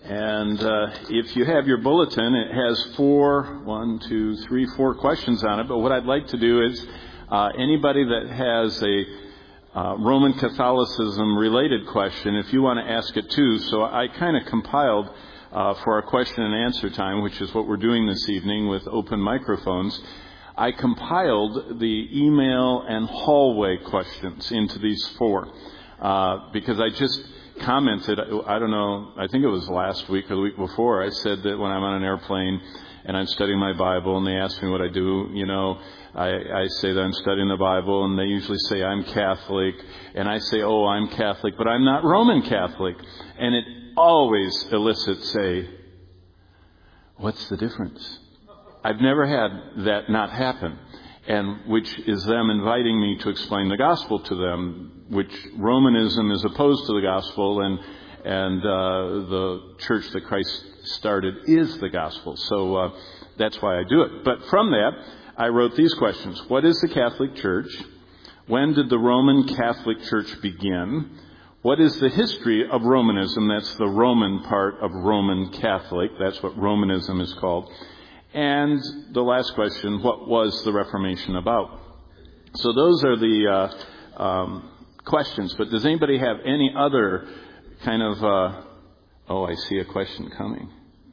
And if you have your bulletin, it has 4 questions on it. But what I'd like to do is anybody that has a Roman Catholicism related question, if you want to ask it too. So I kind of compiled for our question and answer time, which is what we're doing this evening with open microphones. I compiled the email and hallway questions into these 4 because I just commented, I don't know, I think it was last week or the week before, I said that when I'm on an airplane and I'm studying my Bible and they ask me what I do, I say that I'm studying the Bible, and they usually say I'm Catholic, and I say, oh, I'm Catholic, but I'm not Roman Catholic. And it always elicits what's the difference? I've never had that not happen, and which is them inviting me to explain the gospel to them, which Romanism is opposed to the gospel, and the church that Christ started is the gospel. So that's why I do it. But from that, I wrote these questions. What is the Catholic Church? When did the Roman Catholic Church begin? What is the history of Romanism? That's the Roman part of Roman Catholic. That's what Romanism is called. And the last question, what was the Reformation about? So those are the questions. But does anybody have any other kind of... I see a question coming.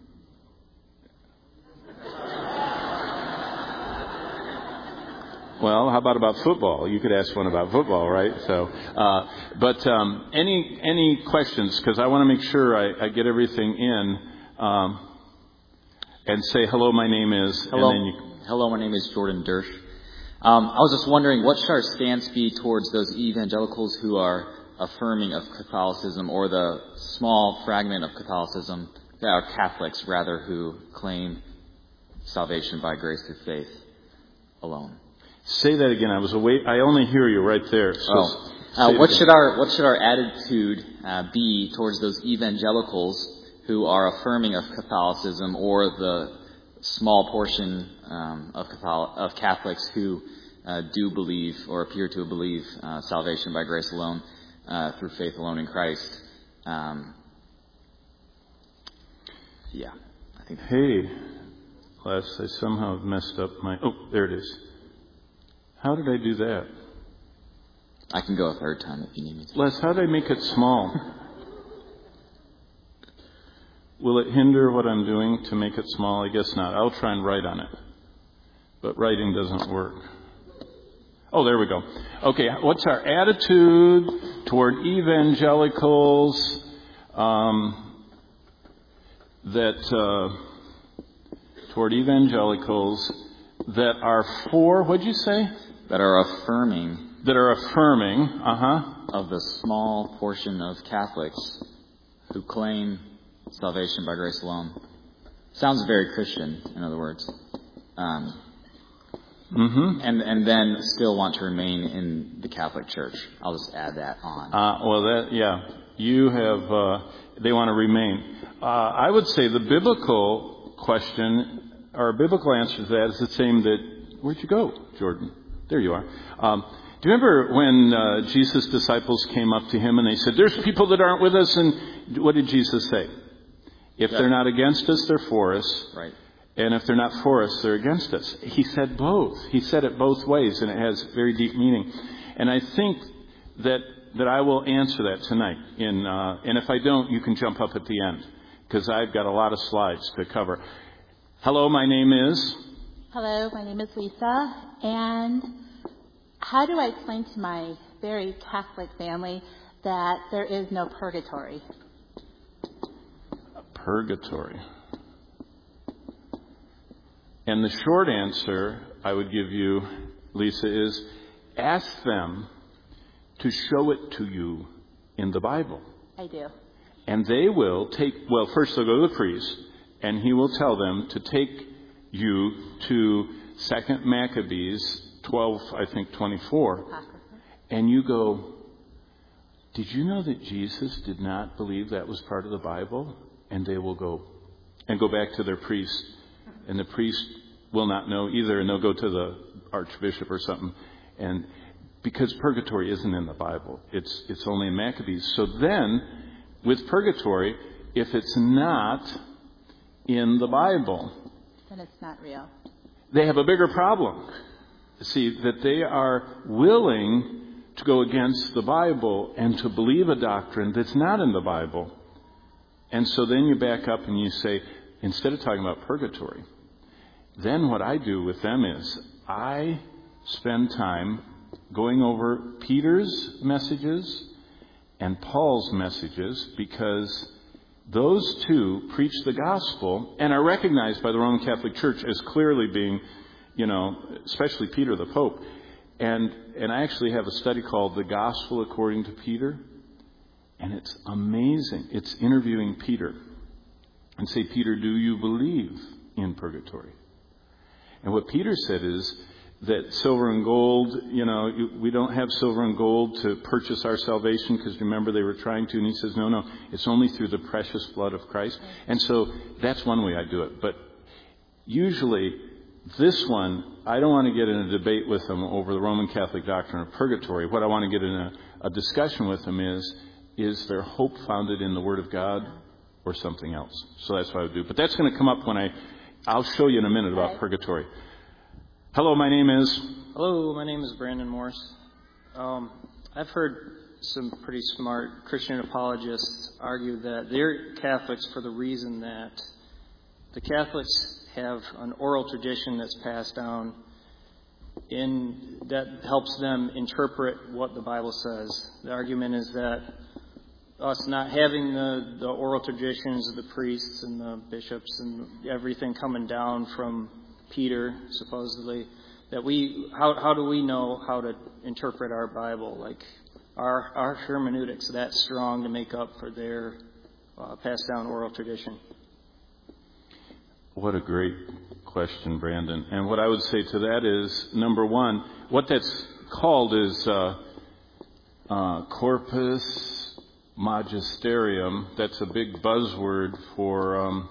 Well, how about football? You could ask one about football, right? So, any questions? Because I want to make sure I get everything in. And say, hello, my name is... Hello, hello, my name is Jordan Dersh. I was just wondering, what should our stance be towards those evangelicals who are affirming of Catholicism, or the small fragment of Catholicism that are Catholics, rather, who claim salvation by grace through faith alone? Say that again. I only hear you right there. So what should our attitude be towards those evangelicals who are affirming of Catholicism, or the small portion of Catholics who do believe or appear to believe salvation by grace alone, through faith alone in Christ? I think. Hey, Les, I somehow messed up my... Oh, there it is. How did I do that? I can go a third time if you need me to. Les, how did I make it small? Will it hinder what I'm doing to make it small? I guess not. I'll try and write on it. But writing doesn't work. Oh, there we go. Okay, what's our attitude toward evangelicals that are for, what'd you say? That are affirming. Of the small portion of Catholics who claim salvation by grace alone. Sounds very Christian, in other words. And then still want to remain in the Catholic Church. I'll just add that on. You have, they want to remain. I would say the biblical question, or biblical answer to that is the same that, where'd you go, Jordan? There you are. Do you remember when Jesus' disciples came up to him and they said, there's people that aren't with us, and what did Jesus say? If they're not against us, they're for us. Right. And if they're not for us, they're against us. He said both. He said it both ways, and it has very deep meaning. And I think that I will answer that tonight. And if I don't, you can jump up at the end, because I've got a lot of slides to cover. Hello, my name is... Hello, my name is Lisa. And how do I explain to my very Catholic family that there is no purgatory? Purgatory. And the short answer I would give you, Lisa, is ask them to show it to you in the Bible. I do. And they will first they'll go to the priest, and he will tell them to take you to 2 Maccabees 12, I think 24. And you go, did you know that Jesus did not believe that was part of the Bible? And they will go back to their priest. And the priest will not know either, and they'll go to the archbishop or something. And because purgatory isn't in the Bible, it's only in Maccabees. So then, with purgatory, if it's not in the Bible, then it's not real. they have a bigger problem. See, that they are willing to go against the Bible and to believe a doctrine that's not in the Bible. And so then you back up and you say, instead of talking about purgatory, then what I do with them is I spend time going over Peter's messages and Paul's messages, because those two preach the gospel and are recognized by the Roman Catholic Church as clearly being, especially Peter the Pope. And I actually have a study called The Gospel According to Peter. And it's amazing. It's interviewing Peter. And say, Peter, do you believe in purgatory? And what Peter said is that silver and gold, we don't have silver and gold to purchase our salvation, because remember they were trying to. And he says, no, it's only through the precious blood of Christ. And so that's one way I do it. But usually this one, I don't want to get in a debate with them over the Roman Catholic doctrine of purgatory. What I want to get in a discussion with them is their hope founded in the Word of God or something else? So that's what I would do. But that's going to come up when I'll show you in a minute about purgatory. Hello, my name is Brandon Morse. I've heard some pretty smart Christian apologists argue that they're Catholics for the reason that the Catholics have an oral tradition that's passed down that helps them interpret what the Bible says. The argument is that us not having the oral traditions of the priests and the bishops and everything coming down from Peter, supposedly, that how do we know how to interpret our Bible? Like, our hermeneutics that strong to make up for their passed down oral tradition? What a great question, Brandon. And what I would say to that is, number one, what that's called is Corpus Magisterium. That's a big buzzword for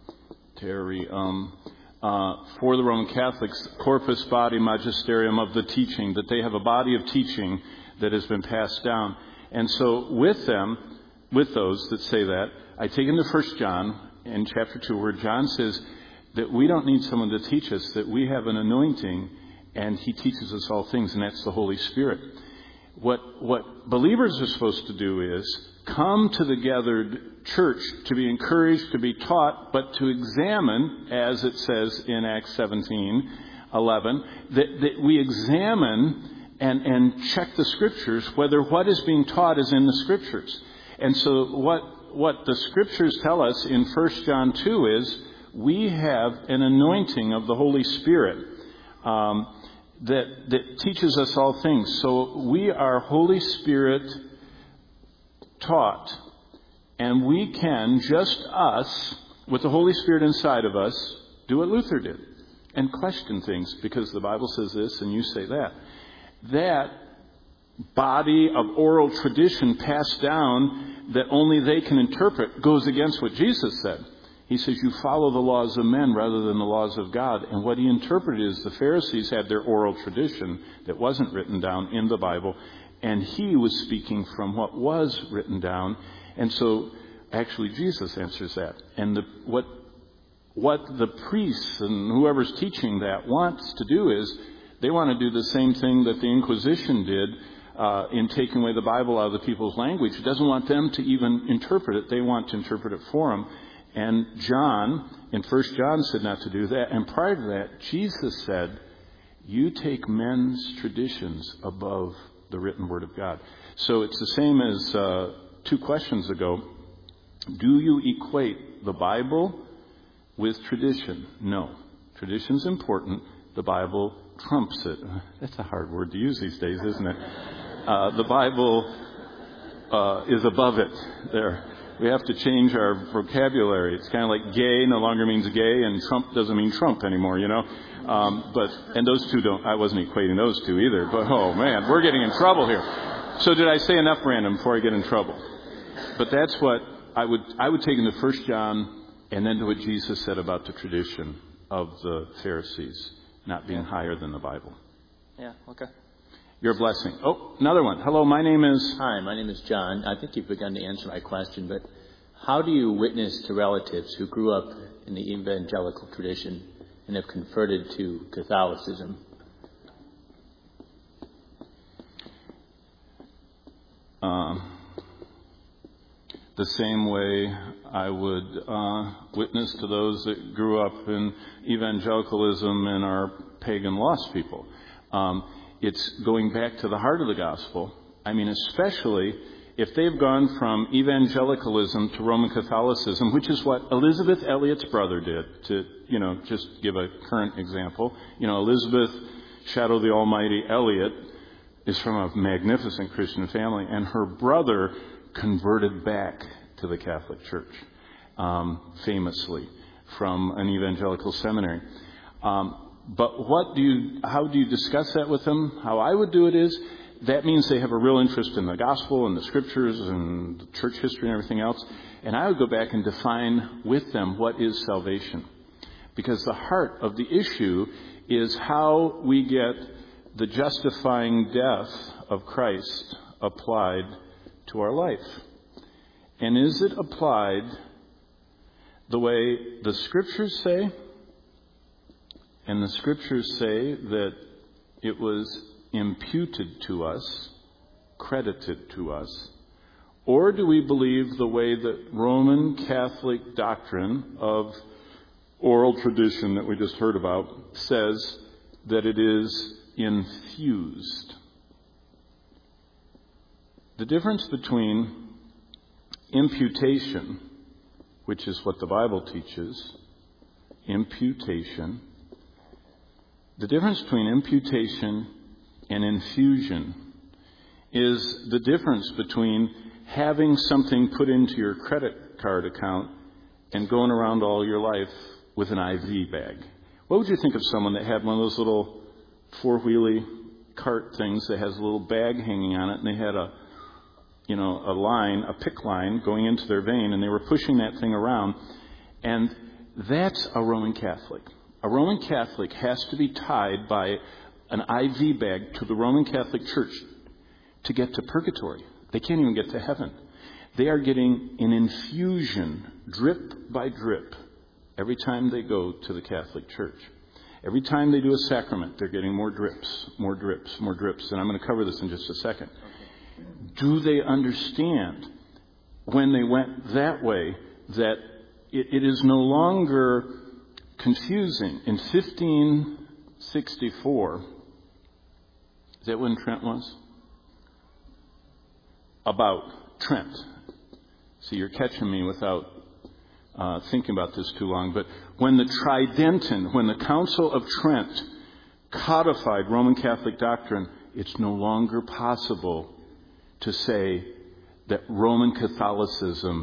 for the Roman Catholics. Corpus body magisterium, of the teaching, that they have a body of teaching that has been passed down. And so with those that say that, I take into 1 John in chapter 2, where John says that we don't need someone to teach us, that we have an anointing and he teaches us all things, and that's the Holy Spirit. What believers are supposed to do is come to the gathered church to be encouraged, to be taught, but to examine, as it says in Acts 17:11, that we examine and check the Scriptures, whether what is being taught is in the Scriptures. And so what the Scriptures tell us in 1 John 2 is we have an anointing of the Holy Spirit that teaches us all things. So we are Holy Spirit taught, and we can, just us, with the Holy Spirit inside of us, do what Luther did and question things, because the Bible says this and you say that. That body of oral tradition passed down that only they can interpret goes against what Jesus said. He says, you follow the laws of men rather than the laws of God. And what he interpreted is the Pharisees had their oral tradition that wasn't written down in the Bible, and he was speaking from what was written down. And so actually Jesus answers that. And what the priests and whoever's teaching that wants to do is they want to do the same thing that the Inquisition did in taking away the Bible out of the people's language. It doesn't want them to even interpret it. They want to interpret it for them. And John, in 1 John, said not to do that. And prior to that, Jesus said, you take men's traditions above the written Word of God. So it's the same as 2 questions ago. Do you equate the Bible with tradition? No. Tradition's important. The Bible trumps it. That's a hard word to use these days, isn't it? The Bible is above it. There. We have to change our vocabulary. It's kind of like gay no longer means gay, and Trump doesn't mean Trump anymore, and those two I wasn't equating those two either. But, oh man, we're getting in trouble here. So did I say enough, Brandon, before I get in trouble? But that's what I would take into 1 John and then to what Jesus said about the tradition of the Pharisees not being higher than the Bible. Yeah, okay. Your blessing. Oh, another one. Hello, my name is... Hi, my name is John. I think you've begun to answer my question, but How do you witness to relatives who grew up in the evangelical tradition and have converted to Catholicism? The same way I would witness to those that grew up in evangelicalism and are pagan lost people. It's going back to the heart of the gospel. I mean, especially if they've gone from evangelicalism to Roman Catholicism, which is what Elizabeth Elliot's brother did, to, just give a current example. Elizabeth Shadow the Almighty Elliot is from a magnificent Christian family, and her brother converted back to the Catholic Church, famously, from an evangelical seminary. But how do you discuss that with them? How I would do it is, that means they have a real interest in the gospel and the scriptures and church history and everything else. And I would go back and define with them what is salvation. Because the heart of the issue is how we get the justifying death of Christ applied to our life. And is it applied the way the scriptures say? And the scriptures say that it was imputed to us, credited to us. Or do we believe the way that Roman Catholic doctrine of oral tradition that we just heard about says that it is infused? The difference between imputation, which is what the Bible teaches, imputation, the difference between imputation and infusion is the difference between having something put into your credit card account and going around all your life with an IV bag. What would you think of someone that had one of those little four-wheelie cart things that has a little bag hanging on it, and they had a pick line going into their vein, and they were pushing that thing around? And that's a Roman Catholic. A Roman Catholic has to be tied by an IV bag to the Roman Catholic Church to get to purgatory. They can't even get to heaven. They are getting an infusion, drip by drip, every time they go to the Catholic Church. Every time they do a sacrament, they're getting more drips, more drips, more drips. And I'm going to cover this in just a second. Do they understand when they went that way that it is no longer confusing? In 1564, is that when Trent was? About Trent. See, you're catching me without thinking about this too long. But when the Tridentan, when the Council of Trent codified Roman Catholic doctrine, it's no longer possible to say that Roman Catholicism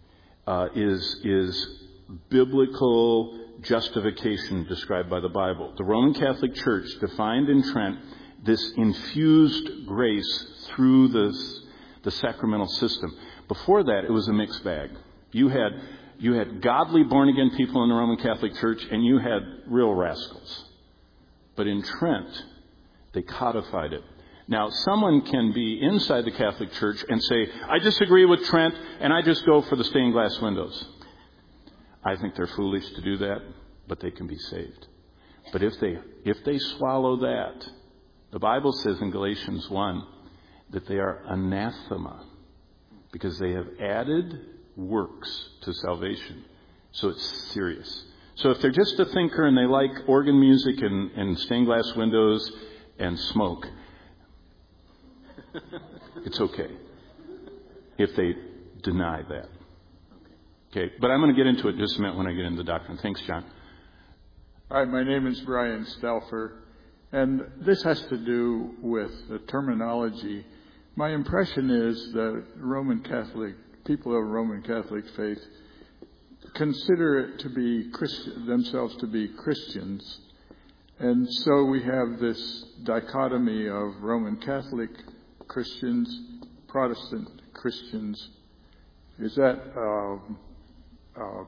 is biblical justification described by the Bible. The Roman Catholic Church defined in Trent this infused grace through the sacramental system. Before that, it was a mixed bag. You had godly born-again people in the Roman Catholic Church, and you had real rascals. But in Trent, they codified it. Now, someone can be inside the Catholic Church and say, I disagree with Trent, and I just go for the stained glass windows. I think they're foolish to do that, but they can be saved. But if they swallow that, the Bible says in Galatians 1 that they are anathema because they have added works to salvation. So it's serious. So if they're just a thinker and they like organ music and stained glass windows and smoke, it's okay if they deny that. Okay, but I'm going to get into it in just a minute when I get into the doctrine. Thanks, John. Hi, my name is Brian Stauffer, and this has to do with the terminology. My impression is that people of Roman Catholic faith consider it to be themselves to be Christians, and so we have this dichotomy of Roman Catholic Christians, Protestant Christians. Is that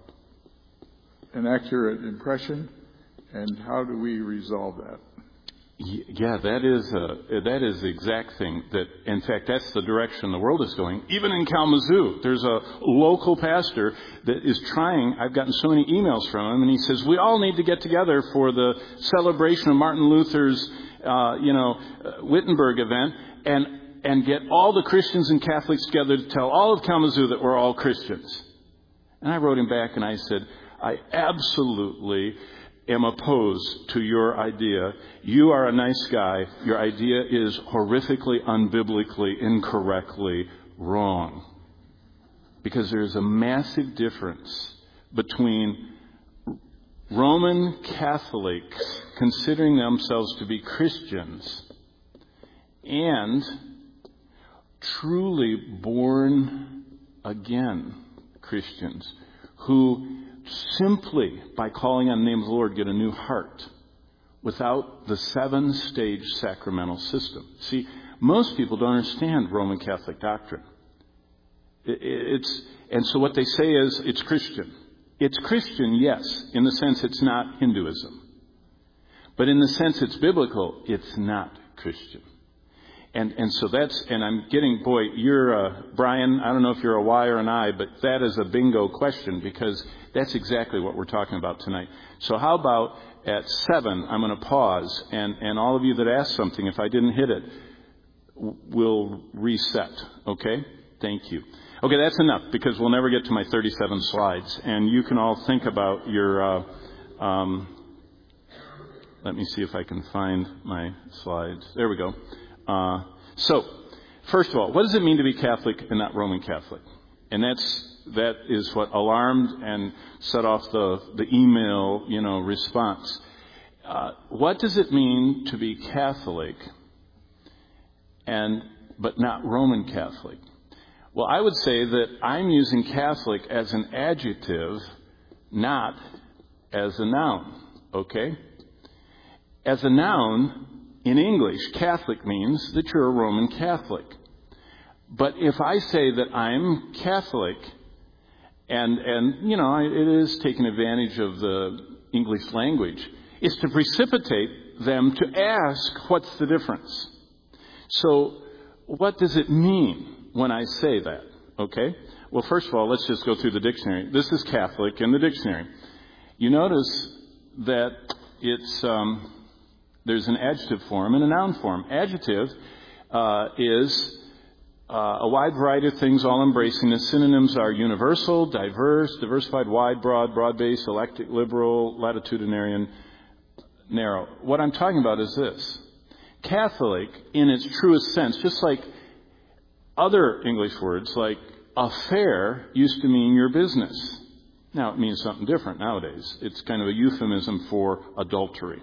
an accurate impression? And how do we resolve that? Yeah, that is the exact thing. That, in fact, that's the direction the world is going. Even in Kalamazoo, there's a local pastor that is trying. I've gotten so many emails from him, and he says we all need to get together for the celebration of Martin Luther's, Wittenberg event, and get all the Christians and Catholics together to tell all of Kalamazoo that we're all Christians. And I wrote him back, and I said, I absolutely am opposed to your idea. You are a nice guy. Your idea is horrifically, unbiblically, incorrectly wrong. Because there's a massive difference between Roman Catholics considering themselves to be Christians and truly born again Christians who simply by calling on the name of the Lord get a new heart without the 7-stage sacramental system. See, most people don't understand Roman Catholic doctrine. And so what they say is it's Christian. It's Christian, yes, in the sense it's not Hinduism. But in the sense it's biblical, it's not Christian. And so and I'm getting, boy, you're, Brian, I don't know if you're a Y or an I, but that is a bingo question because that's exactly what we're talking about tonight. So how about at 7, I'm going to pause, and all of you that asked something, if I didn't hit it, we'll reset, okay? Thank you. Okay, that's enough because we'll never get to my 37 slides. And you can all think about your, let me see if I can find my slides. There we go. So, first of all, what does it mean to be Catholic and not Roman Catholic? And that is what alarmed and set off the email, response. What does it mean to be Catholic but not Roman Catholic? Well, I would say that I'm using Catholic as an adjective, not as a noun. Okay? As a noun, in English, Catholic means that you're a Roman Catholic. But if I say that I'm Catholic, and it is taking advantage of the English language, is to precipitate them to ask, what's the difference? So, what does it mean when I say that? Okay? Well, first of all, let's just go through the dictionary. This is Catholic in the dictionary. You notice that it's there's an adjective form and a noun form. Adjective is a wide variety of things, all embracing. The synonyms are universal, diverse, diversified, wide, broad, broad-based, eclectic, liberal, latitudinarian, narrow. What I'm talking about is this. Catholic, in its truest sense, just like other English words, like affair used to mean your business. Now, it means something different nowadays. It's kind of a euphemism for adultery.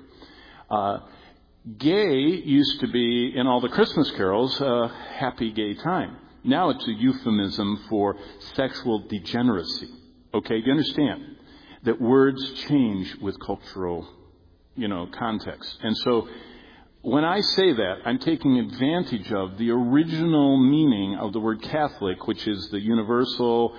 Gay used to be, in all the Christmas carols, a happy gay time. Now it's a euphemism for sexual degeneracy. Okay, you understand that words change with cultural, context. And so when I say that, I'm taking advantage of the original meaning of the word Catholic, which is the universal,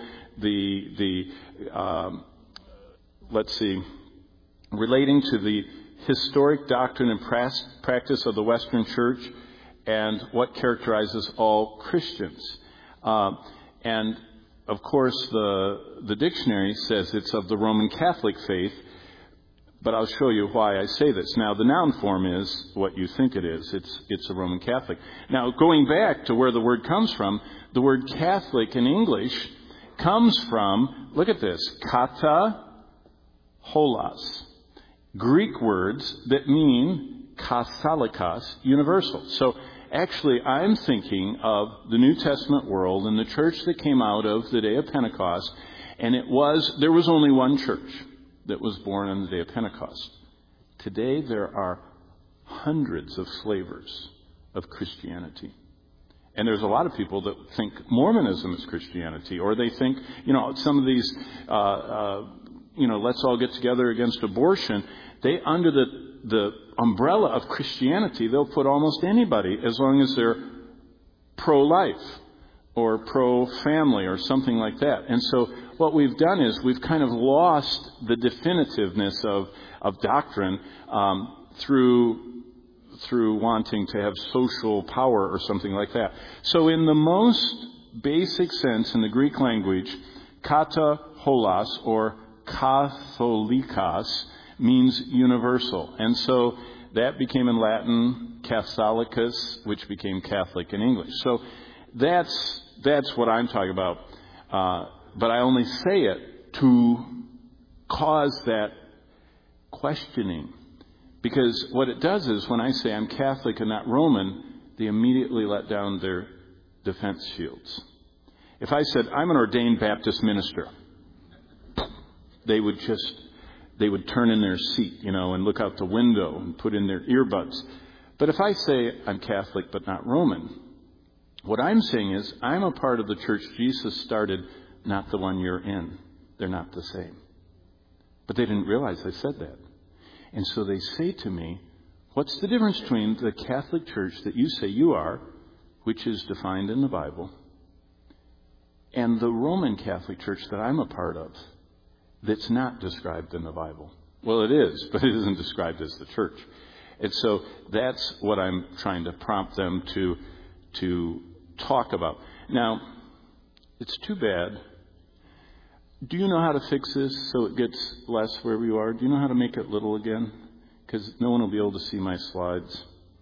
relating to the historic doctrine and practice of the Western Church and what characterizes all Christians. And, of course, the dictionary says it's of the Roman Catholic faith, but I'll show you why I say this. Now, the noun form is what you think it is. It's a Roman Catholic. Now, going back to where the word comes from, the word Catholic in English comes from, look at this, kata holos. Greek words that mean katholikos, universal. So actually I'm thinking of the New Testament world and the church that came out of the day of Pentecost, and there was only one church that was born on the day of Pentecost. Today there are hundreds of flavors of Christianity. And there's a lot of people that think Mormonism is Christianity, or they think, some of these let's all get together against abortion. They, under the umbrella of Christianity, they'll put almost anybody as long as they're pro-life or pro-family or something like that. And so what we've done is we've kind of lost the definitiveness of doctrine through through wanting to have social power or something like that. So in the most basic sense in the Greek language, kata holos or katholikos means universal. And so that became in Latin Catholicus, which became Catholic in English. So that's what I'm talking about. But I only say it to cause that questioning. Because what it does is when I say I'm Catholic and not Roman, they immediately let down their defense shields. If I said I'm an ordained Baptist minister, they would turn in their seat, and look out the window and put in their earbuds. But if I say I'm Catholic but not Roman, what I'm saying is I'm a part of the church Jesus started, not the one you're in. They're not the same. But they didn't realize I said that. And so they say to me, what's the difference between the Catholic Church that you say you are, which is defined in the Bible, and the Roman Catholic Church that I'm a part of that's not described in the Bible? Well, it is, but it isn't described as the church. And so that's what I'm trying to prompt them to talk about. Now, it's too bad. Do you know how to fix this so it gets less wherever you are? Do you know how to make it little again? Because no one will be able to see my slides.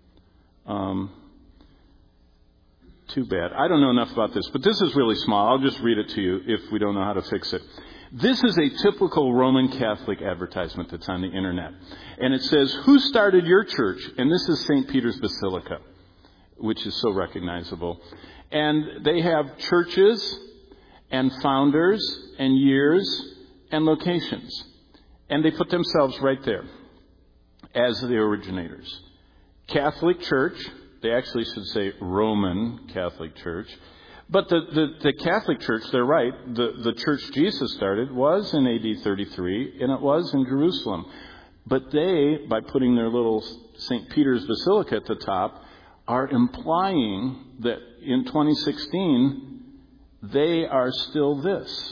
Too bad. I don't know enough about this, but this is really small. I'll just read it to you if we don't know how to fix it. This is a typical Roman Catholic advertisement that's on the internet. And it says, who started your church? And this is St. Peter's Basilica, which is so recognizable. And they have churches and founders and years and locations. And they put themselves right there as the originators. Catholic Church, they actually should say Roman Catholic Church. But the Catholic Church, they're right, the church Jesus started was in AD 33, and it was in Jerusalem. But they, by putting their little St. Peter's Basilica at the top, are implying that in 2016, they are still this.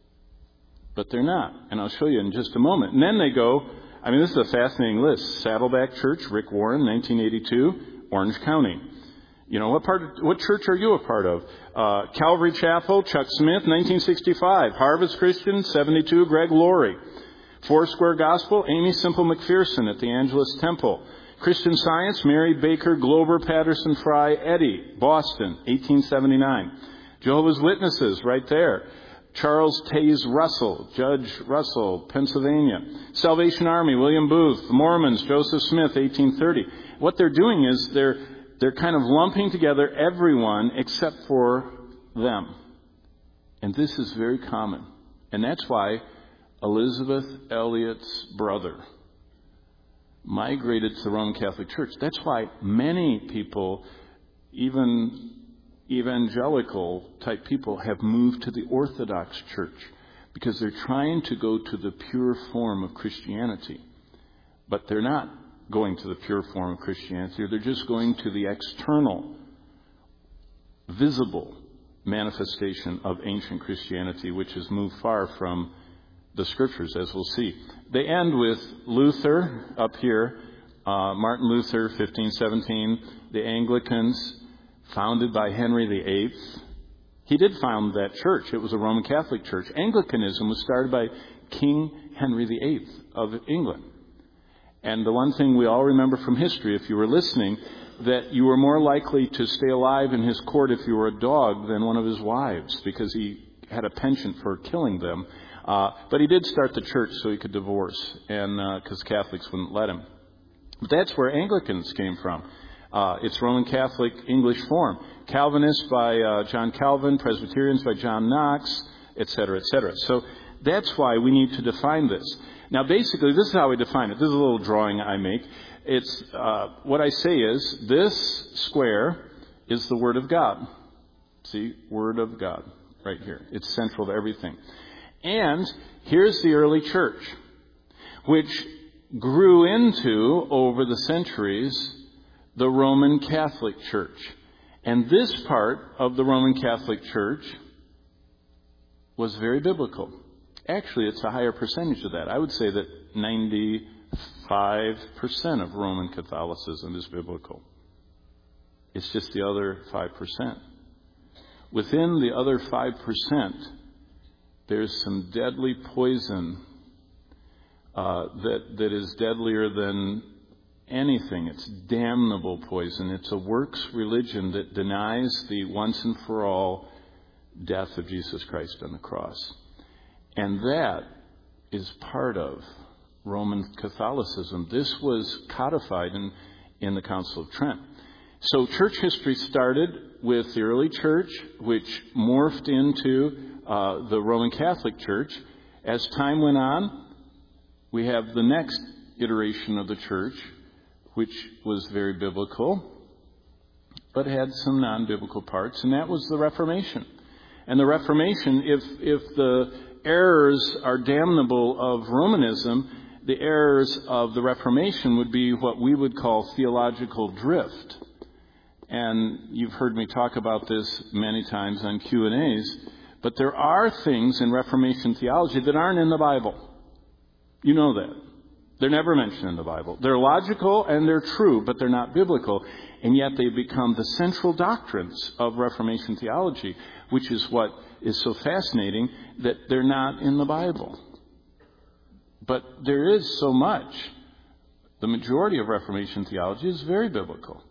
But they're not. And I'll show you in just a moment. And then they go, this is a fascinating list. Saddleback Church, Rick Warren, 1982, Orange County. What church are you a part of? Calvary Chapel, Chuck Smith, 1965. Harvest Christian, 72, Greg Laurie. Foursquare Gospel, Amy Simple McPherson at the Angelus Temple. Christian Science, Mary Baker Glover Patterson Fry Eddy, Boston, 1879. Jehovah's Witnesses, right there. Charles Taze Russell, Judge Russell, Pennsylvania. Salvation Army, William Booth. The Mormons, Joseph Smith, 1830. What they're doing is they're kind of lumping together everyone except for them. And this is very common. And that's why Elizabeth Elliot's brother migrated to the Roman Catholic Church. That's why many people, even evangelical type people, have moved to the Orthodox Church because they're trying to go to the pure form of Christianity. But they're not going to the pure form of Christianity. They're just going to the external, visible manifestation of ancient Christianity, which has moved far from the Scriptures, as we'll see. They end with Luther up here, Martin Luther, 1517, the Anglicans, founded by Henry VIII. He did found that church. It was a Roman Catholic church. Anglicanism was started by King Henry VIII of England. And the one thing we all remember from history, if you were listening, that you were more likely to stay alive in his court if you were a dog than one of his wives, because he had a penchant for killing them. But he did start the church so he could divorce, and because Catholics wouldn't let him. But that's where Anglicans came from. It's Roman Catholic English form. Calvinists by John Calvin, Presbyterians by John Knox, etc., etc. So that's why we need to define this. Now, basically, this is how we define it. This is a little drawing I make. It's what I say is this square is the Word of God. See, Word of God right here. It's central to everything. And here's the early church, which grew into, over the centuries, the Roman Catholic Church. And this part of the Roman Catholic Church was very biblical. Actually, it's a higher percentage of that. I would say that 90 5% of Roman Catholicism is biblical. It's just the other 5%. Within the other 5%, there's some deadly poison that is deadlier than anything. It's damnable poison. It's a works religion that denies the once and for all death of Jesus Christ on the cross. And that is part of Roman Catholicism. This was codified in the Council of Trent. So church history started with the early church, which morphed into the Roman Catholic Church. As time went on, we have the next iteration of the church, which was very biblical, but had some non-biblical parts, and that was the Reformation. And the Reformation, if the errors are damnable of Romanism, the errors of the Reformation would be what we would call theological drift. And you've heard me talk about this many times on Q&As, but there are things in Reformation theology that aren't in the Bible. You know that. They're never mentioned in the Bible. They're logical and they're true, but they're not biblical. And yet they become the central doctrines of Reformation theology, which is what is so fascinating, that they're not in the Bible. But there is so much. The majority of Reformation theology is very biblical.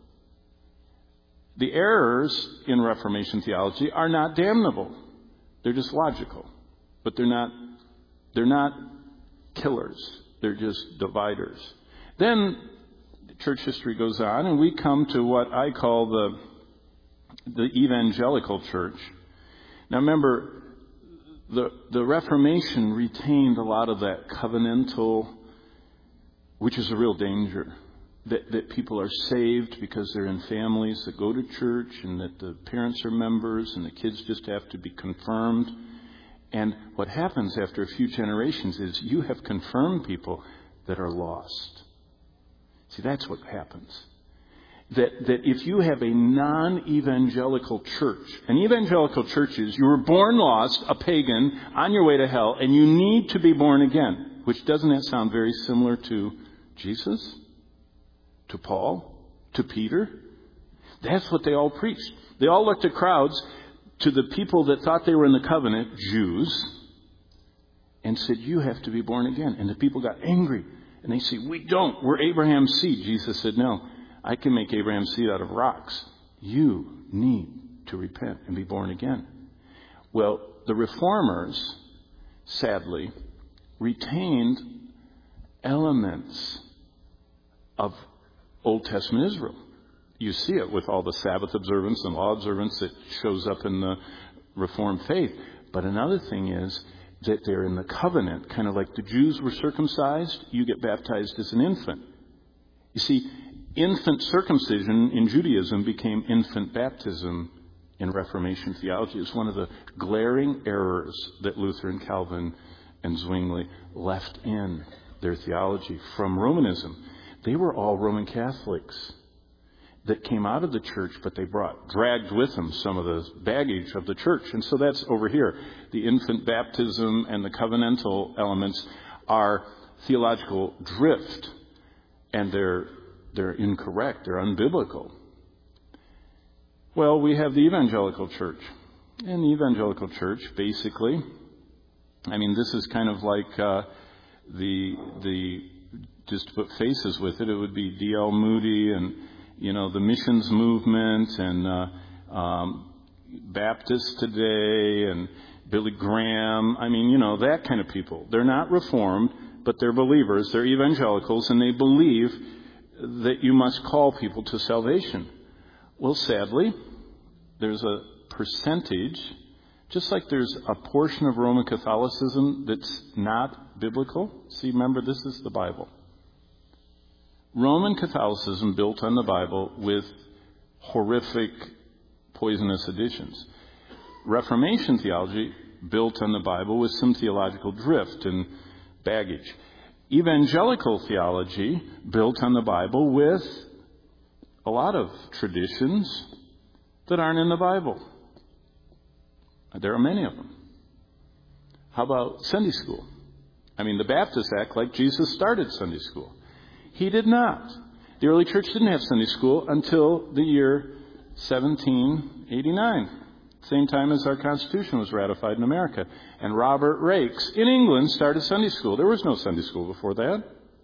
The errors in Reformation theology are not damnable. They're just logical. But they're not killers. They're just dividers. Then church history goes on, and we come to what I call the evangelical church. Now remember, the Reformation retained a lot of that covenantal, which is a real danger. That people are saved because they're in families that go to church, and that the parents are members, and the kids just have to be confirmed. And what happens after a few generations is you have confirmed people that are lost. See, that's what happens. That if you have a non-evangelical church, an evangelical church is you were born lost, a pagan, on your way to hell, and you need to be born again. Which, doesn't that sound very similar to Jesus? To Paul? To Peter? That's what they all preached. They all looked at crowds, to the people that thought they were in the covenant, Jews, and said, you have to be born again. And the people got angry. And they said, we don't. We're Abraham's seed. Jesus said, no, I can make Abraham's seed out of rocks. You need to repent and be born again. Well, the reformers, sadly, retained elements of Old Testament Israel. You see it with all the Sabbath observance and law observance that shows up in the Reformed faith. But another thing is that they're in the covenant, kind of like the Jews were circumcised, you get baptized as an infant. You see, infant circumcision in Judaism became infant baptism in Reformation theology. It's one of the glaring errors that Luther and Calvin and Zwingli left in their theology from Romanism. They were all Roman Catholics that came out of the church, but they dragged with them some of the baggage of the church. And so that's over here. The infant baptism and the covenantal elements are theological drift, and they're incorrect. They're unbiblical. Well, we have the evangelical church. And the evangelical church, basically, this is kind of like just to put faces with it, it would be D.L. Moody and, the missions movement and Baptists today and Billy Graham. That kind of people. They're not Reformed, but they're believers. They're evangelicals, and they believe that you must call people to salvation. Well, sadly, there's a percentage, just like there's a portion of Roman Catholicism that's not biblical. See, remember, this is the Bible. Roman Catholicism built on the Bible with horrific, poisonous additions. Reformation theology built on the Bible with some theological drift and baggage. Evangelical theology built on the Bible with a lot of traditions that aren't in the Bible. There are many of them. How about Sunday school? I mean, the Baptists act like Jesus started Sunday school. He did not. The early church didn't have Sunday school until the year 1789, same time as our Constitution was ratified in America. And Robert Raikes in England started Sunday school. There was no Sunday school before that.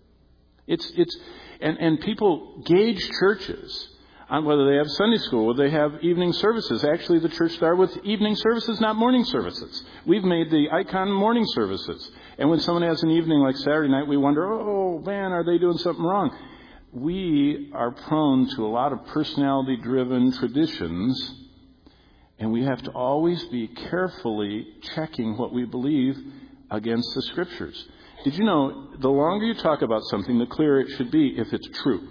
And people gauge churches on whether they have Sunday school, whether they have evening services. Actually, the church started with evening services, not morning services. We've made the icon morning services. And when someone has an evening like Saturday night, we wonder, oh, man, are they doing something wrong? We are prone to a lot of personality-driven traditions, and we have to always be carefully checking what we believe against the Scriptures. Did you know, the longer you talk about something, the clearer it should be if it's true.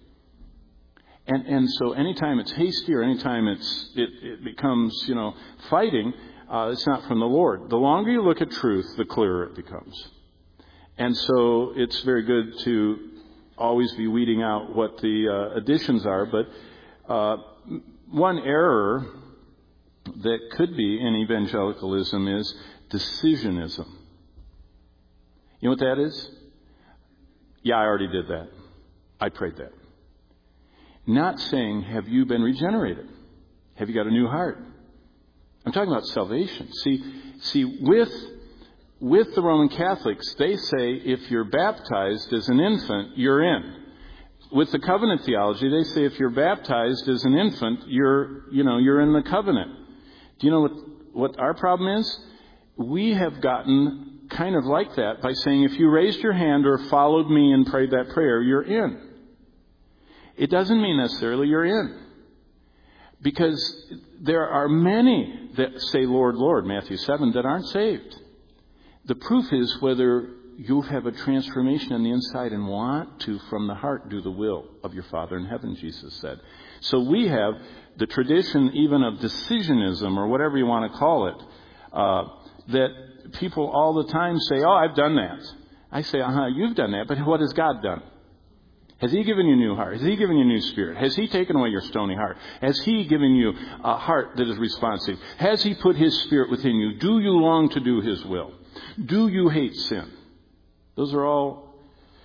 And so anytime it's hasty or anytime it becomes, fighting, it's not from the Lord. The longer you look at truth, the clearer it becomes. And so it's very good to always be weeding out what the additions are. But one error that could be in evangelicalism is decisionism. You know what that is? Yeah, I already did that. I prayed that. Not saying, have you been regenerated? Have you got a new heart? I'm talking about salvation. See, with the Roman Catholics, they say if you're baptized as an infant, you're in. With the covenant theology, they say if you're baptized as an infant, you're in the covenant. Do you know what our problem is? We have gotten kind of like that by saying if you raised your hand or followed me and prayed that prayer, you're in. It doesn't mean necessarily you're in. Because there are many that say, Lord, Lord, Matthew 7, that aren't saved. The proof is whether you have a transformation on the inside and want to, from the heart, do the will of your Father in heaven, Jesus said. So we have the tradition even of decisionism, or whatever you want to call it, that people all the time say, oh, I've done that. I say, you've done that, but what has God done? Has He given you a new heart? Has He given you a new spirit? Has He taken away your stony heart? Has He given you a heart that is responsive? Has He put His Spirit within you? Do you long to do His will? Do you hate sin? Those are all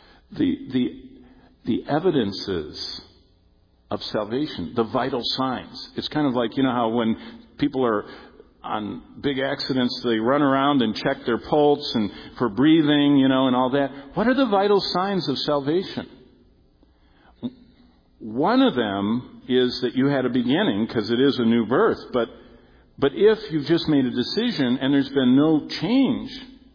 the evidences of salvation, the vital signs. It's kind of like, how when people are on big accidents, they run around and check their pulse and for breathing, and all that. What are the vital signs of salvation? One of them is that you had a beginning, because it is a new birth. But if you've just made a decision and there's been no change,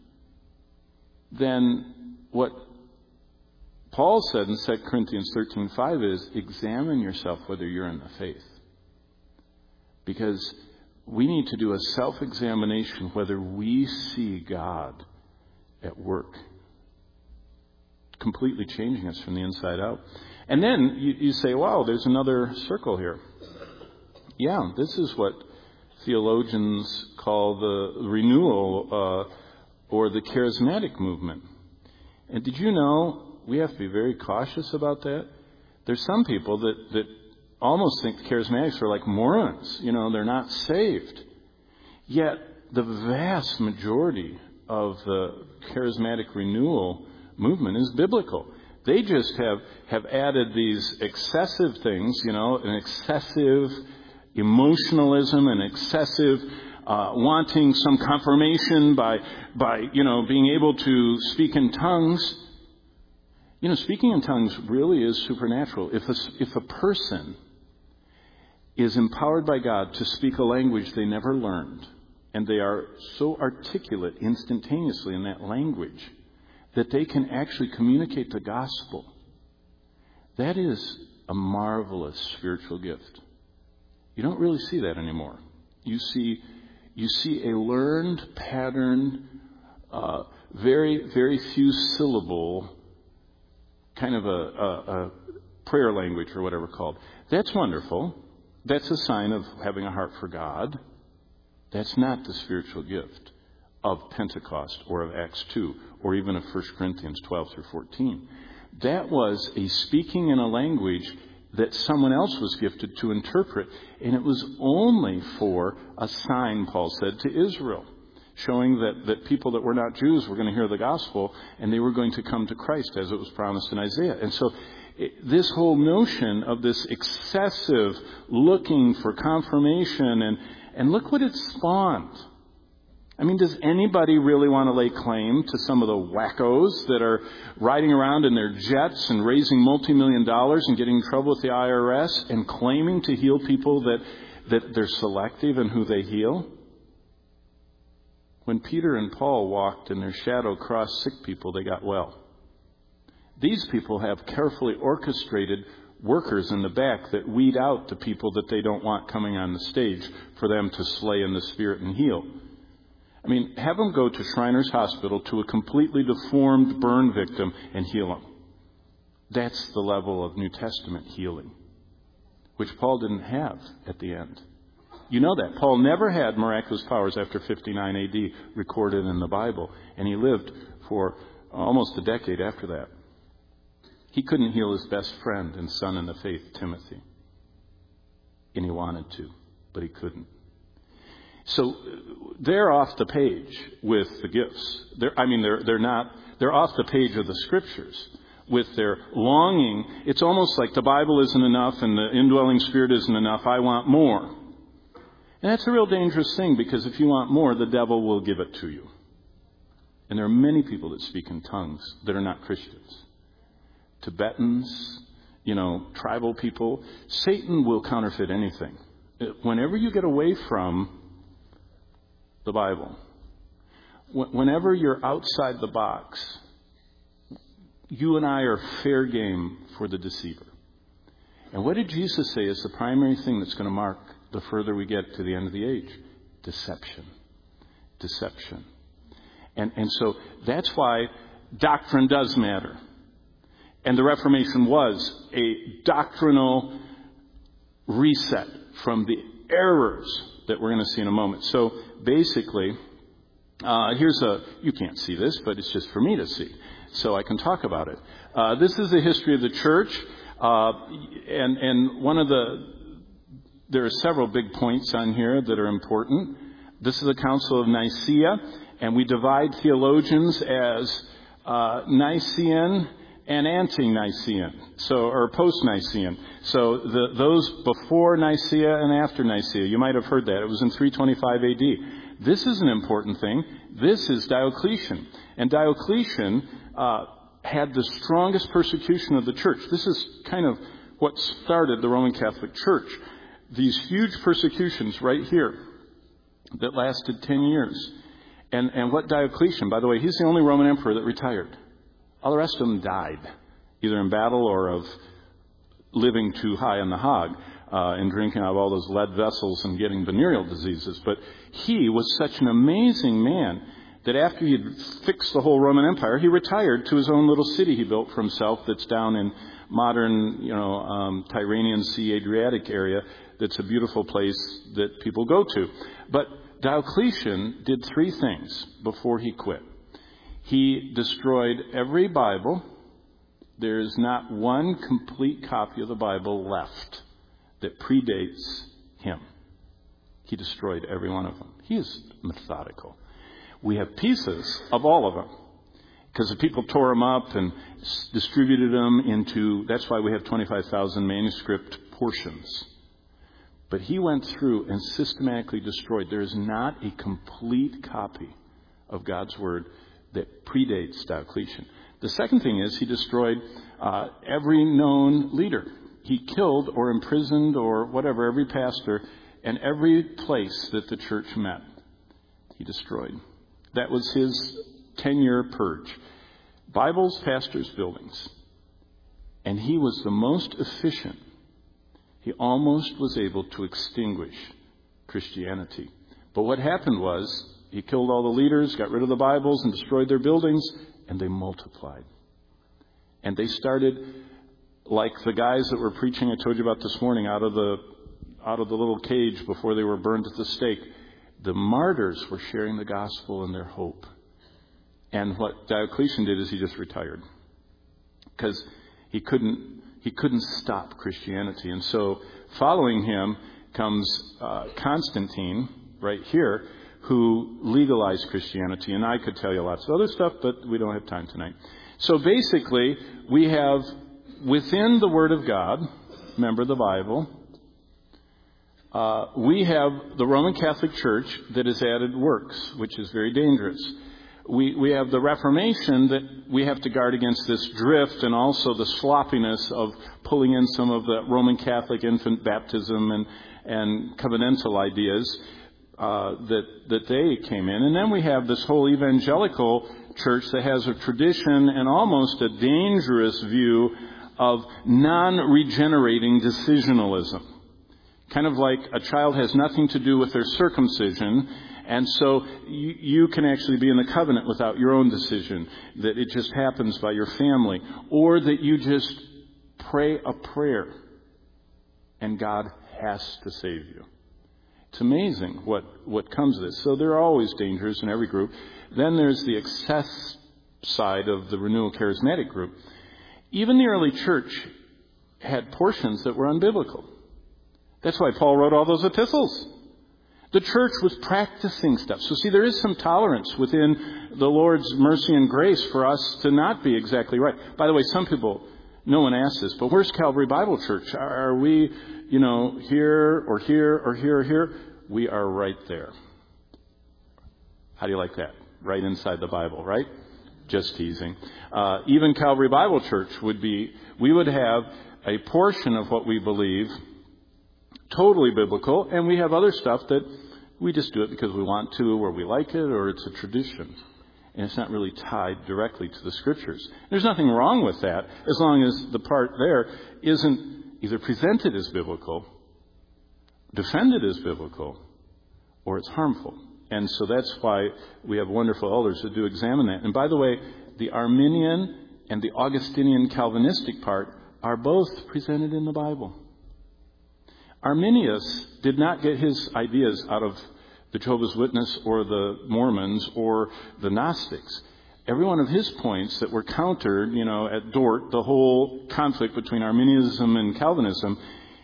then what Paul said in 2 Corinthians 13:5 is, examine yourself whether you're in the faith. Because we need to do a self-examination whether we see God at work, completely changing us from the inside out. And then you say, wow, there's another circle here. Yeah, this is what theologians call the renewal or the charismatic movement. And did you know we have to be very cautious about that? There's some people that almost think charismatics are like morons. They're not saved. Yet the vast majority of the charismatic renewal movement is biblical. They just have added these excessive things, an excessive emotionalism, an excessive wanting some confirmation by being able to speak in tongues. Speaking in tongues really is supernatural. If a person is empowered by God to speak a language they never learned, and they are so articulate instantaneously in that language that they can actually communicate the gospel, that is a marvelous spiritual gift. You don't really see that anymore. You see a learned pattern, very, very few syllable, kind of a prayer language or whatever called. That's wonderful. That's a sign of having a heart for God. That's not the spiritual gift of Pentecost or of Acts 2 or even of 1 Corinthians 12 through 14. That was a speaking in a language that someone else was gifted to interpret, and it was only for a sign, Paul said, to Israel. showing that people that were not Jews were going to hear the gospel, and they were going to come to Christ as it was promised in Isaiah. And so this whole notion of this excessive looking for confirmation, and look what it spawned. I mean, does anybody really want to lay claim to some of the wackos that are riding around in their jets and raising multi-million dollars and getting in trouble with the IRS and claiming to heal people that they're selective in who they heal? When Peter and Paul walked and their shadow crossed sick people, they got well. These people have carefully orchestrated workers in the back that weed out the people that they don't want coming on the stage for them to slay in the spirit and heal. I mean, have them go to Shriners Hospital to a completely deformed burn victim and heal him. That's the level of New Testament healing, which Paul didn't have at the end. You know that. Paul never had miraculous powers after 59 AD recorded in the Bible, and he lived for almost a decade after that. He couldn't heal his best friend and son in the faith, Timothy. And he wanted to, but he couldn't. So they're off the page with the gifts. They're off the page of the Scriptures with their longing. It's almost like the Bible isn't enough and the indwelling Spirit isn't enough. I want more. And that's a real dangerous thing, because if you want more, the devil will give it to you. And there are many people that speak in tongues that are not Christians. Tibetans, tribal people. Satan will counterfeit anything. Whenever you get away from the Bible, whenever you're outside the box, you and I are fair game for the deceiver. And what did Jesus say is the primary thing that's going to mark the further we get to the end of the age? Deception. Deception. And so that's why doctrine does matter. And the Reformation was a doctrinal reset from the errors that we're going to see in a moment. So basically, you can't see this, but it's just for me to see, so I can talk about it. This is the history of the church, and there are several big points on here that are important. This is the Council of Nicaea, and we divide theologians as Nicene and anti-Nicene, or post-Nicene. So those before Nicaea and after Nicaea, you might have heard that. It was in 325 AD. This is an important thing. This is Diocletian. And Diocletian had the strongest persecution of the church. This is kind of what started the Roman Catholic Church. These huge persecutions right here that lasted 10 years. And what Diocletian, by the way, he's the only Roman emperor that retired. All the rest of them died, either in battle or of living too high on the hog and drinking out of all those lead vessels and getting venereal diseases. But he was such an amazing man that after he had fixed the whole Roman Empire, he retired to his own little city he built for himself that's down in modern, Tyrrhenian Sea, Adriatic area. That's a beautiful place that people go to. But Diocletian did three things before he quit. He destroyed every Bible. There is not one complete copy of the Bible left that predates him. He destroyed every one of them. He is methodical. We have pieces of all of them, because the people tore them up and distributed them into, that's why we have 25,000 manuscript portions. But he went through and systematically destroyed. There is not a complete copy of God's Word that predates Diocletian. The second thing is he destroyed every known leader. He killed or imprisoned or whatever, every pastor and every place that the church met. He destroyed. That was his 10-year purge. Bibles, pastors, buildings. And he was the most efficient. He almost was able to extinguish Christianity. But what happened was, he killed all the leaders, got rid of the Bibles, and destroyed their buildings, and they multiplied. And they started, like the guys that were preaching I told you about this morning, out of the little cage before they were burned at the stake. The martyrs were sharing the gospel and their hope. And what Diocletian did is he just retired, because he couldn't stop Christianity. And so following him comes Constantine right here, who legalized Christianity. And I could tell you lots of other stuff, but we don't have time tonight. So basically, we have within the Word of God, remember the Bible, we have the Roman Catholic Church that has added works, which is very dangerous. We have the Reformation that we have to guard against this drift and also the sloppiness of pulling in some of the Roman Catholic infant baptism and covenantal ideas that they came in. And then we have this whole evangelical church that has a tradition and almost a dangerous view of non-regenerating decisionalism. Kind of like a child has nothing to do with their circumcision, and so you can actually be in the covenant without your own decision, that it just happens by your family, or that you just pray a prayer and God has to save you. It's amazing what comes of this. So there are always dangers in every group. Then there's the excess side of the renewal charismatic group. Even the early church had portions that were unbiblical. That's why Paul wrote all those epistles. The church was practicing stuff. So see, there is some tolerance within the Lord's mercy and grace for us to not be exactly right. By the way, some people, no one asks this, but where's Calvary Bible Church? Are we, here or here or here or here? We are right there. How do you like that? Right inside the Bible, right? Just teasing. Even Calvary Bible Church we would have a portion of what we believe totally biblical, and we have other stuff that we just do it because we want to, or we like it, or it's a tradition. And it's not really tied directly to the Scriptures. There's nothing wrong with that, as long as the part there isn't either presented as biblical, defended as biblical, or it's harmful. And so that's why we have wonderful elders that do examine that. And by the way, the Arminian and the Augustinian Calvinistic part are both presented in the Bible. Arminius did not get his ideas out of the Jehovah's Witnesses or the Mormons or the Gnostics. Every one of his points that were countered, at Dort, the whole conflict between Arminianism and Calvinism,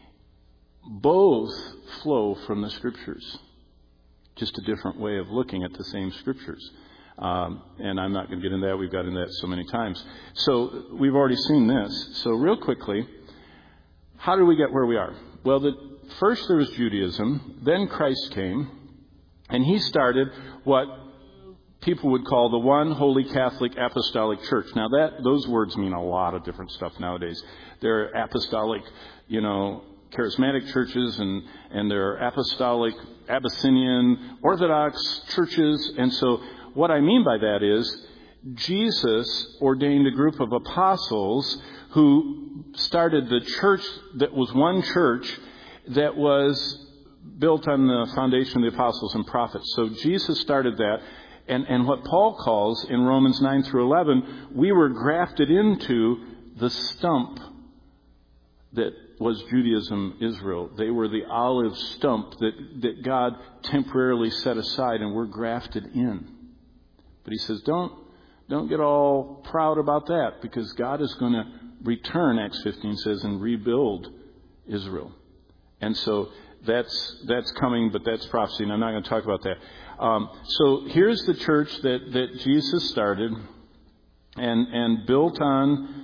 both flow from the Scriptures. Just a different way of looking at the same Scriptures. And I'm not going to get into that. We've got into that so many times. So we've already seen this. So real quickly, how did we get where we are? Well, first there was Judaism, then Christ came, and he started what people would call the one holy Catholic apostolic church. Now those words mean a lot of different stuff nowadays. There are apostolic, charismatic churches, and there are apostolic, Abyssinian, Orthodox churches. And so what I mean by that is Jesus ordained a group of apostles who started the church that was one church that was built on the foundation of the apostles and prophets. So Jesus started that. And what Paul calls in Romans 9 through 11, we were grafted into the stump that was Judaism, Israel. They were the olive stump that God temporarily set aside, and we're grafted in. But he says, don't get all proud about that, because God is going to return, Acts 15 says, and rebuild Israel. And so that's coming, but that's prophecy, and I'm not going to talk about that. So here's the church that Jesus started and built on,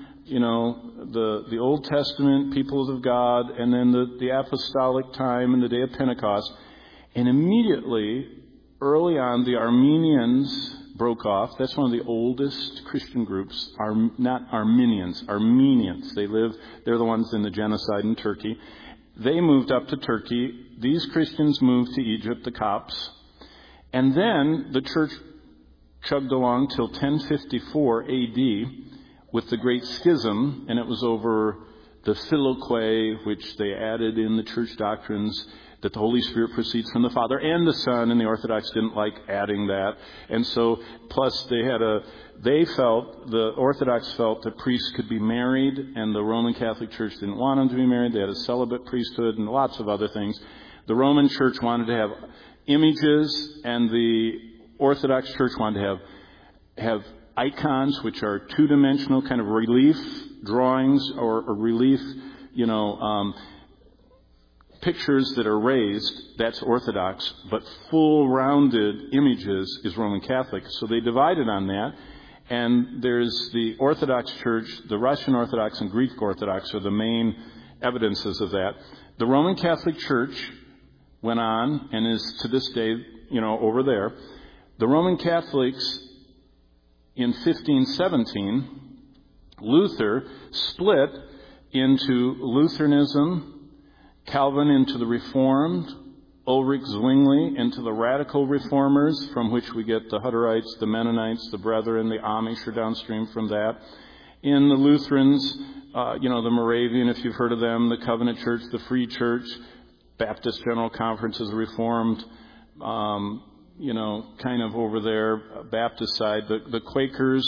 the Old Testament peoples of God, and then the apostolic time and the day of Pentecost. And immediately, early on, the Armenians broke off. That's one of the oldest Christian groups. Not Armenians, Armenians. They're the ones in the genocide in Turkey. They moved up to Turkey. These Christians moved to Egypt, the Copts. And then the church chugged along till 1054 AD with the Great Schism, and it was over the Philoque, which they added in the church doctrines, that the Holy Spirit proceeds from the Father and the Son, and the Orthodox didn't like adding that. And so, plus the Orthodox felt that priests could be married, and the Roman Catholic Church didn't want them to be married. They had a celibate priesthood and lots of other things. The Roman Church wanted to have images, and the Orthodox Church wanted to have icons, which are two-dimensional kind of relief drawings or relief, pictures that are raised, that's Orthodox, but full rounded images is Roman Catholic. So they divided on that. And there's the Orthodox Church, the Russian Orthodox and Greek Orthodox are the main evidences of that. The Roman Catholic Church went on and is to this day, over there. The Roman Catholics in 1517, Luther split into Lutheranism, Calvin into the Reformed, Ulrich Zwingli into the Radical Reformers, from which we get the Hutterites, the Mennonites, the Brethren, the Amish are downstream from that. In the Lutherans, the Moravian, if you've heard of them, the Covenant Church, the Free Church, Baptist General Conference is Reformed, kind of over there, Baptist side. The Quakers,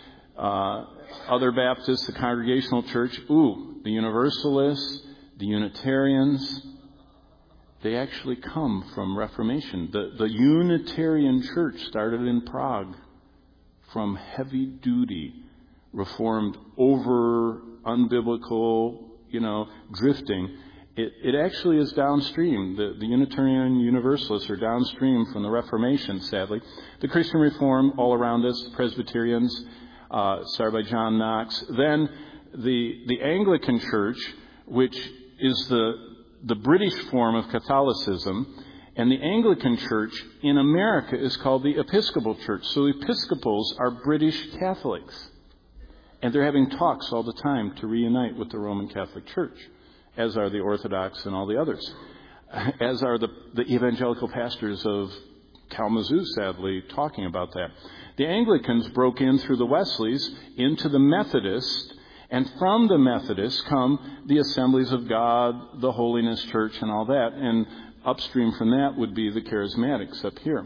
other Baptists, the Congregational Church, the Universalists, the Unitarians, they actually come from Reformation. The Unitarian Church started in Prague from heavy-duty Reformed, over unbiblical, drifting. It actually is downstream. The Unitarian Universalists are downstream from the Reformation, sadly. The Christian Reform all around us, Presbyterians, started by John Knox. Then the Anglican Church, which is the British form of Catholicism, and the Anglican Church in America is called the Episcopal Church. So Episcopals are British Catholics. And they're having talks all the time to reunite with the Roman Catholic Church, as are the Orthodox and all the others, as are the evangelical pastors of Kalamazoo, sadly, talking about that. The Anglicans broke in through the Wesleys into the Methodists, and from the Methodists come the Assemblies of God, the Holiness Church, and all that. And upstream from that would be the Charismatics up here,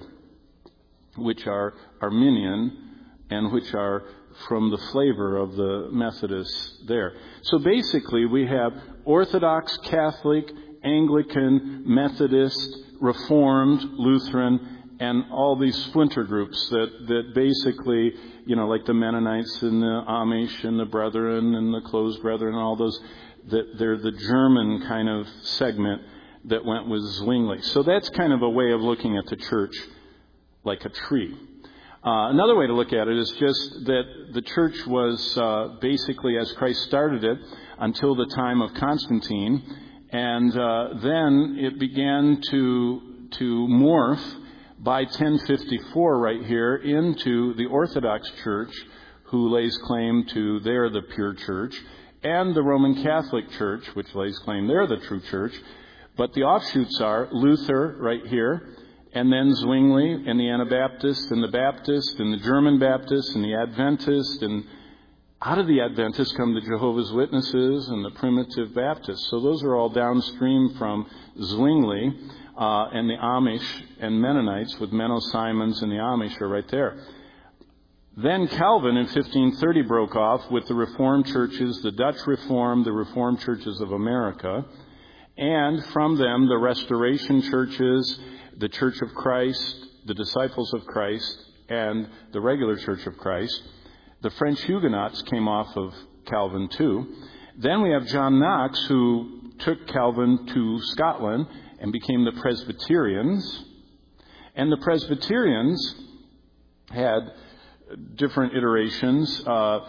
which are Arminian and which are from the flavor of the Methodists there. So basically we have Orthodox, Catholic, Anglican, Methodist, Reformed, Lutheran, and all these splinter groups that basically, like the Mennonites and the Amish and the Brethren and the Closed Brethren and all those, that they're the German kind of segment that went with Zwingli. So that's kind of a way of looking at the church like a tree. Another way to look at it is just that the church was basically, as Christ started it, until the time of Constantine, and then it began to morph by 1054 right here into the Orthodox Church, who lays claim to they're the pure church, and the Roman Catholic Church, which lays claim they're the true church. But the offshoots are Luther right here, and then Zwingli, and the Anabaptists, and the Baptists, and the German Baptists, and the Adventists, and out of the Adventists come the Jehovah's Witnesses and the Primitive Baptists. So those are all downstream from Zwingli, and the Amish and Mennonites, with Menno Simons and the Amish are right there. Then Calvin in 1530 broke off with the Reformed churches, the Dutch Reformed, the Reformed churches of America, and from them the Restoration churches, the Church of Christ, the Disciples of Christ, and the regular Church of Christ. The French Huguenots came off of Calvin too. Then we have John Knox, who took Calvin to Scotland and became the Presbyterians. And the Presbyterians had different iterations,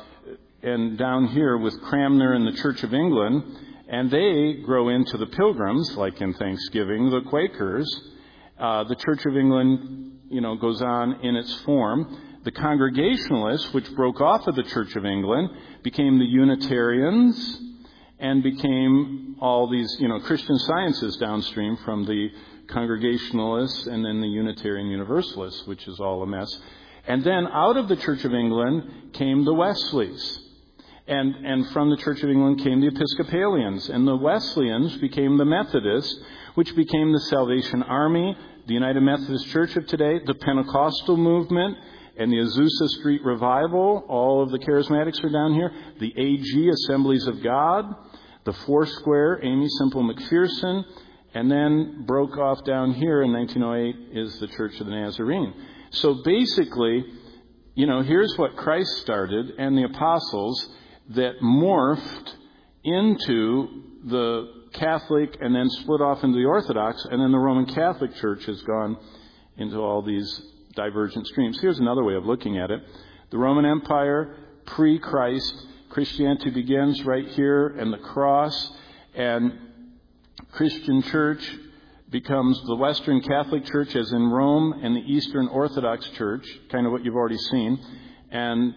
and down here with Cranmer and the Church of England, and they grow into the Pilgrims, like in Thanksgiving, the Quakers. The Church of England, goes on in its form. The Congregationalists, which broke off of the Church of England, became the Unitarians and became all these, Christian Sciences downstream from the Congregationalists and then the Unitarian Universalists, which is all a mess. And then out of the Church of England came the Wesleys. And from the Church of England came the Episcopalians. And the Wesleyans became the Methodists, which became the Salvation Army, the United Methodist Church of today, the Pentecostal movement, and the Azusa Street Revival. All of the Charismatics are down here. The AG, Assemblies of God. The Foursquare, Amy Semple McPherson. And then broke off down here in 1908 is the Church of the Nazarene. So basically, here's what Christ started and the apostles that morphed into the Catholic and then split off into the Orthodox, and then the Roman Catholic Church has gone into all these divergent streams. Here's another way of looking at it. The Roman Empire, pre-Christ, Christianity begins right here and the cross, and Christian Church becomes the Western Catholic Church as in Rome, and the Eastern Orthodox Church, kind of what you've already seen. And,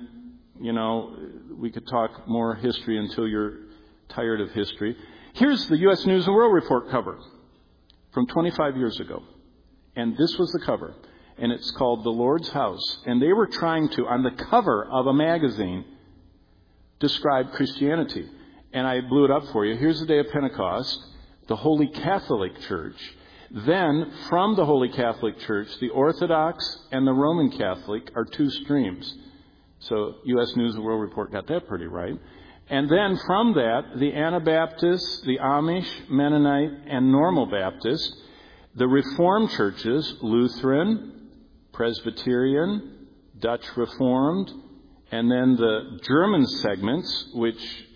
we could talk more history until you're tired of history. Here's the U.S. News and World Report cover from 25 years ago. And this was the cover. And it's called The Lord's House. And they were trying to, on the cover of a magazine, describe Christianity. And I blew it up for you. Here's the day of Pentecost, the Holy Catholic Church. Then, from the Holy Catholic Church, the Orthodox and the Roman Catholic are two streams. So U.S. News and World Report got that pretty right. And then from that, the Anabaptists, the Amish, Mennonite, and Normal Baptist, the Reformed churches, Lutheran, Presbyterian, Dutch Reformed, and then the German segments, which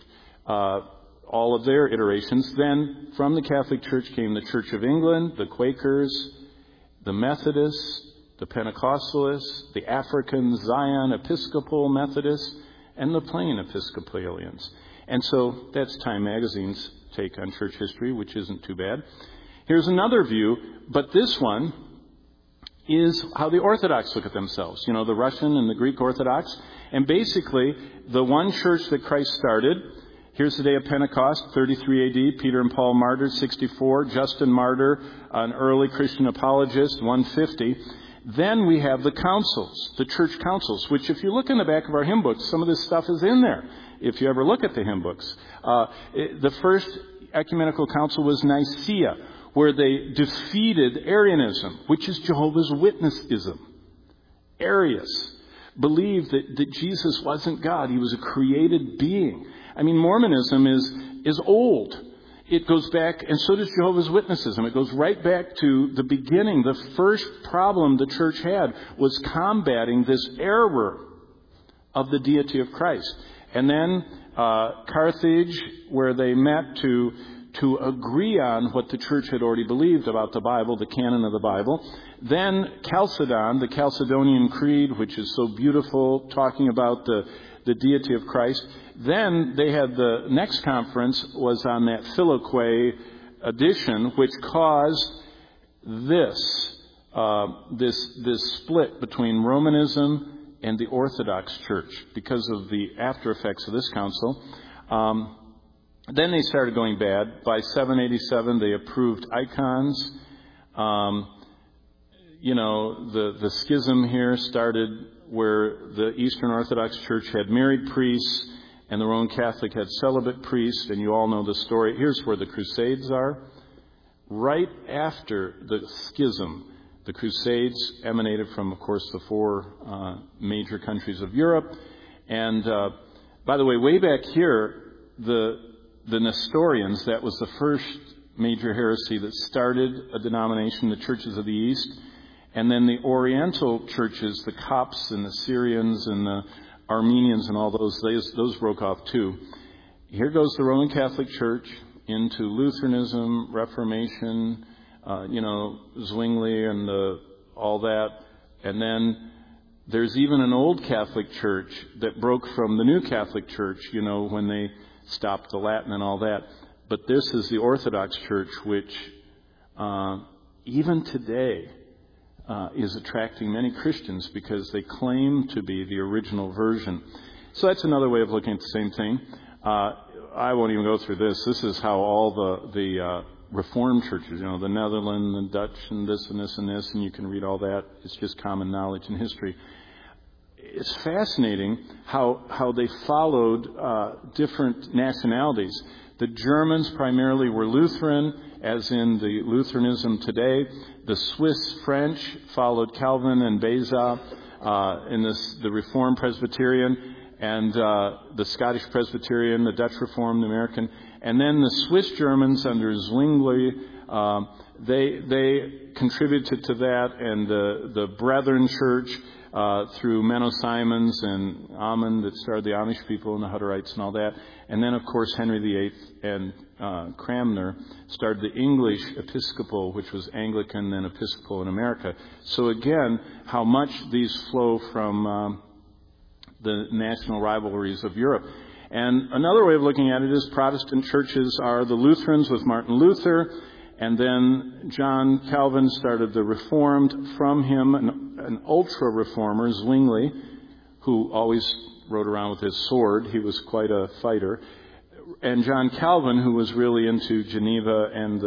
all of their iterations. Then from the Catholic Church came the Church of England, the Quakers, the Methodists, the Pentecostalists, the African Zion Episcopal Methodists, and the plain Episcopalians. And so that's Time Magazine's take on church history, which isn't too bad. Here's another view, but this one is how the Orthodox look at themselves. The Russian and the Greek Orthodox. And basically, the one church that Christ started, here's the day of Pentecost, 33 A.D., Peter and Paul martyred, 64, Justin martyr, an early Christian apologist, 150. Then we have the councils, the church councils, which if you look in the back of our hymn books, some of this stuff is in there, if you ever look at the hymn books. The first ecumenical council was Nicaea, where they defeated Arianism, which is Jehovah's Witnessism. Arius believed that Jesus wasn't God. He was a created being. Mormonism is old. It goes back, and so does Jehovah's Witnessism. It goes right back to the beginning. The first problem the church had was combating this error of the deity of Christ. And then Carthage, where they met to agree on what the church had already believed about the Bible, the canon of the Bible. Then Chalcedon, the Chalcedonian Creed, which is so beautiful, talking about the deity of Christ. Then they had the next conference was on that Philoque edition, which caused this split between Romanism and the Orthodox Church because of the after effects of this council. Then they started going bad. By 787, they approved icons. The schism here started where the Eastern Orthodox Church had married priests and the Roman Catholic had celibate priests, and you all know the story. Here's where the Crusades are. Right after the schism, the Crusades emanated from, of course, the four major countries of Europe. And, by the way back here, the Nestorians, that was the first major heresy that started a denomination, the Churches of the East. And then the Oriental churches, the Copts and the Syrians and the Armenians and all those broke off too. Here goes the Roman Catholic Church into Lutheranism, Reformation, Zwingli and all that. And then there's even an old Catholic Church that broke from the New Catholic Church, when they stopped the Latin and all that. But this is the Orthodox Church, which even today is attracting many Christians because they claim to be the original version. So that's another way of looking at the same thing. I won't even go through this. This is how all the Reformed churches, the Netherlands, the Dutch, and this and this and this, and you can read all that. It's just common knowledge in history. It's fascinating how they followed different nationalities. The Germans primarily were Lutheran, as in the Lutheranism today. The Swiss French followed Calvin and Beza in the Reformed Presbyterian, and the Scottish Presbyterian, the Dutch Reformed, the American. And then the Swiss Germans under Zwingli, they contributed to that, and the Brethren Church through Menno Simons and Ammon that started the Amish people and the Hutterites and all that. And then, of course, Henry VIII and Cranmer started the English Episcopal, which was Anglican, then Episcopal in America. So again, how much these flow from the national rivalries of Europe. And another way of looking at it is Protestant churches are the Lutherans with Martin Luther, and then John Calvin started the Reformed. From him, an ultra-reformer, Zwingli, who always rode around with his sword. He was quite a fighter. And John Calvin, who was really into Geneva and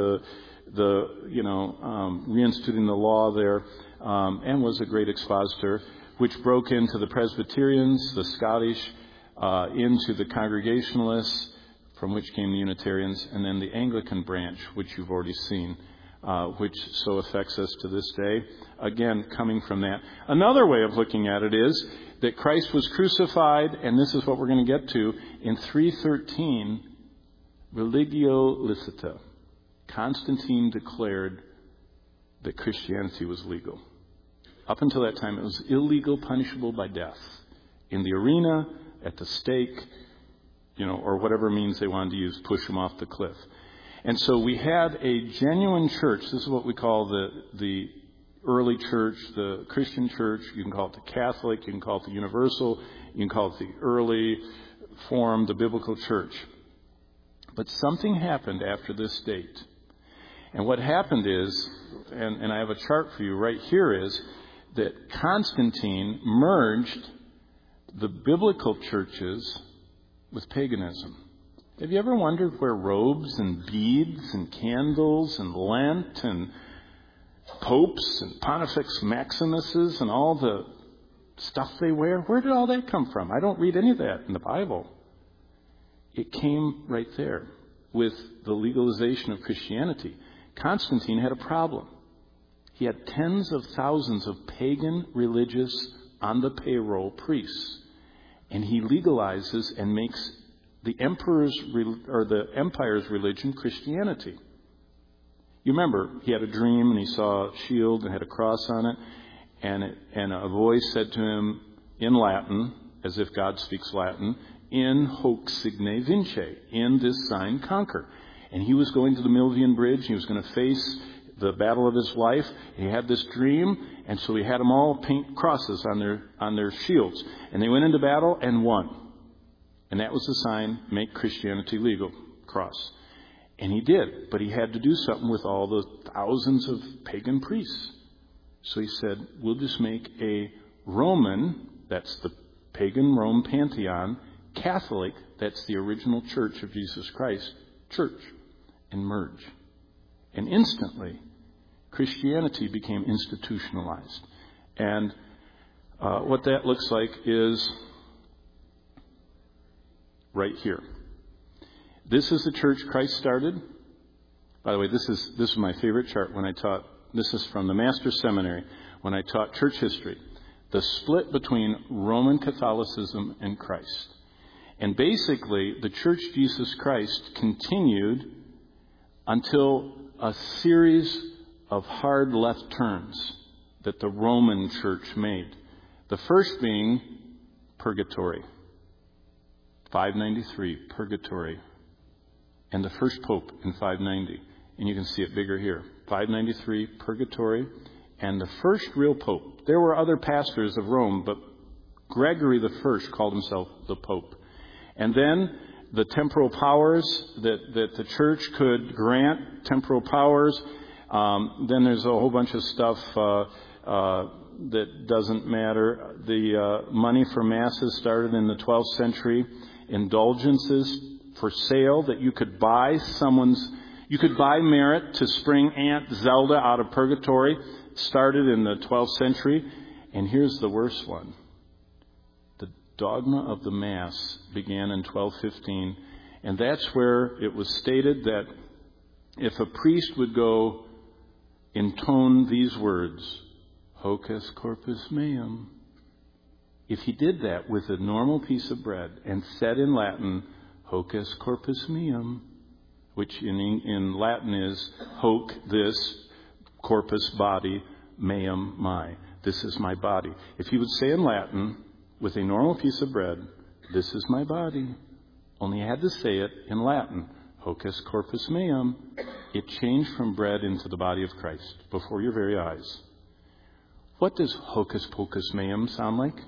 reinstituting the law there, and was a great expositor, which broke into the Presbyterians, the Scottish, into the Congregationalists, from which came the Unitarians, and then the Anglican branch, which you've already seen, which so affects us to this day. Again, coming from that. Another way of looking at it is that Christ was crucified, and this is what we're going to get to, in 313, religio licita. Constantine declared that Christianity was legal. Up until that time, it was illegal, punishable by death. In the arena, at the stake, or whatever means they wanted to use, push them off the cliff. And so we had a genuine church. This is what we call the early church, the Christian church. You can call it the Catholic, you can call it the universal, you can call it the early form, the biblical church. But something happened after this date. And what happened is, and I have a chart for you right here, is that Constantine merged the biblical churches with paganism. Have you ever wondered where robes and beads and candles and Lent and popes and Pontifex Maximuses and all the stuff they wear, where did all that come from? I don't read any of that in the Bible. It came right there with the legalization of Christianity. Constantine had a problem. He had tens of thousands of pagan religious on the payroll priests. And he legalizes and makes the empire's religion Christianity. You remember, he had a dream and he saw a shield and had a cross on it, and a voice said to him in Latin, as if God speaks Latin, "In hoc signe vince," in this sign conquer. And he was going to the Milvian Bridge. He was going to face the battle of his life. He had this dream, and so he had them all paint crosses on their shields. And they went into battle and won. And that was the sign, make Christianity legal, cross. And he did, but he had to do something with all the thousands of pagan priests. So he said, we'll just make a Roman, that's the pagan Rome pantheon, Catholic, that's the original church of Jesus Christ, church, and merge. And instantly, Christianity became institutionalized. And what that looks like is right here. This is the church Christ started. By the way, this is my favorite chart when I taught. This is from the Master's Seminary when I taught church history. The split between Roman Catholicism and Christ. And basically, the Church Jesus Christ continued until a series of hard left turns that the Roman Church made. The first being purgatory. 593, purgatory. And the first pope in 590. And you can see it bigger here. 593, purgatory. And the first real pope. There were other pastors of Rome, but Gregory I called himself the pope. And then the temporal powers, that the church could grant temporal powers. Then there's a whole bunch of stuff that doesn't matter. The money for masses started in the 12th century. Indulgences for sale that you could buy you could buy merit to spring Aunt Zelda out of purgatory. Started in the 12th century. And here's the worst one. The dogma of the Mass began in 1215. And that's where it was stated that if a priest would go intone these words, hoc est corpus meum, if he did that with a normal piece of bread and said in Latin, hoc est corpus meum, which in Latin is hoc, this, corpus, body, meum, my. this is my body. If he would say in Latin, with a normal piece of bread, this is my body, only he had to say it in Latin, hocus corpus meum, it changed from bread into the body of Christ before your very eyes. What does hocus pocus meum sound like?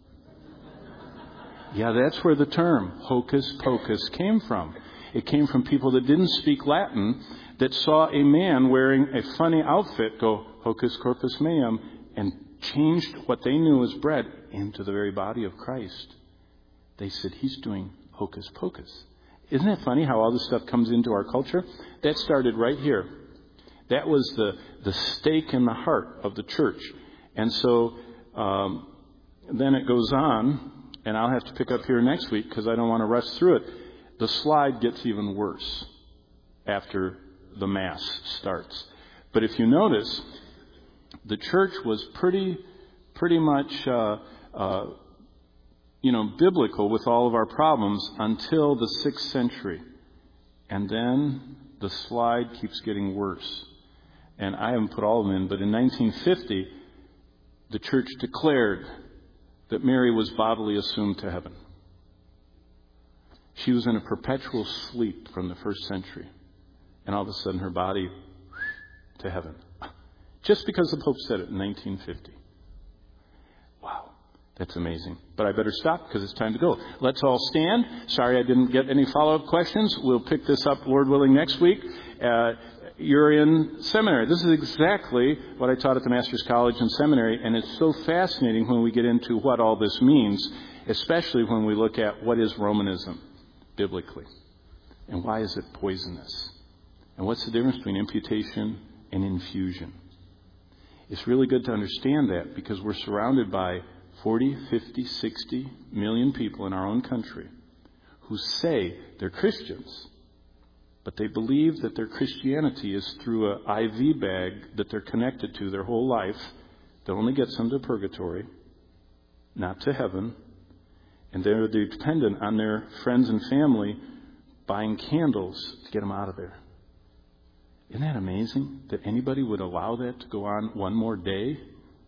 Yeah, that's where the term hocus pocus came from. It came from people that didn't speak Latin, that saw a man wearing a funny outfit go hocus corpus meum and changed what they knew as bread into the very body of Christ. They said, he's doing hocus pocus. Isn't it funny how all this stuff comes into our culture? That started right here. That was the stake in the heart of the church. And so then it goes on, and I'll have to pick up here next week because I don't want to rush through it. The slide gets even worse after the Mass starts. But if you notice, the church was pretty much biblical with all of our problems until the 6th century. And then the slide keeps getting worse. And I haven't put all of them in, but in 1950, the church declared that Mary was bodily assumed to heaven. She was in a perpetual sleep from the 1st century. And all of a sudden her body to heaven. Just because the Pope said it in 1950. Wow, that's amazing. But I better stop because it's time to go. Let's all stand. Sorry I didn't get any follow-up questions. We'll pick this up, Lord willing, next week. You're in seminary. This is exactly what I taught at the Master's College and Seminary, and it's so fascinating when we get into what all this means, especially when we look at what is Romanism biblically, and why is it poisonous, and what's the difference between imputation and infusion. It's really good to understand that because we're surrounded by 40, 50, 60 million people in our own country who say they're Christians, but they believe that their Christianity is through an IV bag that they're connected to their whole life that only gets them to purgatory, not to heaven. And they're dependent on their friends and family buying candles to get them out of there. Isn't that amazing that anybody would allow that to go on one more day?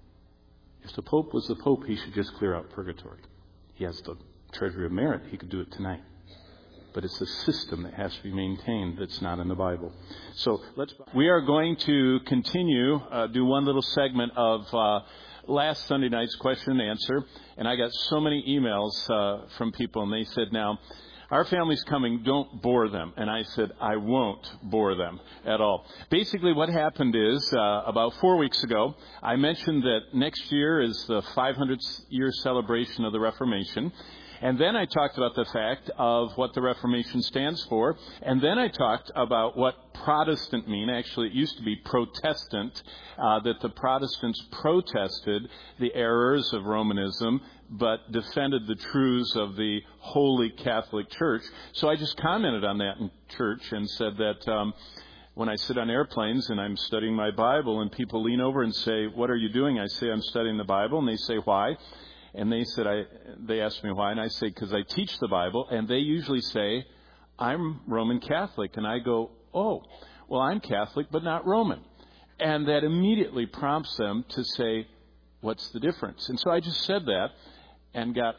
If the Pope was the Pope, he should just clear out purgatory. He has the treasury of merit. He could do it tonight. But it's a system that has to be maintained that's not in the Bible. So we are going to continue, do one little segment of last Sunday night's question and answer. And I got so many emails from people, and they said, now, our family's coming, don't bore them. And I said, I won't bore them at all. Basically what happened is, about 4 weeks ago, I mentioned that next year is the 500th year celebration of the Reformation. And then I talked about the fact of what the Reformation stands for. And then I talked about what Protestant mean. Actually, it used to be Protestant, that the Protestants protested the errors of Romanism, but defended the truths of the Holy Catholic Church. So I just commented on that in church and said that when I sit on airplanes and I'm studying my Bible and people lean over and say, what are you doing? I say, I'm studying the Bible. And they say, why? And they asked me why, and I say, because I teach the Bible, and they usually say, I'm Roman Catholic. And I go, oh, well, I'm Catholic, but not Roman. And that immediately prompts them to say, what's the difference? And so I just said that and got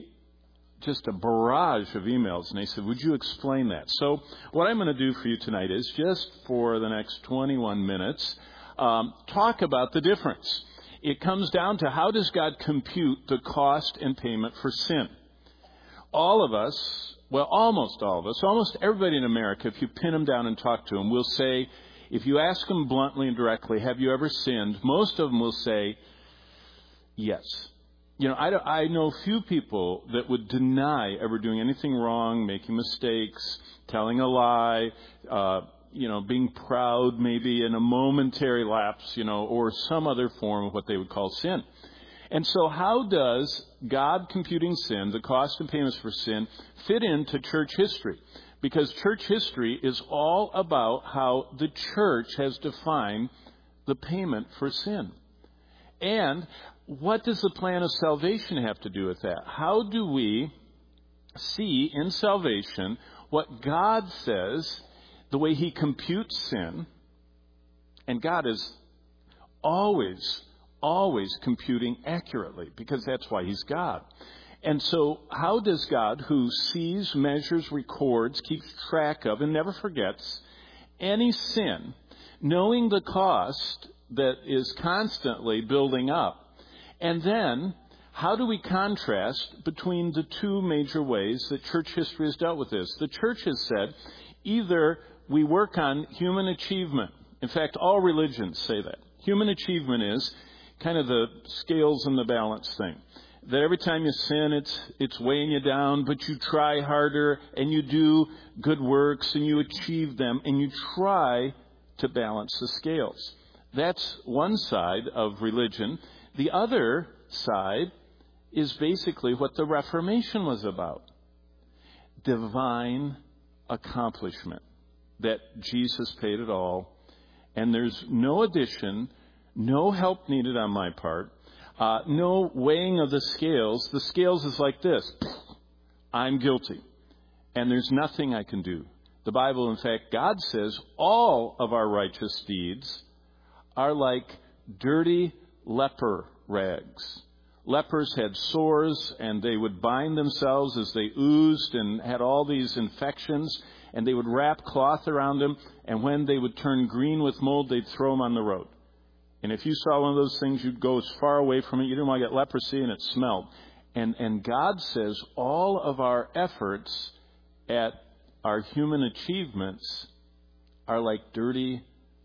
just a barrage of emails. And they said, would you explain that? So what I'm going to do for you tonight is just for the next 21 minutes, talk about the difference. It comes down to how does God compute the cost and payment for sin? All of us, well, almost all of us, almost everybody in America, if you pin them down and talk to them, will say, if you ask them bluntly and directly, have you ever sinned? Most of them will say, yes. You know, I know few people that would deny ever doing anything wrong, making mistakes, telling a lie, being proud maybe in a momentary lapse, or some other form of what they would call sin. And so how does God computing sin, the cost and payments for sin, fit into church history? Because church history is all about how the church has defined the payment for sin. And what does the plan of salvation have to do with that? How do we see in salvation what God says, the way he computes sin? And God is always always computing accurately, because that's why he's God. And so how does God, who sees, measures, records, keeps track of, and never forgets any sin, knowing the cost that is constantly building up, and then how do we contrast between the two major ways that church history has dealt with this? The church has said either we work on human achievement. In fact, all religions say that. Human achievement is kind of the scales and the balance thing. That every time you sin, it's weighing you down, but you try harder and you do good works and you achieve them and you try to balance the scales. That's one side of religion. The other side is basically what the Reformation was about. Divine accomplishment. That Jesus paid it all. And there's no addition, no help needed on my part, no weighing of the scales. The scales is like this. I'm guilty. And there's nothing I can do. The Bible, in fact, God says all of our righteous deeds are like dirty leper rags. Lepers had sores, and they would bind themselves as they oozed and had all these infections, and they would wrap cloth around them, and when they would turn green with mold, they'd throw them on the road. And if you saw one of those things, you'd go as far away from it. You didn't want to get leprosy, and it smelled. And God says all of our efforts at our human achievements are like dirty,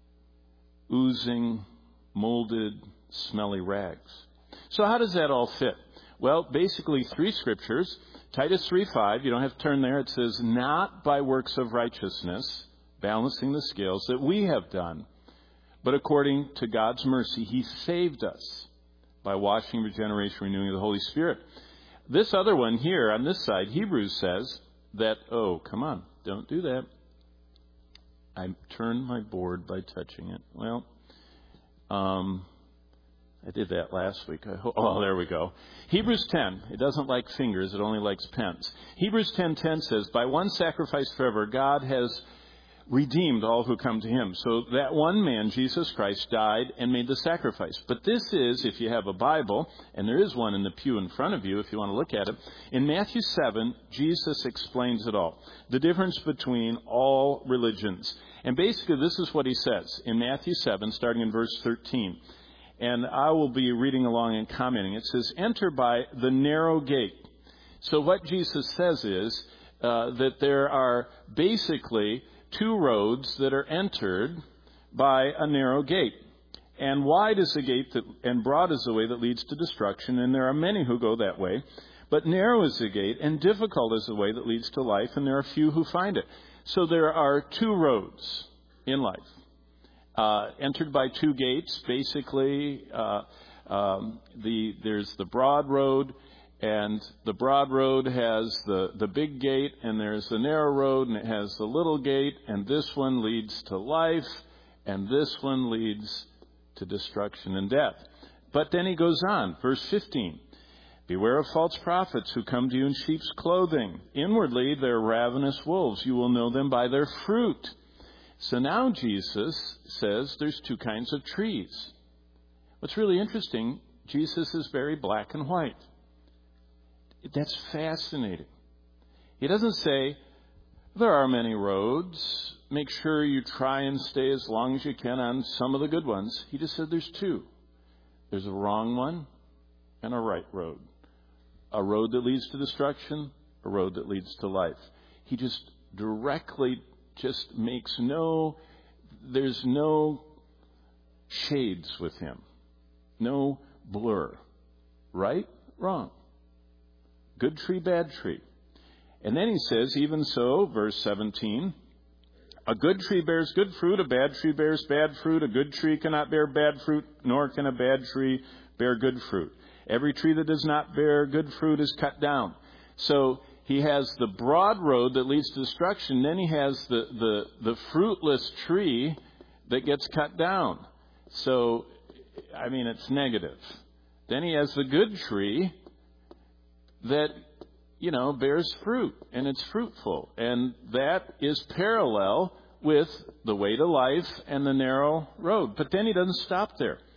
oozing, molded, smelly rags. So how does that all fit? Well, basically 3 scriptures. Titus 3:5, you don't have to turn there. It says, not by works of righteousness, balancing the scales, that we have done, but according to God's mercy, he saved us by washing, regeneration, renewing of the Holy Spirit. This other one here on this side, Hebrews says that, oh, come on, don't do that. I turned my board by touching it. Well, I did that last week. Oh, there we go. Hebrews 10. It doesn't like fingers. It only likes pens. Hebrews 10:10 says, by one sacrifice forever, God has redeemed all who come to him. So that one man, Jesus Christ, died and made the sacrifice. But this is, if you have a Bible, and there is one in the pew in front of you if you want to look at it, in Matthew 7, Jesus explains it all. The difference between all religions. And basically this is what he says in Matthew 7, starting in verse 13. And I will be reading along and commenting. It says, enter by the narrow gate. So what Jesus says is that there are basically 2 roads that are entered by a narrow gate. And wide is the gate and broad is the way that leads to destruction, and there are many who go that way. But narrow is the gate, and difficult is the way that leads to life, and there are few who find it. So there are 2 roads in life. Entered by 2 gates, basically. There's the broad road, and the broad road has the big gate, and there's the narrow road, and it has the little gate, and this one leads to life, and this one leads to destruction and death. But then he goes on, verse 15. Beware of false prophets who come to you in sheep's clothing. Inwardly, they're ravenous wolves. You will know them by their fruit. So now Jesus says there's 2 kinds of trees. What's really interesting, Jesus is very black and white. That's fascinating. He doesn't say, there are many roads. Make sure you try and stay as long as you can on some of the good ones. He just said there's 2. There's a wrong one and a right road. A road that leads to destruction, a road that leads to life. He just directly makes there's no shades with him. No blur. Right? Wrong. Good tree, bad tree. And then he says, even so, verse 17, a good tree bears good fruit, a bad tree bears bad fruit, a good tree cannot bear bad fruit, nor can a bad tree bear good fruit. Every tree that does not bear good fruit is cut down. So he has the broad road that leads to destruction. Then he has the fruitless tree that gets cut down. So, it's negative. Then he has the good tree that, bears fruit, and it's fruitful. And that is parallel with the way to life and the narrow road. But then he doesn't stop there.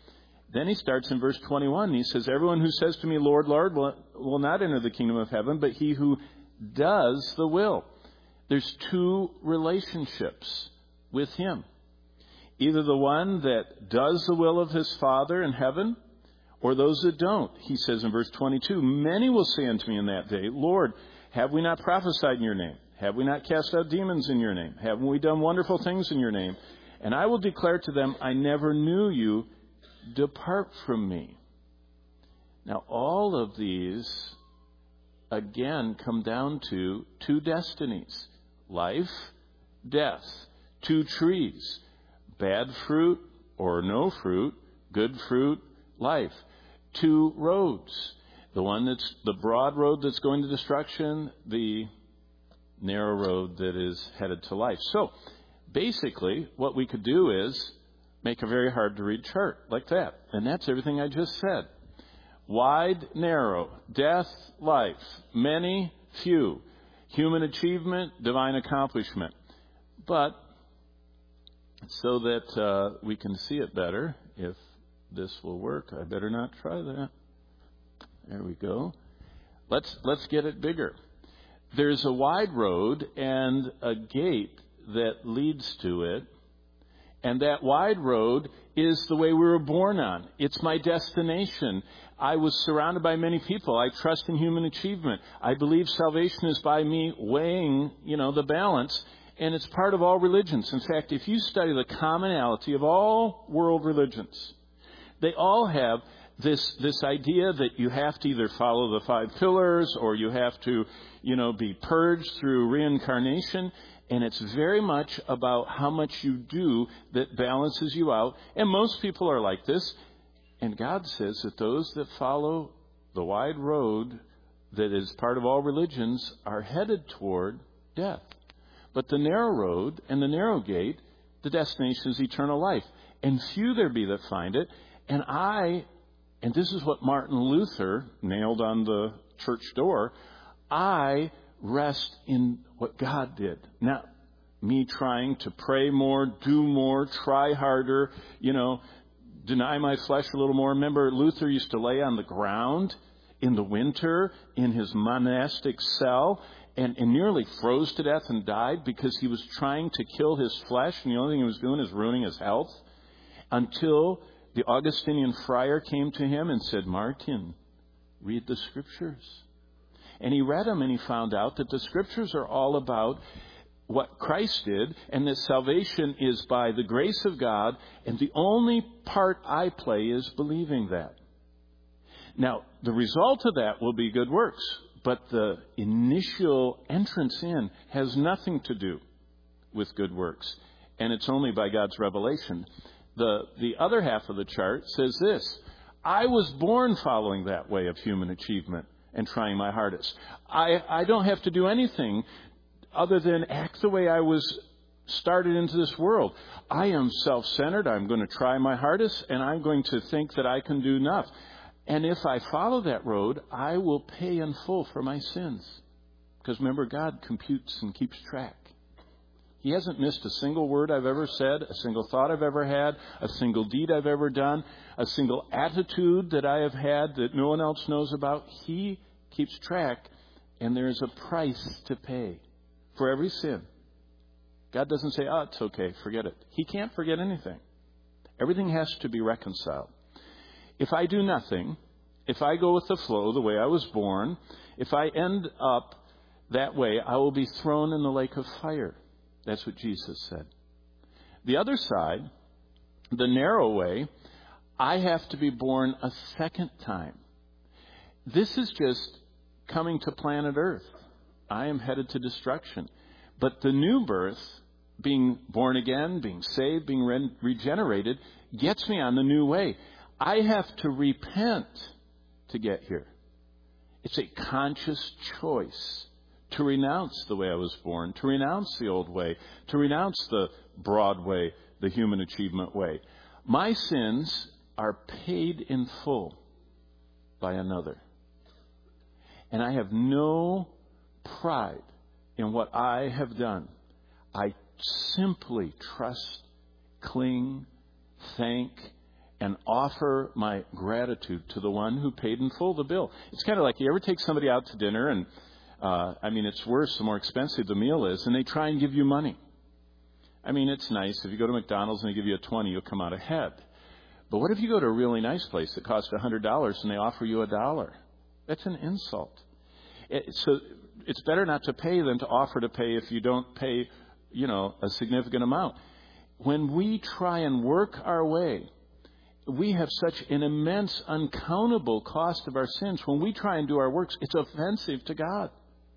Then he starts in verse 21. He says, everyone who says to me, Lord, Lord, will not enter the kingdom of heaven, but he who does the will. There's two relationships with him. Either the one that does the will of his Father in heaven, or those that don't. He says in verse 22, many will say unto me in that day, Lord, have we not prophesied in your name? Have we not cast out demons in your name? Haven't we done wonderful things in your name? And I will declare to them, I never knew you. Depart from me. Now, all of these, again, come down to two destinies. Life, death. Two trees. Bad fruit or no fruit. Good fruit, life. Two roads. The one that's the broad road that's going to destruction. The narrow road that is headed to life. So, basically, what we could do is make a very hard-to-read chart like that. And that's everything I just said. Wide, narrow, death, life, many, few, human achievement, divine accomplishment. But so that we can see it better, if this will work, I better not try that. There we go. Let's get it bigger. There's a wide road and a gate that leads to it. And that wide road is the way we were born on. It's my destination. I was surrounded by many people. I trust in human achievement. I believe salvation is by me weighing, the balance. And it's part of all religions. In fact, if you study the commonality of all world religions, they all have this idea that you have to either follow the 5 pillars or you have to, be purged through reincarnation. And it's very much about how much you do that balances you out. And most people are like this. And God says that those that follow the wide road that is part of all religions are headed toward death. But the narrow road and the narrow gate, the destination is eternal life. And few there be that find it. And this is what Martin Luther nailed on the church door, I rest in what God did. Not me trying to pray more, do more, try harder, deny my flesh a little more. Remember, Luther used to lay on the ground in the winter in his monastic cell and nearly froze to death and died because he was trying to kill his flesh, and the only thing he was doing is ruining his health, until the Augustinian friar came to him and said, Martin, read the Scriptures. And he read them and he found out that the Scriptures are all about what Christ did and that salvation is by the grace of God, and the only part I play is believing that. Now, the result of that will be good works, but the initial entrance in has nothing to do with good works, and it's only by God's revelation. The other half of the chart says this, I was born following that way of human achievement and trying my hardest. I don't have to do anything other than act the way I was started into this world. I am self-centered. I'm going to try my hardest, and I'm going to think that I can do enough. And if I follow that road, I will pay in full for my sins. Because remember, God computes and keeps track. He hasn't missed a single word I've ever said, a single thought I've ever had, a single deed I've ever done, a single attitude that I have had that no one else knows about. He keeps track, and there's a price to pay for every sin. God doesn't say, it's okay, forget it. He can't forget anything. Everything has to be reconciled. If I do nothing, if I go with the flow, the way I was born, if I end up that way, I will be thrown in the lake of fire. That's what Jesus said. The other side, the narrow way, I have to be born a second time. This is just coming to planet Earth. I am headed to destruction. But the new birth, being born again, being saved, being regenerated, gets me on the new way. I have to repent to get here. It's a conscious choice to renounce the way I was born, to renounce the old way, to renounce the broad way, the human achievement way. My sins are paid in full by another. And I have no pride in what I have done. I simply trust, cling, thank, and offer my gratitude to the one who paid in full the bill. It's kind of like you ever take somebody out to dinner and, it's worse the more expensive the meal is, and they try and give you money. It's nice. If you go to McDonald's and they give you a 20, you'll come out ahead. But what if you go to a really nice place that costs $100 and they offer you $1? That's an insult. So it's better not to pay than to offer to pay if you don't pay, a significant amount. When we try and work our way, we have such an immense, uncountable cost of our sins. When we try and do our works, it's offensive to God.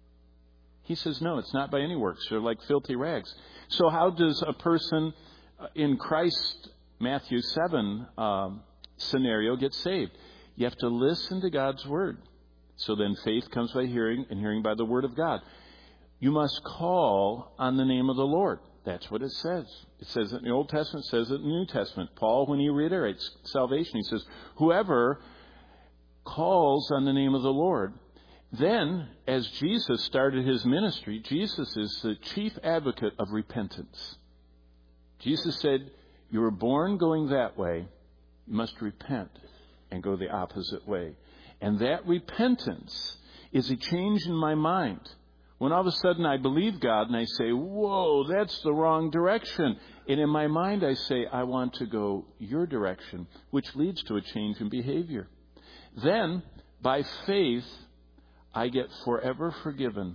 He says, no, it's not by any works. They're like filthy rags. So how does a person in Christ, Matthew 7 scenario, get saved? You have to listen to God's word. So then faith comes by hearing, and hearing by the word of God. You must call on the name of the Lord. That's what it says. It says it in the Old Testament, it says it in the New Testament. Paul, when he reiterates salvation, he says, whoever calls on the name of the Lord. Then, as Jesus started his ministry, Jesus is the chief advocate of repentance. Jesus said, you were born going that way, you must repent and go the opposite way. And that repentance is a change in my mind. When all of a sudden I believe God and I say, whoa, that's the wrong direction. And in my mind I say, I want to go your direction, which leads to a change in behavior. Then, by faith, I get forever forgiven.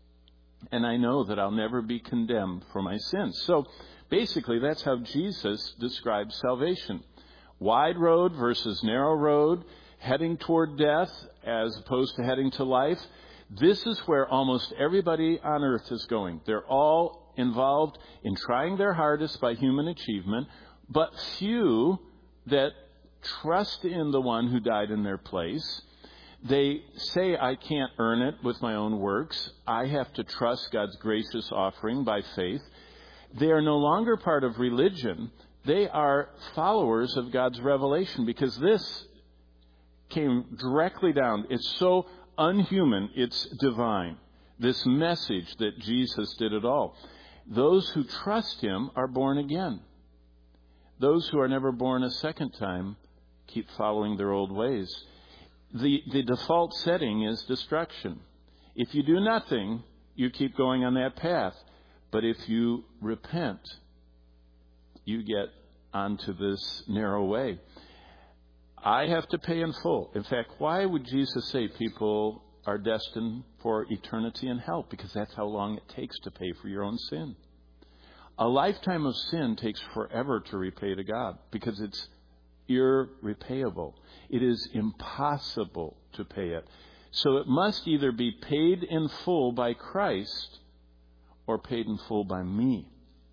And I know that I'll never be condemned for my sins. So, basically, that's how Jesus describes salvation. Wide road versus narrow road, heading toward death as opposed to heading to life. This is where almost everybody on earth is going. They're all involved in trying their hardest by human achievement, but few that trust in the one who died in their place. They say, I can't earn it with my own works. I have to trust God's gracious offering by faith. They are no longer part of religion. They are followers of God's revelation, because this came directly down. It's so unhuman, it's divine. This message that Jesus did it all. Those who trust him are born again. Those who are never born a second time keep following their old ways. The default setting is destruction. If you do nothing, you keep going on that path. But if you repent, you get onto this narrow way. I have to pay in full. In fact, why would Jesus say people are destined for eternity in hell? Because that's how long it takes to pay for your own sin. A lifetime of sin takes forever to repay to God, because it's irrepayable. It is impossible to pay it. So it must either be paid in full by Christ or paid in full by me.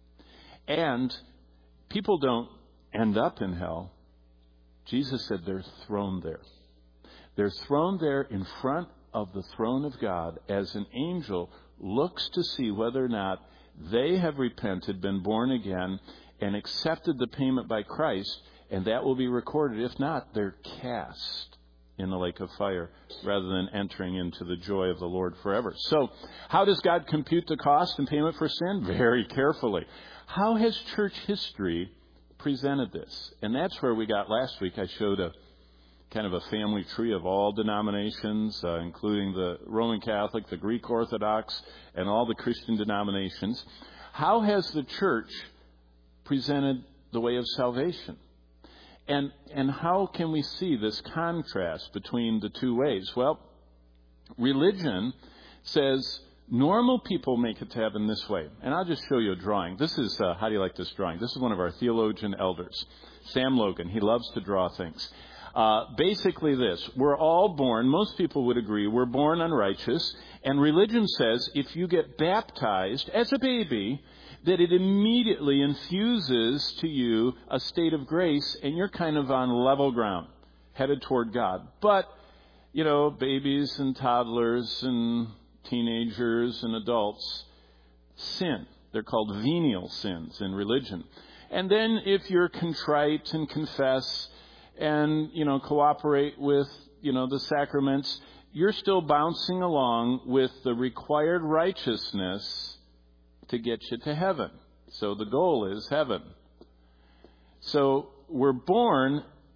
And people don't end up in hell. Jesus said they're thrown there. They're thrown there in front of the throne of God as an angel looks to see whether or not they have repented, been born again, and accepted the payment by Christ, and that will be recorded. If not, they're cast in the lake of fire rather than entering into the joy of the Lord forever. So, how does God compute the cost and payment for sin? Very carefully. How has church history presented this? And that's where we got last week. I showed a kind of a family tree of all denominations, including the Roman Catholic, the Greek Orthodox, and all the Christian denominations. How has the church presented the way of salvation? And how can we see this contrast between the two ways? Well, religion says normal people make it to heaven this way. And I'll just show you a drawing. This is, how do you like this drawing? This is one of our theologian elders, Sam Logan. He loves to draw things. Basically this, we're all born, most people would agree, we're born unrighteous. And religion says if you get baptized as a baby, that it immediately infuses to you a state of grace, and you're kind of on level ground, headed toward God. But, babies and toddlers and teenagers and adults sin. They're called venial sins in religion. And then if you're contrite and confess and, cooperate with, the sacraments, you're still bouncing along with the required righteousness to get you to heaven. So the goal is heaven. So we're born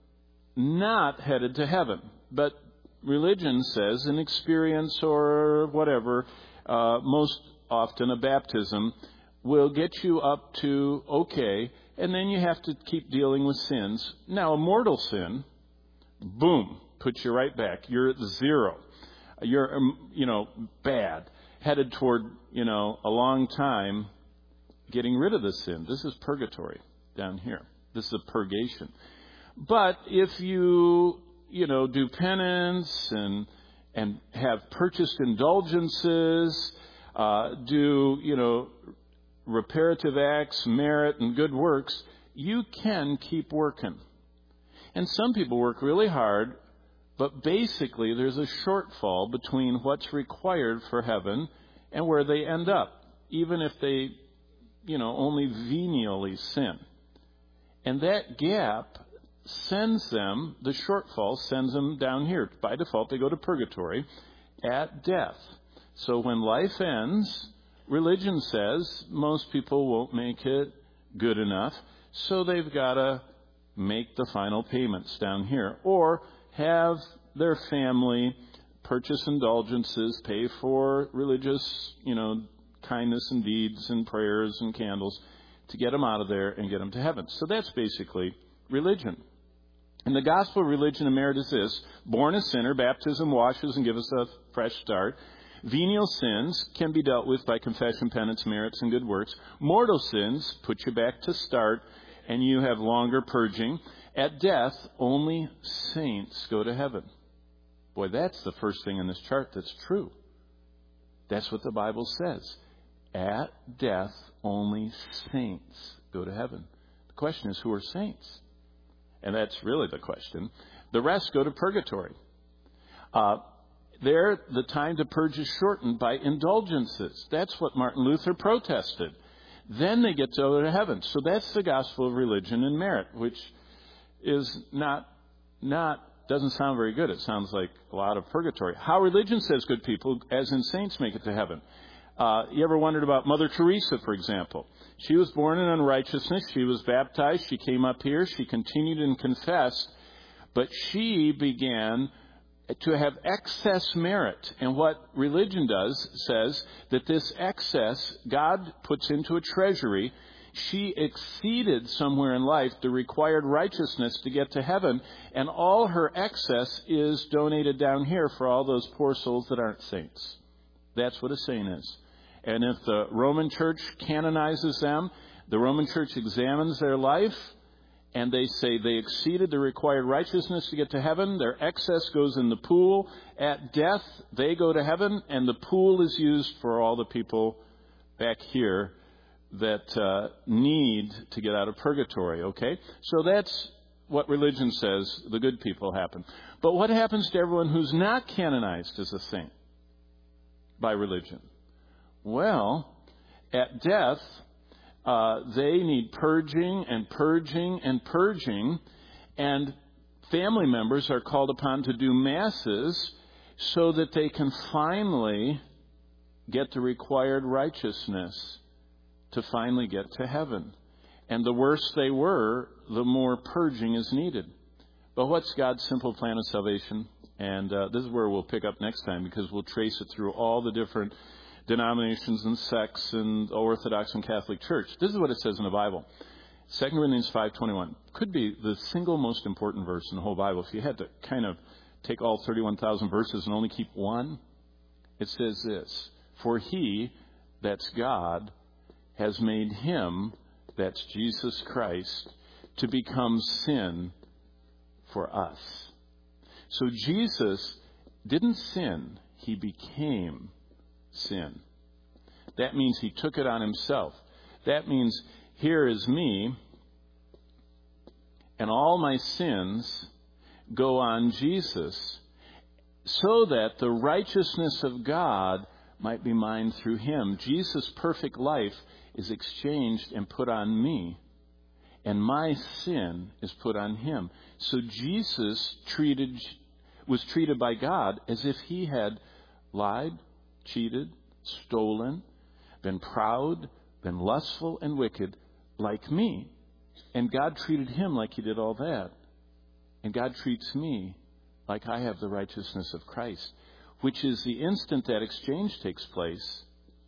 not headed to heaven. But religion says an experience or whatever, most often a baptism, will get you up to okay, and then you have to keep dealing with sins. Now, a mortal sin, boom, puts you right back. You're at zero. You're, bad, headed toward, a long time getting rid of the sin. This is purgatory down here. This is a purgation. But if you, do penance and have purchased indulgences, do, reparative acts, merit, and good works, you can keep working. And some people work really hard, but basically there's a shortfall between what's required for heaven and where they end up, even if they, only venially sin. And that gap sends them, the shortfall sends them down here. By default, they go to purgatory at death. So when life ends, religion says most people won't make it good enough, so they've got to make the final payments down here, or have their family purchase indulgences, pay for religious, kindness and deeds and prayers and candles to get them out of there and get them to heaven. So that's basically religion. And the gospel of religion and merit is this: born a sinner, baptism washes and gives us a fresh start. Venial sins can be dealt with by confession, penance, merits, and good works. Mortal sins put you back to start, and you have longer purging. At death, only saints go to heaven. Boy, that's the first thing in this chart that's true. That's what the Bible says. At death, only saints go to heaven. The question is, who are saints? And that's really the question. The rest go to purgatory. There, the time to purge is shortened by indulgences. That's what Martin Luther protested. Then they get to go to heaven. So that's the gospel of religion and merit, which is doesn't sound very good. It sounds like a lot of purgatory. How religion says good people, as in saints, make it to heaven. You ever wondered about Mother Teresa, for example? She was born in unrighteousness. She was baptized. She came up here. She continued and confessed. But she began to have excess merit. And what religion says that this excess God puts into a treasury. She exceeded somewhere in life the required righteousness to get to heaven, and all her excess is donated down here for all those poor souls that aren't saints. That's what a saint is. And if the Roman Church canonizes them, the Roman Church examines their life, and they say they exceeded the required righteousness to get to heaven. Their excess goes in the pool. At death, they go to heaven, and the pool is used for all the people back here that need to get out of purgatory, okay? So that's what religion says the good people happen. But what happens to everyone who's not canonized as a saint by religion? Well, at death, they need purging and purging and purging, and family members are called upon to do masses so that they can finally get the required righteousness to finally get to heaven. And the worse they were, the more purging is needed. But what's God's simple plan of salvation? And this is where we'll pick up next time, because we'll trace it through all the different denominations and sects and Orthodox and Catholic Church. This is what it says in the Bible. 2 Corinthians 5:21 could be the single most important verse in the whole Bible. If you had to kind of take all 31,000 verses and only keep one, it says this: for he, that's God, has made him, that's Jesus Christ, to become sin for us. So Jesus didn't sin, he became sin. That means he took it on himself. That means here is me, and all my sins go on Jesus, so that the righteousness of God might be mine through him. Jesus' perfect life is exchanged and put on me, and my sin is put on him. So Jesus was treated by God as if he had lied, cheated, stolen, been proud, been lustful and wicked like me. And God treated him like he did all that. and God treats me like I have the righteousness of Christ, which is the instant that exchange takes place,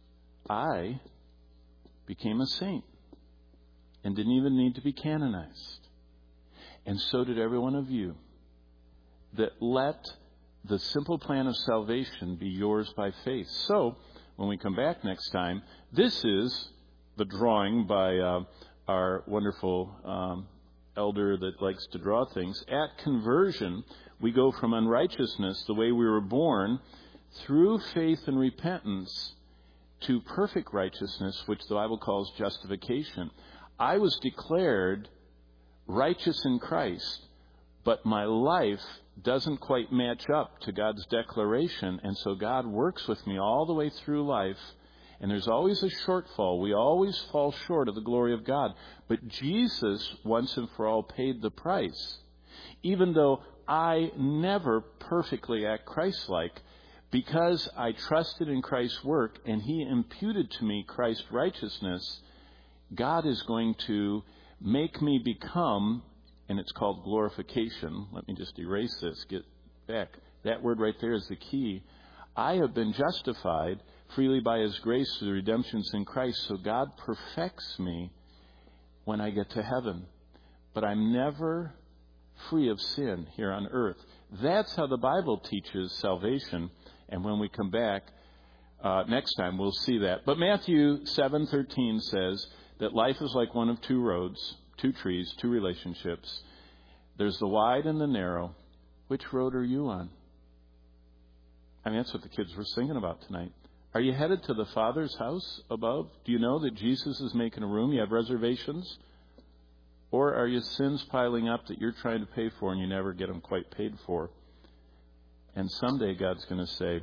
I became a saint and didn't even need to be canonized. And so did every one of you. That let the simple plan of salvation be yours by faith. So, when we come back next time, this is the drawing by our wonderful elder that likes to draw things. At conversion, we go from unrighteousness, the way we were born, through faith and repentance, to perfect righteousness, which the Bible calls justification. I was declared righteous in Christ, but my life doesn't quite match up to God's declaration, and so God works with me all the way through life, and there's always a shortfall. We always fall short of the glory of God. But Jesus, once and for all, paid the price. Even though I never perfectly act Christ-like, because I trusted in Christ's work and He imputed to me Christ's righteousness, God is going to make me become, and it's called glorification. Let me just erase this, get back. That word right there is the key. I have been justified freely by His grace through the redemptions in Christ, so God perfects me when I get to heaven. But I'm never free of sin here on earth. That's how the Bible teaches salvation. And when we come back next time, we'll see that. But Matthew 7:13 says that life is like one of two roads, two trees, two relationships. There's the wide and the narrow. Which road are you on? I mean, that's what the kids were singing about tonight. Are you headed to the Father's house above? Do you know that Jesus is making a room? You have reservations? Or are your sins piling up that you're trying to pay for and you never get them quite paid for? And someday God's going to say,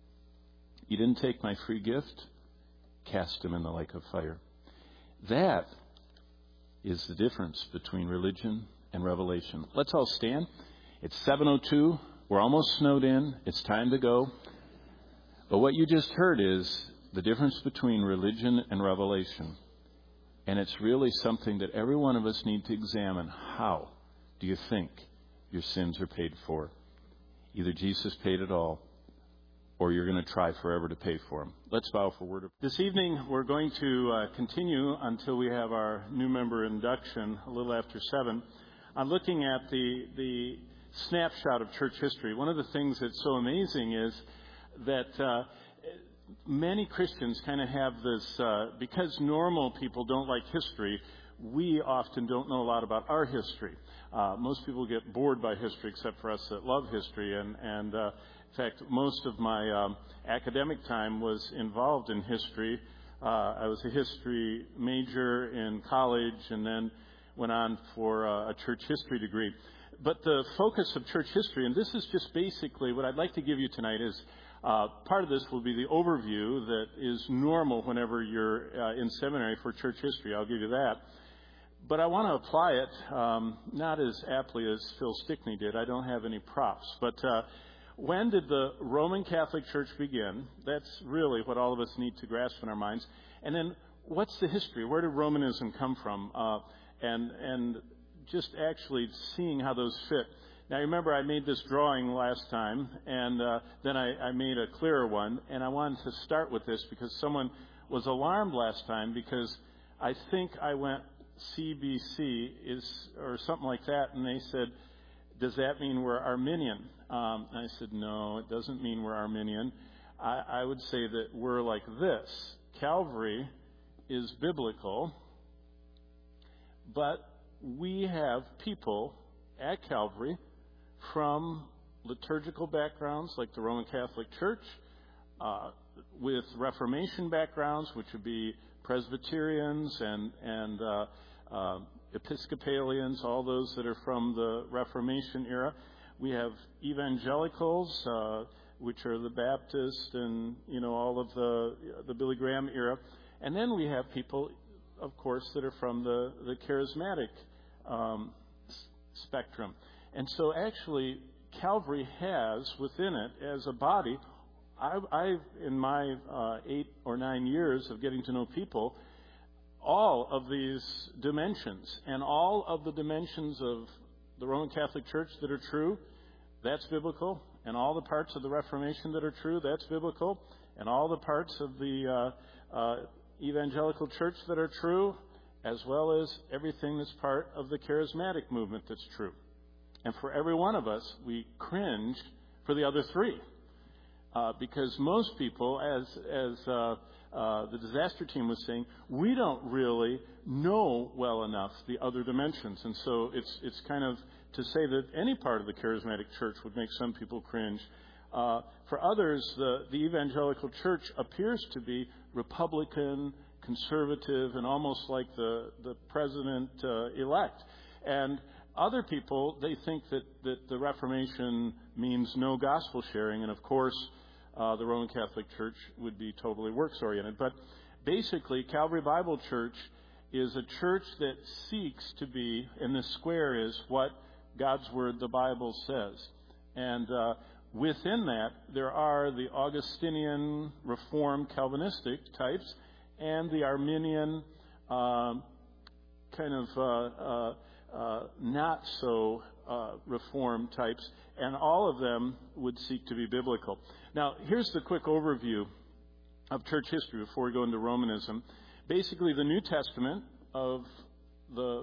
you didn't take my free gift? Cast him in the lake of fire. That is the difference between religion and revelation. Let's all stand. It's 7:02. We're almost snowed in. It's time to go. But what you just heard is the difference between religion and revelation. And it's really something that every one of us need to examine. How do you think your sins are paid for? Either Jesus paid it all, or you're going to try forever to pay for them. Let's bow for word of. This evening, we're going to continue until we have our new member induction a little after 7. I'm looking at the snapshot of church history. One of the things that's so amazing is that many Christians kind of have this, because normal people don't like history, we often don't know a lot about our history. Most people get bored by history except for us that love history. And in fact, most of my academic time was involved in history. I was a history major in college and then went on for a church history degree. But the focus of church history, and this is just basically what I'd like to give you tonight, is part of this will be the overview that is normal whenever you're in seminary for church history. I'll give you that. But I want to apply it, not as aptly as Phil Stickney did. I don't have any props. But when did the Roman Catholic Church begin? That's really what all of us need to grasp in our minds. And then what's the history? Where did Romanism come from? And just actually seeing how those fit. Now, remember, I made this drawing last time, and then I made a clearer one. And I wanted to start with this because someone was alarmed last time because I think I went CBC or something like that, and they said, does that mean we're Arminian? And I said, no, it doesn't mean we're Arminian. I would say that we're like this. Calvary is biblical, but we have people at Calvary from liturgical backgrounds like the Roman Catholic Church, with Reformation backgrounds, which would be Presbyterians and Episcopalians, all those that are from the Reformation era. We have evangelicals, which are the Baptist and, all of the Billy Graham era. And then we have people, of course, that are from the charismatic spectrum. And so actually, Calvary has within it, as a body, I've in my 8 or 9 years of getting to know people, all of these dimensions and all of the dimensions of the Roman Catholic Church that are true, that's biblical. And all the parts of the Reformation that are true, that's biblical. And all the parts of the evangelical church that are true, as well as everything that's part of the charismatic movement that's true. And for every one of us, we cringe for the other three. Because most people, as the disaster team was saying, we don't really know well enough the other dimensions. And so it's kind of to say that any part of the charismatic church would make some people cringe. For others, the evangelical church appears to be Republican, conservative, and almost like the president-elect. And other people, they think that the Reformation means no gospel sharing, and of course, the Roman Catholic Church would be totally works-oriented. But basically, Calvary Bible Church is a church that seeks to be, and the square is what God's Word, the Bible, says. And within that, there are the Augustinian, Reformed, Calvinistic types, and the Arminian not so Reformed types, and all of them would seek to be biblical. Now, here's the quick overview of church history before we go into Romanism. Basically, the New Testament of the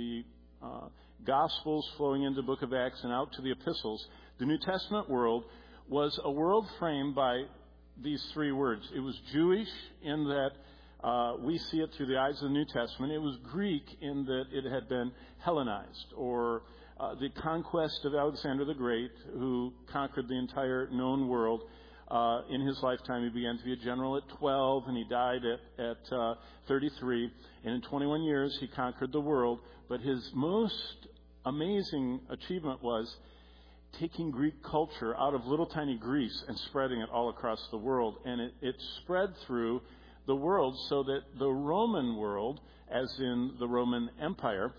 Gospels flowing into the book of Acts and out to the epistles, the New Testament world was a world framed by these three words. It was Jewish in that we see it through the eyes of the New Testament. It was Greek in that it had been Hellenized, or the conquest of Alexander the Great, who conquered the entire known world. In his lifetime, he began to be a general at 12, and he died at 33. And in 21 years, he conquered the world. But his most amazing achievement was taking Greek culture out of little tiny Greece and spreading it all across the world. And it spread through the world so that the Roman world, as in the Roman Empire,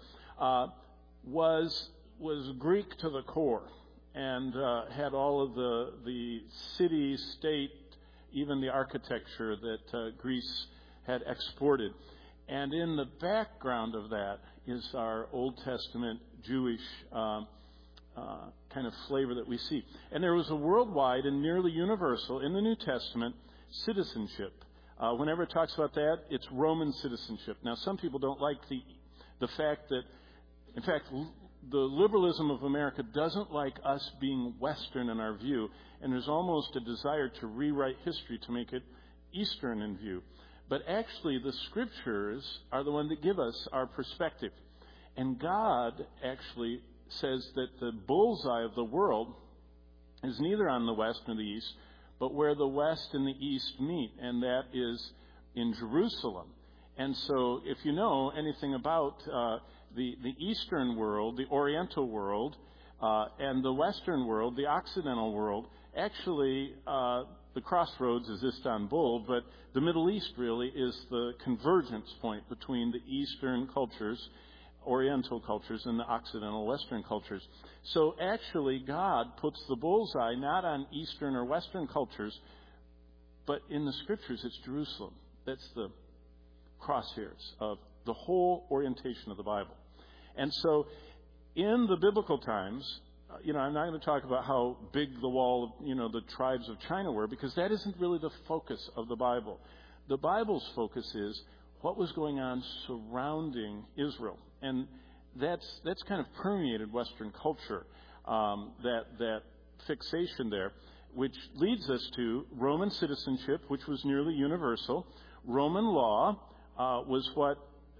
was Greek to the core, and had all of the city, state, even the architecture that Greece had exported. And in the background of that is our Old Testament Jewish kind of flavor that we see. And there was a worldwide and nearly universal, in the New Testament, citizenship. Whenever it talks about that, it's Roman citizenship. Now, some people don't like the fact that, in fact, the liberalism of America doesn't like us being Western in our view, and there's almost a desire to rewrite history to make it Eastern in view. But actually, the Scriptures are the one that give us our perspective. And God actually says that the bullseye of the world is neither on the west nor the east, but where the west and the east meet, and that is in Jerusalem. And so if you know anything about the Eastern world, the Oriental world, and the Western world, the Occidental world, actually the crossroads is Istanbul, but the Middle East really is the convergence point between the Eastern cultures, Oriental cultures, and the Occidental Western cultures. So actually God puts the bullseye not on Eastern or Western cultures, but in the Scriptures it's Jerusalem. That's the crosshairs of the whole orientation of the Bible. And so in the biblical times, I'm not going to talk about how big the wall of, the tribes of China were, because that isn't really the focus of the Bible. The Bible's focus is what was going on surrounding Israel. And that's kind of permeated Western culture, that fixation there, which leads us to Roman citizenship, which was nearly universal. Roman law was what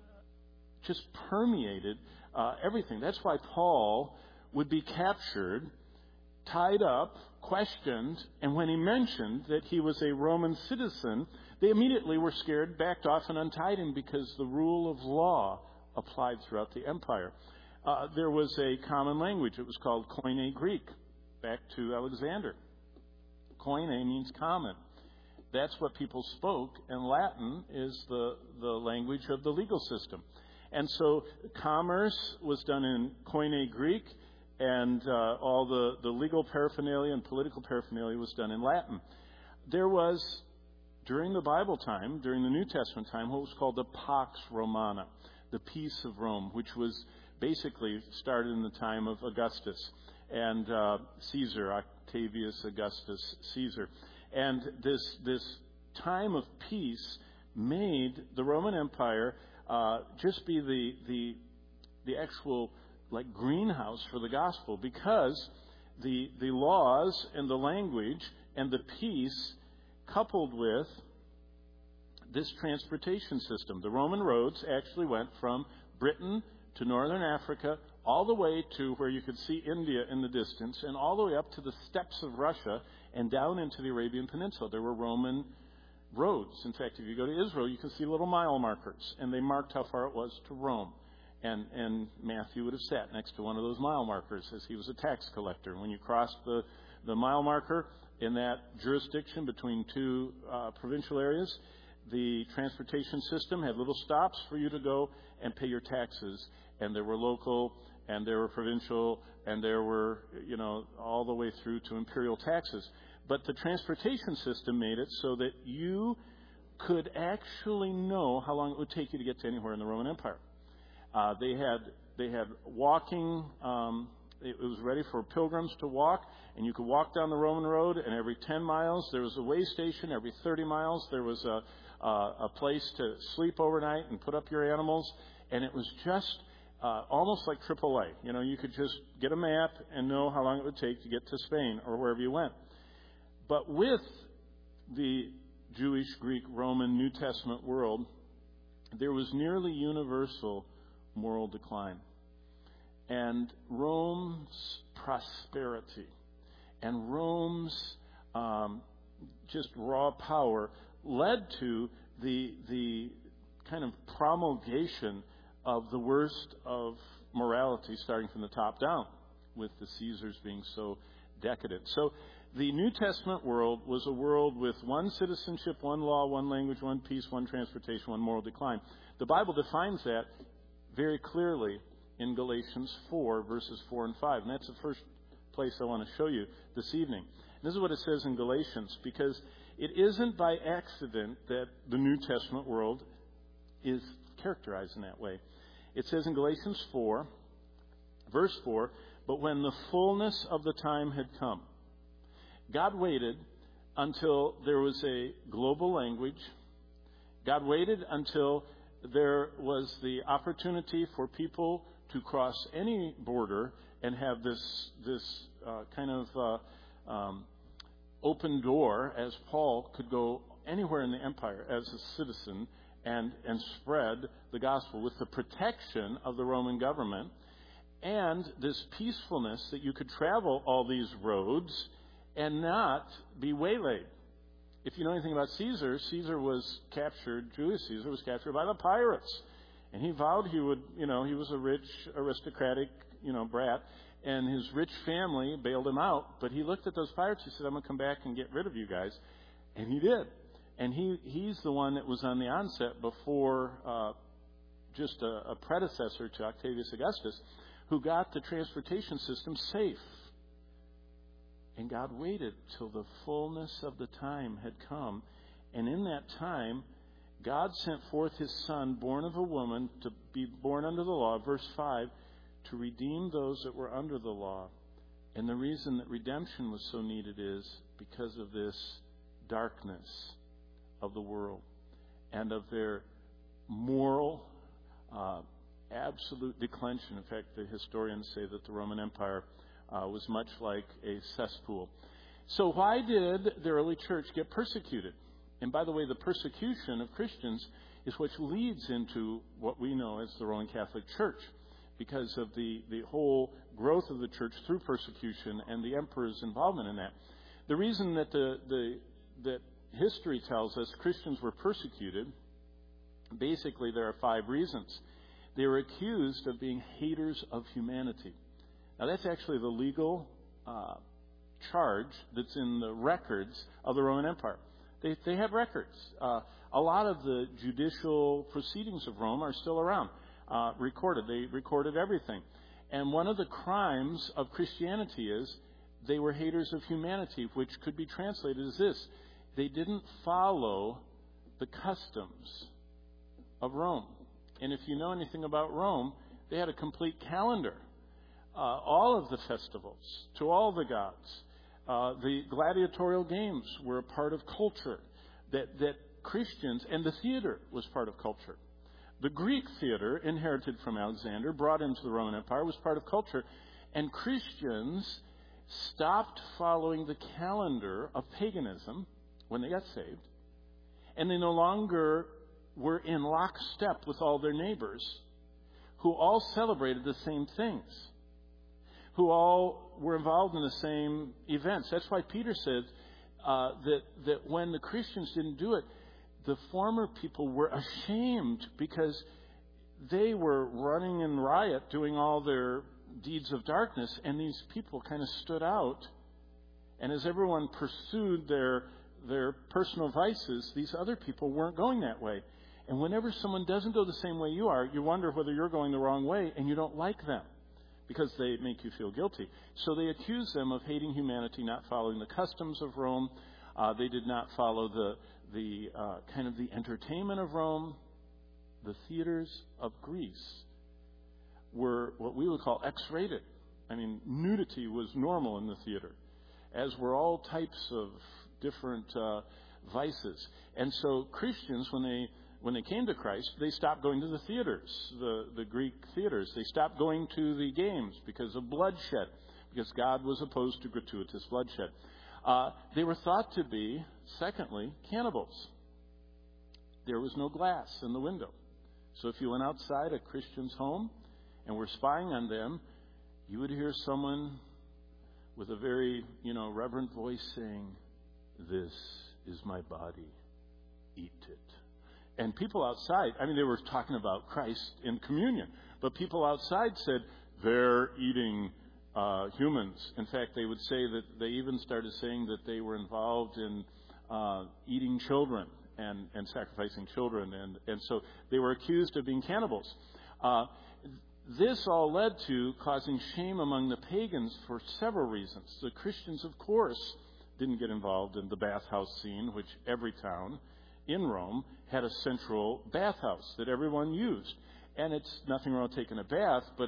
just permeated everything. That's why Paul would be captured, tied up, questioned, and when he mentioned that he was a Roman citizen, they immediately were scared, backed off, and untied him because the rule of law applied throughout the empire. There was a common language. It was called Koine Greek, back to Alexander. Koine means common. That's what people spoke, and Latin is the language of the legal system. And so commerce was done in Koine Greek, and all the legal paraphernalia and political paraphernalia was done in Latin. There was, during the Bible time, during the New Testament time, what was called the Pax Romana, the peace of Rome, which was basically started in the time of Augustus and Caesar, Octavius Augustus Caesar. And this time of peace made the Roman Empire just be the actual like greenhouse for the gospel, because the laws and the language and the peace coupled with this transportation system. The Roman roads actually went from Britain to northern Africa, all the way to where you could see India in the distance, and all the way up to the steppes of Russia and down into the Arabian Peninsula. There were Roman roads. In fact, if you go to Israel, you can see little mile markers, and they marked how far it was to Rome. And Matthew would have sat next to one of those mile markers as he was a tax collector. When you crossed the mile marker in that jurisdiction between two provincial areas, the transportation system had little stops for you to go and pay your taxes. And there were local, and there were provincial, and there were, all the way through to imperial taxes. But the transportation system made it so that you could actually know how long it would take you to get to anywhere in the Roman Empire. They had walking. It was ready for pilgrims to walk, and you could walk down the Roman road. And every 10 miles there was a way station. Every 30 miles there was a place to sleep overnight and put up your animals. And it was just almost like AAA. You could just get a map and know how long it would take to get to Spain or wherever you went. But with the Jewish, Greek, Roman, New Testament world, there was nearly universal moral decline. And Rome's prosperity and Rome's just raw power led to the kind of promulgation of the worst of morality, starting from the top down, with the Caesars being so decadent. So the New Testament world was a world with one citizenship, one law, one language, one peace, one transportation, one moral decline. The Bible defines that very clearly in Galatians 4, verses 4 and 5. And that's the first place I want to show you this evening. And this is what it says in Galatians, because it isn't by accident that the New Testament world is characterized in that way. It says in Galatians 4, verse 4, "But when the fullness of the time had come," God waited until there was a global language. God waited until there was the opportunity for people to cross any border and have this kind of open door, as Paul could go anywhere in the empire as a citizen and spread the gospel with the protection of the Roman government, and this peacefulness that you could travel all these roads and not be waylaid. If you know anything about Caesar, Caesar was captured, Julius Caesar was captured by the pirates. And he vowed he would, he was a rich, aristocratic, brat, and his rich family bailed him out. But he looked at those pirates, he said, "I'm going to come back and get rid of you guys." And he did. And he's the one that was on the onset before just a predecessor to Octavius Augustus, who got the transportation system safe. And God waited till the fullness of the time had come. And in that time, God sent forth His Son, born of a woman, to be born under the law, verse 5, to redeem those that were under the law. And the reason that redemption was so needed is because of this darkness of the world and of their moral absolute declension. In fact, the historians say that the Roman Empire was much like a cesspool. So why did the early church get persecuted? And by the way, the persecution of Christians is what leads into what we know as the Roman Catholic Church, because of the whole growth of the church through persecution and the emperor's involvement in that. The reason that that history tells us Christians were persecuted, basically there are 5 reasons. They were accused of being haters of humanity. Now, that's actually the legal charge that's in the records of the Roman Empire. They have records. A lot of the judicial proceedings of Rome are still around, recorded. They recorded everything. And one of the crimes of Christianity is they were haters of humanity, which could be translated as this: they didn't follow the customs of Rome. And if you know anything about Rome, They had a complete calendar. All of the festivals, to all the gods. The gladiatorial games were a part of culture that Christians, and the theater was part of culture. The Greek theater, inherited from Alexander, brought into the Roman Empire, was part of culture. And Christians stopped following the calendar of paganism when they got saved. And they no longer were in lockstep with all their neighbors, who all celebrated the same things, who all were involved in the same events. That's why Peter said that when the Christians didn't do it, the former people were ashamed because they were running in riot, doing all their deeds of darkness, and these people kind of stood out. And as everyone pursued their personal vices, these other people weren't going that way. And whenever someone doesn't go the same way you are, you wonder whether you're going the wrong way, and you don't like them because they make you feel guilty. So they accuse them of hating humanity, not following the customs of Rome. They did not follow the kind of the entertainment of Rome. The theaters of Greece were what we would call X-rated. I mean, nudity was normal in the theater, as were all types of different vices. And so Christians, when they came to Christ, they stopped going to the theaters, the Greek theaters. They stopped going to the games because of bloodshed, because God was opposed to gratuitous bloodshed. They were thought to be, secondly, cannibals. There was no glass in the window. So if you went outside a Christian's home and were spying on them, you would hear someone with a very, reverent voice saying, "This is my body, eat it." And people outside, they were talking about Christ in communion, but people outside said, "They're eating humans." In fact, they would say that they even started saying that they were involved in eating children and sacrificing children. And so they were accused of being cannibals. This all led to causing shame among the pagans for several reasons. The Christians, of course, didn't get involved in the bathhouse scene, which every town in Rome had a central bathhouse that everyone used. And it's nothing wrong with taking a bath, but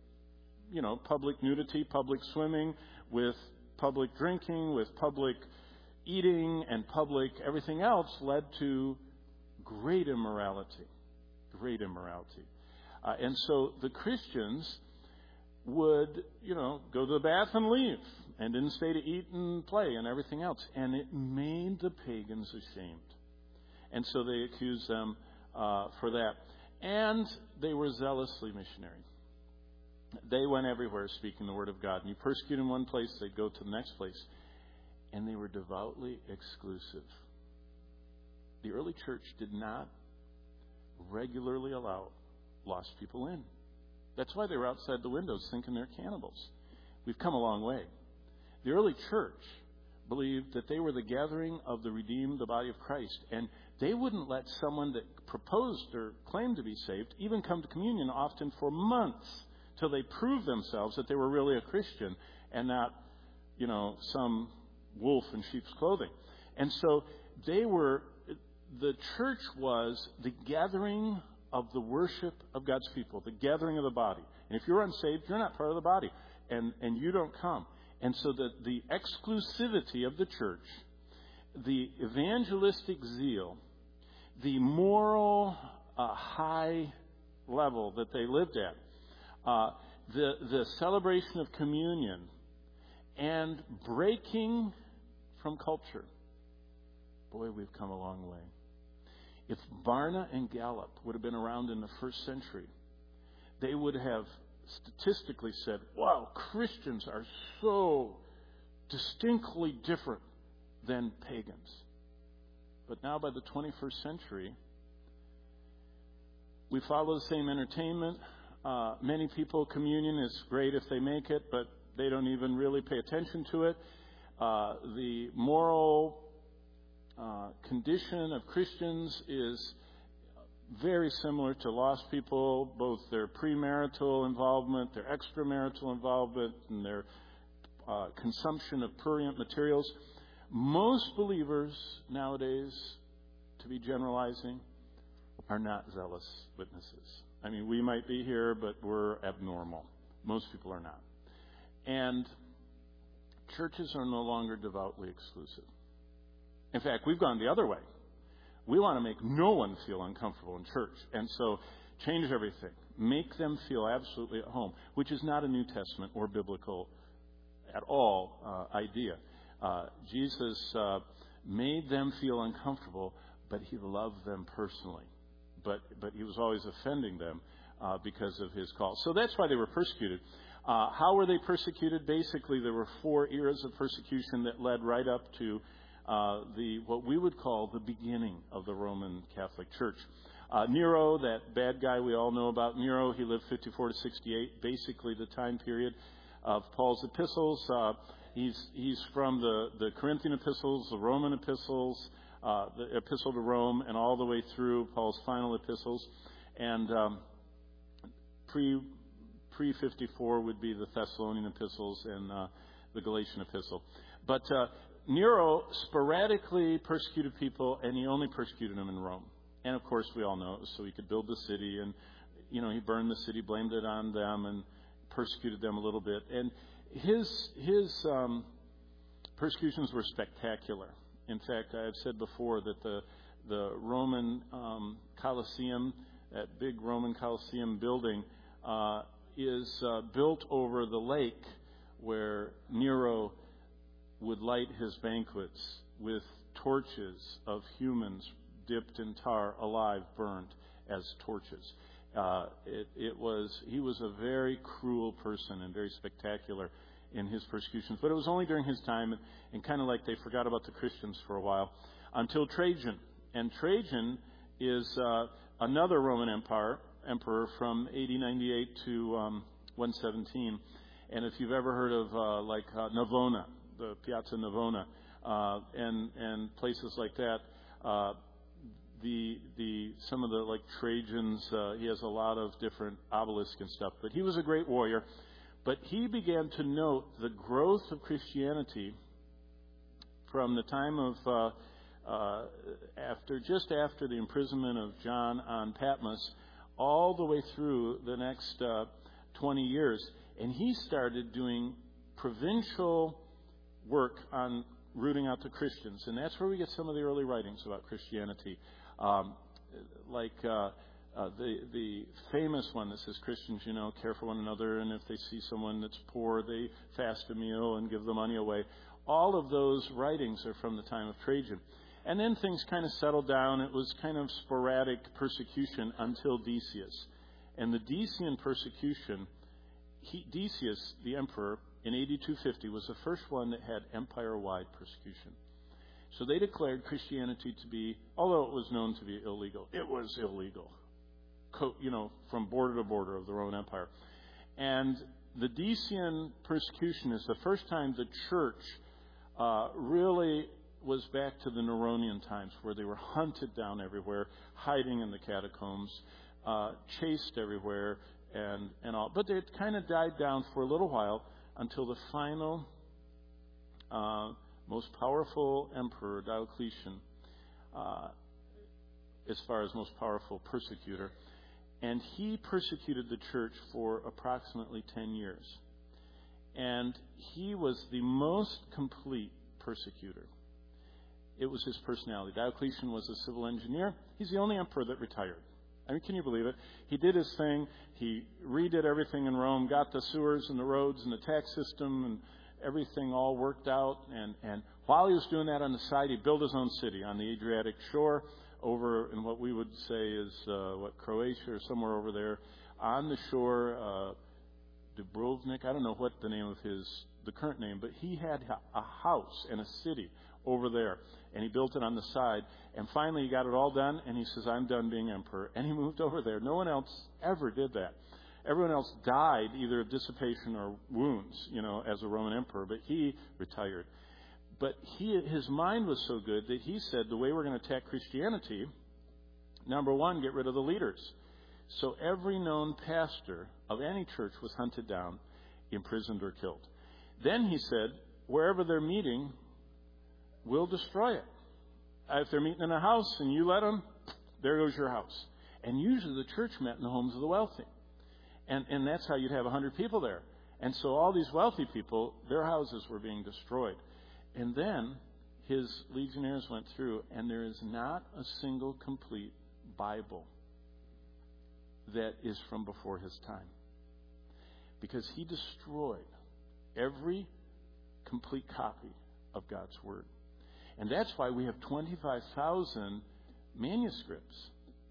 public nudity, public swimming, with public drinking, with public eating, and public everything else led to great immorality. Great immorality. And so the Christians would, go to the bath and leave, and didn't stay to eat and play and everything else. And it made the pagans ashamed. And so they accused them for that. And they were zealously missionary. They went everywhere speaking the word of God. And you persecute in one place, they'd go to the next place. And they were devoutly exclusive. The early church did not regularly allow lost people in. That's why they were outside the windows thinking they're cannibals. We've come a long way. The early church believed that they were the gathering of the redeemed, the body of Christ. And they wouldn't let someone that proposed or claimed to be saved even come to communion, often for months, till they proved themselves that they were really a Christian and not, some wolf in sheep's clothing. And so the church was the gathering of the worship of God's people, the gathering of the body. And if you're unsaved, you're not part of the body, and you don't come. And so the exclusivity of the church, the evangelistic zeal, the moral high level that they lived at, the celebration of communion, and breaking from culture. Boy, we've come a long way. If Barna and Gallup would have been around in the first century, they would have statistically said, wow, Christians are so distinctly different than pagans. But now by the 21st century, we follow the same entertainment. Many people, communion is great if they make it, but they don't even really pay attention to it. The moral condition of Christians is very similar to lost people, both their premarital involvement, their extramarital involvement, and their consumption of prurient materials. Most believers nowadays, to be generalizing, are not zealous witnesses. I mean, we might be here, but we're abnormal. Most people are not. And churches are no longer devoutly exclusive. In fact, we've gone the other way. We want to make no one feel uncomfortable in church. And so change everything. Make them feel absolutely at home, which is not a New Testament or biblical at all idea. Jesus made them feel uncomfortable, but he loved them personally. But he was always offending them because of his call. So that's why they were persecuted. How were they persecuted? Basically, there were 4 eras of persecution that led right up to what we would call the beginning of the Roman Catholic Church. Nero, that bad guy we all know about, Nero, he lived 54 to 68, basically the time period of Paul's epistles. He's from the Corinthian epistles, the Roman epistles, the epistle to Rome, and all the way through Paul's final epistles. And pre-54 would be the Thessalonian epistles and the Galatian epistle. But Nero sporadically persecuted people, and he only persecuted them in Rome. And of course, we all know it was so he could build the city, and he burned the city, blamed it on them, and persecuted them a little bit. And his persecutions were spectacular. In fact, I have said before that the Roman Colosseum, that big Roman Colosseum building, is built over the lake where Nero would light his banquets with torches of humans dipped in tar, alive, burned as torches. He was a very cruel person and very spectacular in his persecutions. But it was only during his time, and kind of like they forgot about the Christians for a while, until Trajan. And Trajan is another Roman emperor from AD 98 to 117. And if you've ever heard of Navona, the Piazza Navona, and places like that, some of the Trajan's, he has a lot of different obelisks and stuff. But he was a great warrior. But he began to note the growth of Christianity from the time of just after the imprisonment of John on Patmos, all the way through the next 20 years. And he started doing provincial work on rooting out the Christians. And that's where we get some of the early writings about Christianity. The famous one that says Christians, care for one another, and if they see someone that's poor, they fast a meal and give the money away. All of those writings are from the time of Trajan. And then things kind of settled down. It was kind of sporadic persecution until Decius. And the Decian persecution, Decius, the emperor, in AD 250, was the first one that had empire-wide persecution. So they declared Christianity to be, although it was known to be illegal, it was illegal, from border to border of the Roman Empire. And the Decian persecution is the first time the church really was back to the Neronian times, where they were hunted down everywhere, hiding in the catacombs, chased everywhere, and all. But it kind of died down for a little while until the final most powerful emperor, Diocletian, as far as most powerful persecutor. And he persecuted the church for approximately 10 years. And he was the most complete persecutor. It was his personality. Diocletian was a civil engineer. He's the only emperor that retired. I mean, can you believe it? He did his thing. He redid everything in Rome, got the sewers and the roads and the tax system and everything all worked out. And while he was doing that on the side, he built his own city on the Adriatic shore over in what we would say is, Croatia or somewhere over there. On the shore, Dubrovnik, I don't know what the name of the current name, but he had a house and a city over there, and he built it on the side, and finally he got it all done, and he says, I'm done being emperor, and he moved over there. No one else ever did that. Everyone else died either of dissipation or wounds, as a Roman emperor, but he retired. But his mind was so good that he said, the way we're going to attack Christianity, number one, get rid of the leaders. So every known pastor of any church was hunted down, imprisoned, or killed. Then he said, wherever they're meeting, we'll destroy it. If they're meeting in a house and you let them, there goes your house. And usually the church met in the homes of the wealthy. And that's how you'd have 100 people there. And so all these wealthy people, their houses were being destroyed. And then his legionnaires went through, and there is not a single complete Bible that is from before his time. Because he destroyed every complete copy of God's Word. And that's why we have 25,000 manuscripts.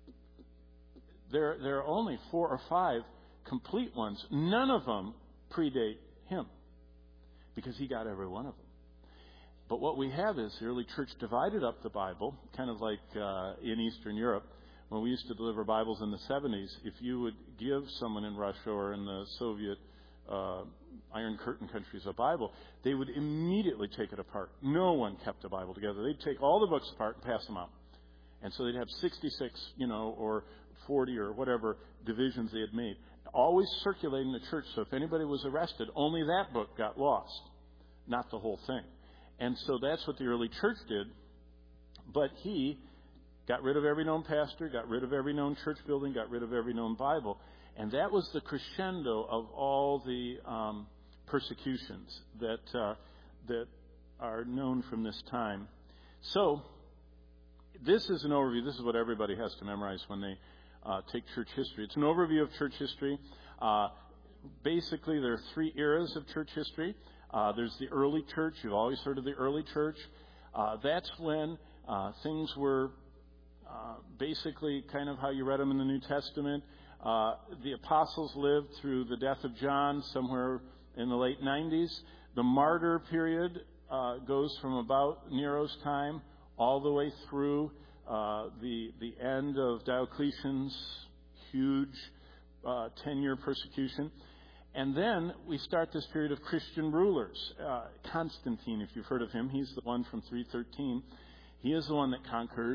There are only 4 or 5 complete ones. None of them predate him, because he got every one of them. But what we have is the early church divided up the Bible, kind of like in Eastern Europe. When we used to deliver Bibles in the 70s, if you would give someone in Russia or in the Soviet Iron Curtain countries a Bible, they would immediately take it apart. No one kept a Bible together. They'd take all the books apart and pass them out. And so they'd have 66, or 40 or whatever divisions they had made, always circulating the church. So if anybody was arrested, only that book got lost, not the whole thing. And so that's what the early church did. But he got rid of every known pastor, got rid of every known church building, got rid of every known Bible. And that was the crescendo of all the persecutions that are known from this time. So this is an overview. This is what everybody has to memorize when they take church history. It's an overview of church history. Basically, there are 3 eras of church history. There's the early church. You've always heard of the early church. That's when things were basically kind of how you read them in the New Testament. The apostles lived through the death of John somewhere in the late 90s. The martyr period goes from about Nero's time all the way through the end of Diocletian's huge 10-year persecution. And then we start this period of Christian rulers. Constantine, if you've heard of him, he's the one from 313. He is the one that conquered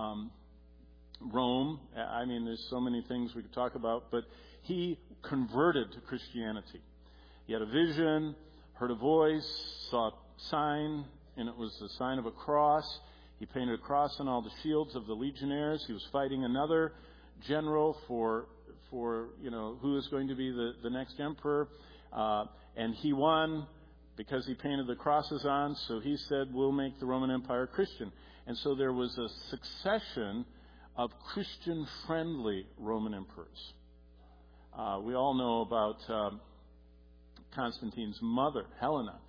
Rome. I mean, there's so many things we could talk about, but he converted to Christianity. He had a vision, heard a voice, saw a sign, and it was the sign of a cross. He painted a cross on all the shields of the legionnaires. He was fighting another general for who is going to be the next emperor. And he won because he painted the crosses on. So he said, we'll make the Roman Empire Christian. And so there was a succession of Christian-friendly Roman emperors. We all know about Constantine's mother, Helena,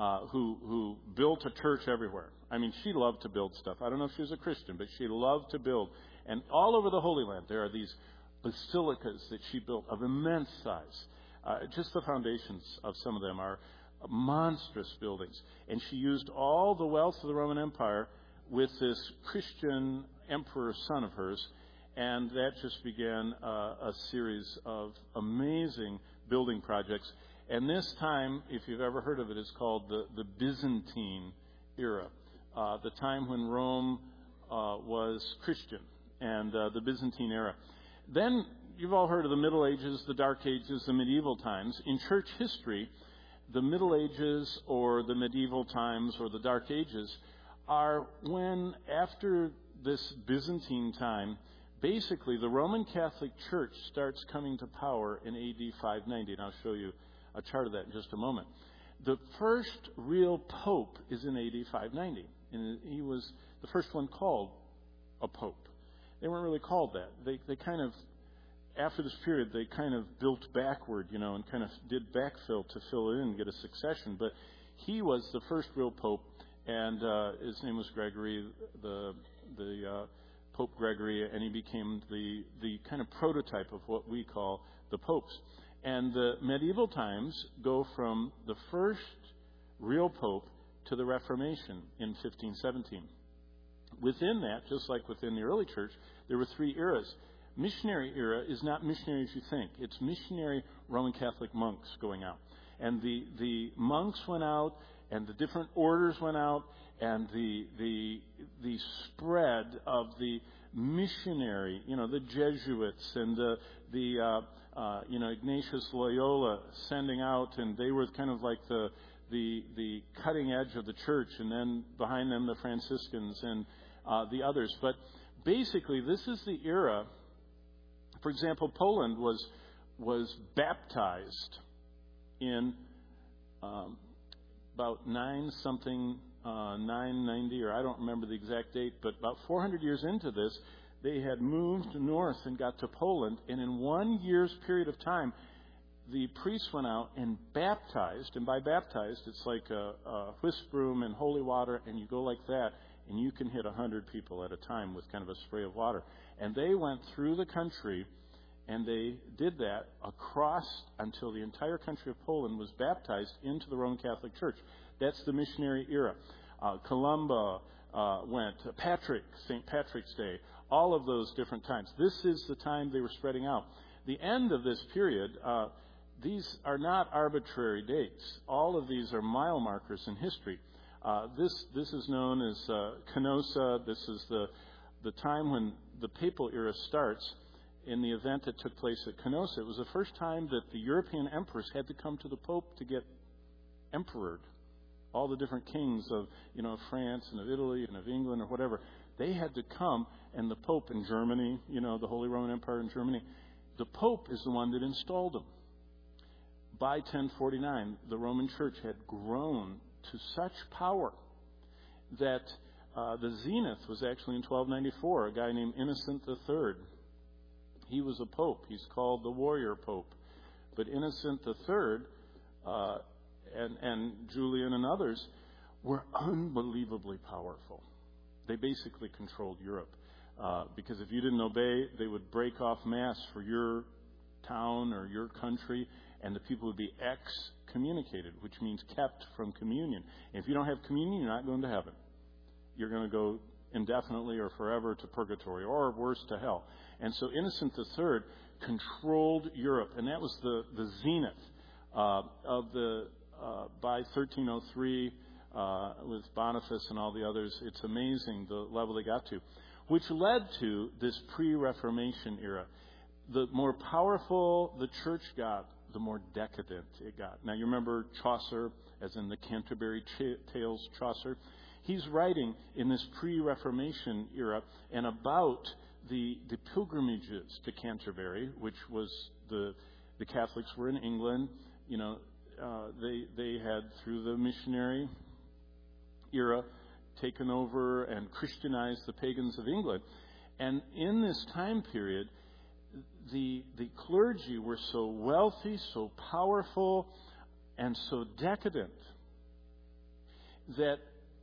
who built a church everywhere. I mean, she loved to build stuff. I don't know if she was a Christian, but she loved to build. And all over the Holy Land, there are these basilicas that she built of immense size. Just the foundations of some of them are monstrous buildings. And she used all the wealth of the Roman Empire with this Christian emperor son of hers. And that just began a series of amazing building projects. And this time, if you've ever heard of it, is called the Byzantine era. The time when Rome was Christian, and the Byzantine era. Then you've all heard of the Middle Ages, the Dark Ages, the medieval times. In church history, the Middle Ages or the medieval times or the Dark Ages are when, after this Byzantine time, basically the Roman Catholic Church starts coming to power in AD 590. And I'll show you a chart of that in just a moment. The first real pope is in AD 590. And he was the first one called a pope. They weren't really called that. They kind of, after this period, they kind of built backward, and kind of did backfill to fill it in and get a succession. But he was the first real pope, and his name was Gregory, the Pope Gregory, and he became the kind of prototype of what we call the popes. And the medieval times go from the first real pope to the Reformation in 1517. Within that, just like within the early church, there were 3 eras. Missionary era is not missionary as you think. It's missionary Roman Catholic monks going out. And the monks went out, and the different orders went out, and the spread of the missionary, the Jesuits and the Ignatius Loyola sending out, and they were kind of like the cutting edge of the church, and then behind them the Franciscans and the others. But basically, this is the era For example, Poland was baptized in about 990, or I don't remember the exact date, but about 400 years into this, they had moved north and got to Poland, and in 1 year's period of time, the priests went out and baptized, and by baptized, it's like a whisk broom and holy water, and you go like that, and you can hit 100 people at a time with kind of a spray of water. And they went through the country, and they did that across until the entire country of Poland was baptized into the Roman Catholic Church. That's the missionary era. Columba went, St. Patrick's Day, all of those different times. This is the time they were spreading out. The end of this period, these are not arbitrary dates. All of these are mile markers in history. This is known as Canossa. This is the time when the papal era starts. In the event that took place at Canossa, it was the first time that the European emperors had to come to the Pope to get emperored. All the different kings of France and of Italy and of England or whatever, they had to come, and the Pope in Germany, the Holy Roman Empire in Germany, the Pope is the one that installed them. By 1049, the Roman Church had grown to such power that the zenith was actually in 1294, a guy named Innocent III. He was a pope. He's called the warrior pope. But Innocent III and Julian and others were unbelievably powerful. They basically controlled Europe. Because if you didn't obey, they would break off Mass for your town or your country, and the people would be excommunicated, which means kept from communion. And if you don't have communion, you're not going to heaven. You're going to go indefinitely or forever to purgatory, or worse, to hell. And so Innocent III controlled Europe, and that was the zenith of the by 1303 with Boniface and all the others. It's amazing the level they got to, which led to this pre-Reformation era. The more powerful the church got, the more decadent it got. Now, you remember Chaucer, as in the Canterbury Tales Chaucer. He's writing in this pre-Reformation era and about the pilgrimages to Canterbury, which was the Catholics were in England. They had, through the missionary era, taken over and Christianized the pagans of England. And in this time period, the clergy were so wealthy, so powerful, and so decadent that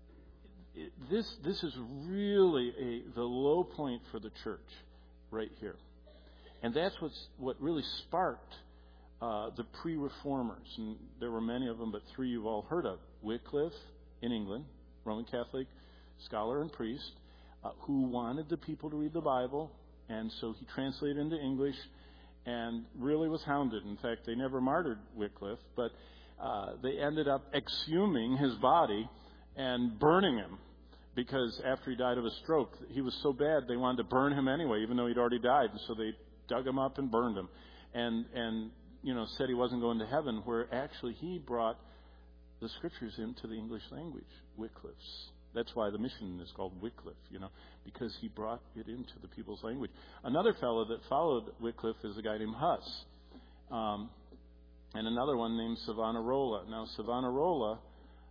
this is really the low point for the church right here. And that's what really sparked the pre-reformers. And there were many of them, but three you've all heard of. Wycliffe in England, Roman Catholic scholar and priest, who wanted the people to read the Bible, and so he translated into English and really was hounded. In fact, they never martyred Wycliffe, but they ended up exhuming his body and burning him, because after he died of a stroke, he was so bad they wanted to burn him anyway, even though he'd already died. And so they dug him up and burned him, and said he wasn't going to heaven, where actually he brought the scriptures into the English language, Wycliffe's. That's why the mission is called Wycliffe, because he brought it into the people's language. Another fellow that followed Wycliffe is a guy named Huss, and another one named Savonarola. Now, Savonarola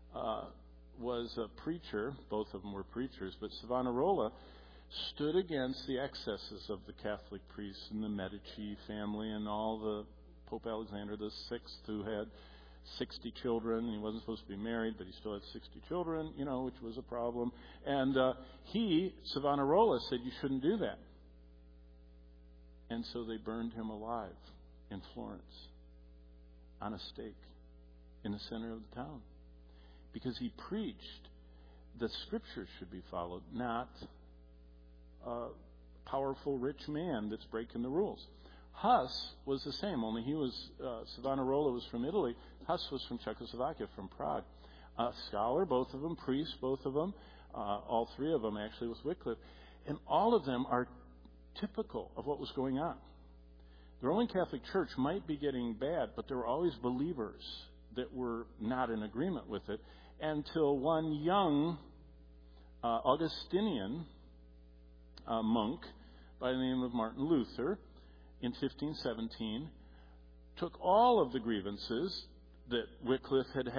was a preacher. Both of them were preachers, but Savonarola stood against the excesses of the Catholic priests and the Medici family and all the Pope Alexander VI, who had 60 children. He wasn't supposed to be married, but he still had 60 children, which was a problem. And Savonarola, said you shouldn't do that. And so they burned him alive in Florence on a stake in the center of the town, because he preached the scriptures should be followed, not a powerful rich man that's breaking the rules. Huss was the same, only he was, Savonarola was from Italy. Huss was from Czechoslovakia, from Prague. Scholar, both of them, priests, both of them, all three of them actually, with Wycliffe. And all of them are typical of what was going on. The Roman Catholic Church might be getting bad, but there were always believers that were not in agreement with it, until one young Augustinian monk by the name of Martin Luther in 1517, took all of the grievances that Wycliffe had,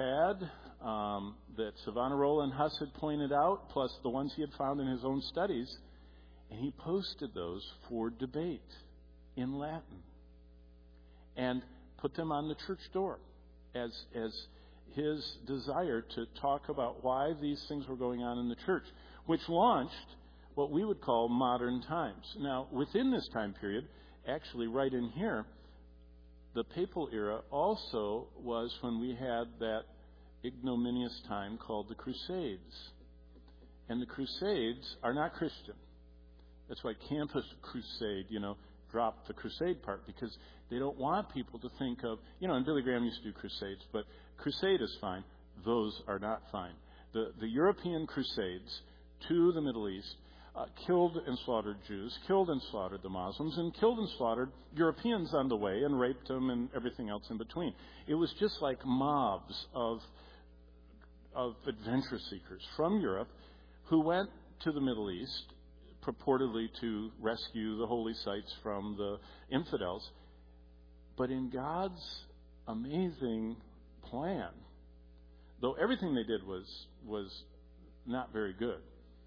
that Savonarola and Huss had pointed out, plus the ones he had found in his own studies, and he posted those for debate in Latin and put them on the church door as his desire to talk about why these things were going on in the church, which launched what we would call modern times. Now, within this time period, actually right in here, the papal era also was when we had that ignominious time called the Crusades. And the Crusades are not Christian. That's why Campus Crusade, dropped the crusade part, because they don't want people to think of, and Billy Graham used to do crusades, but crusade is fine. Those are not fine. The European crusades to the Middle East killed and slaughtered Jews, killed and slaughtered the Muslims, and killed and slaughtered Europeans on the way, and raped them and everything else in between. It was just like mobs of adventure seekers from Europe who went to the Middle East purportedly to rescue the holy sites from the infidels. But in God's amazing plan, though everything they did was not very good,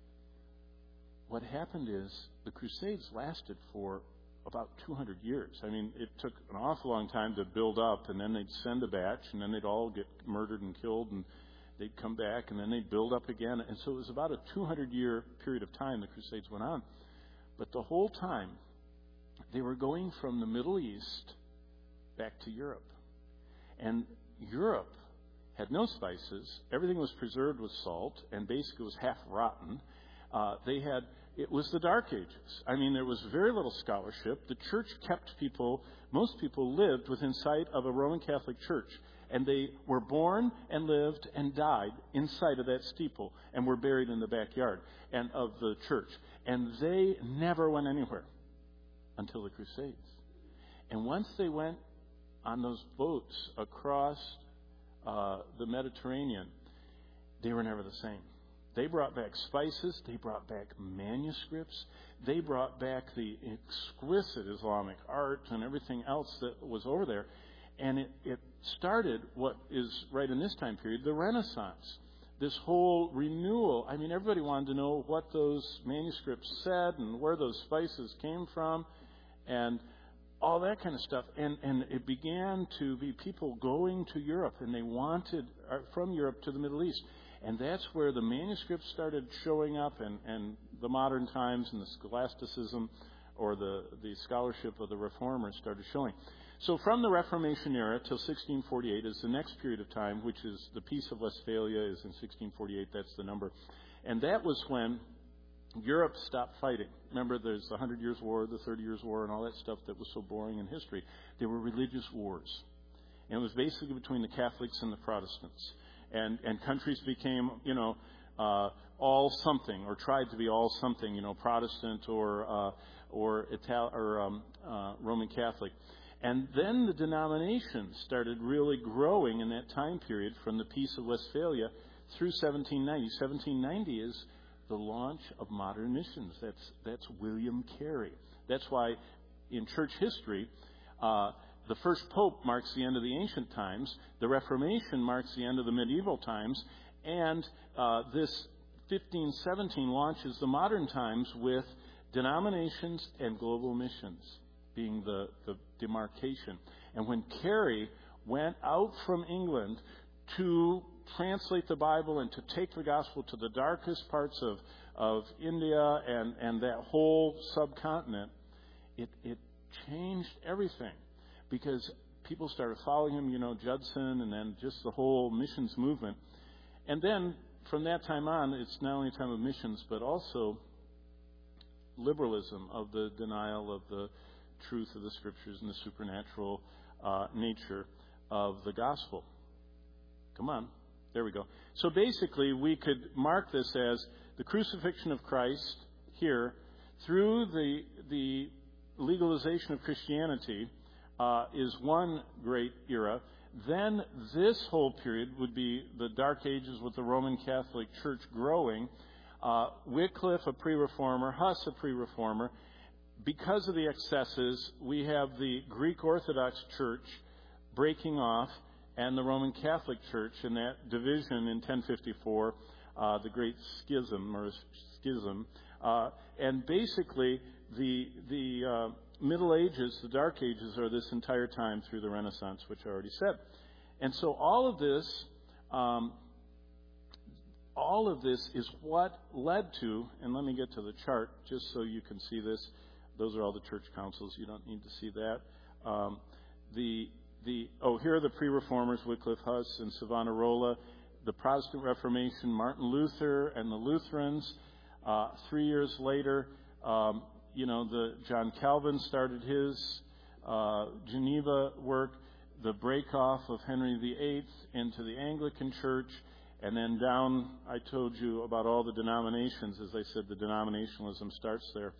what happened is the Crusades lasted for about 200 years. I mean, it took an awful long time to build up, and then they'd send a batch, and then they'd all get murdered and killed, and they'd come back, and then they'd build up again. And so it was about a 200-year period of time the Crusades went on. But the whole time, they were going from the Middle East back to Europe. And Europe had no spices. Everything was preserved with salt, and basically was half rotten. It was the Dark Ages. I mean, there was very little scholarship. The church kept most people lived within sight of a Roman Catholic church. And they were born and lived and died inside of that steeple and were buried in the backyard and of the church. And they never went anywhere until the Crusades. And once they went on those boats across the Mediterranean, they were never the same. They brought back spices. They brought back manuscripts. They brought back the exquisite Islamic art and everything else that was over there. And it started what is right in this time period, the Renaissance. This whole renewal. I mean, everybody wanted to know what those manuscripts said and where those spices came from and all that kind of stuff. And it began to be people going to Europe, and they wanted from Europe to the Middle East. And that's where the manuscripts started showing up, and the modern times and the scholasticism or the scholarship of the Reformers started showing. So from the Reformation era till 1648 is the next period of time, which is the Peace of Westphalia is in 1648. That's the number. And that was when Europe stopped fighting. Remember, there's the 100 Years' War, the 30 Years' War, and all that stuff that was so boring in history. They were religious wars. And it was basically between the Catholics and the Protestants. And countries became, all something, or tried to be all something, Protestant or Roman Catholic. And then the denominations started really growing in that time period from the Peace of Westphalia through 1790. 1790 is the launch of modern missions. That's William Carey. That's why in church history, the first pope marks the end of the ancient times. The Reformation marks the end of the medieval times. And this 1517 launches the modern times with denominations and global missions being the demarcation. And when Carey went out from England to translate the Bible and to take the gospel to the darkest parts of India and that whole subcontinent, it changed everything. Because people started following him, Judson, and then just the whole missions movement. And then from that time on, it's not only a time of missions, but also liberalism of the denial of the truth of the Scriptures and the supernatural nature of the gospel. Come on. There we go. So basically, we could mark this as the crucifixion of Christ here through the legalization of Christianity is one great era. Then this whole period would be the Dark Ages with the Roman Catholic Church growing. Wycliffe, a pre-reformer, Huss, a pre-reformer, because of the excesses, we have the Greek Orthodox Church breaking off and the Roman Catholic Church in that division in 1054, the Great Schism. And basically, the Middle Ages, the Dark Ages, are this entire time through the Renaissance, which I already said. And so all of this is what led to, and let me get to the chart just so you can see this. Those are all the church councils. You don't need to see that. Here are the pre-reformers, Wycliffe, Huss, and Savonarola. The Protestant Reformation, Martin Luther and the Lutherans. 3 years later, John Calvin started his Geneva work. The break-off of Henry VIII into the Anglican Church. And then down, I told you about all the denominations. As I said, the denominationalism starts there.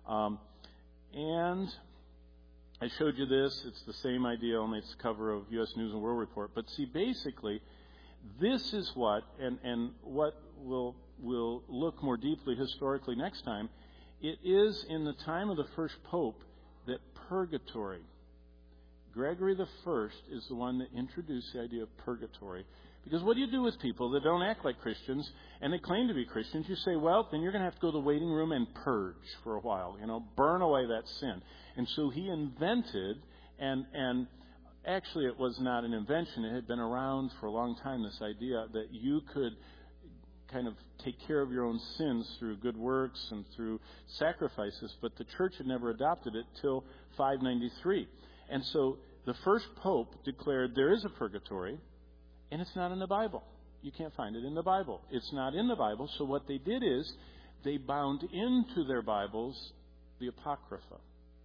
And I showed you this. It's the same idea, only it's the cover of U.S. News and World Report. But see, basically, this is what, and what we'll look more deeply historically next time, it is in the time of the first pope that purgatory, Gregory the First is the one that introduced the idea of purgatory. Because what do you do with people that don't act like Christians and they claim to be Christians? You say, well, then you're going to have to go to the waiting room and purge for a while, burn away that sin. And so he invented, and actually it was not an invention, it had been around for a long time, this idea that you could kind of take care of your own sins through good works and through sacrifices, but the church had never adopted it till 593. And so the first pope declared there is a purgatory, and it's not in the Bible. You can't find it in the Bible. It's not in the Bible, so what they did is they bound into their Bibles the Apocrypha.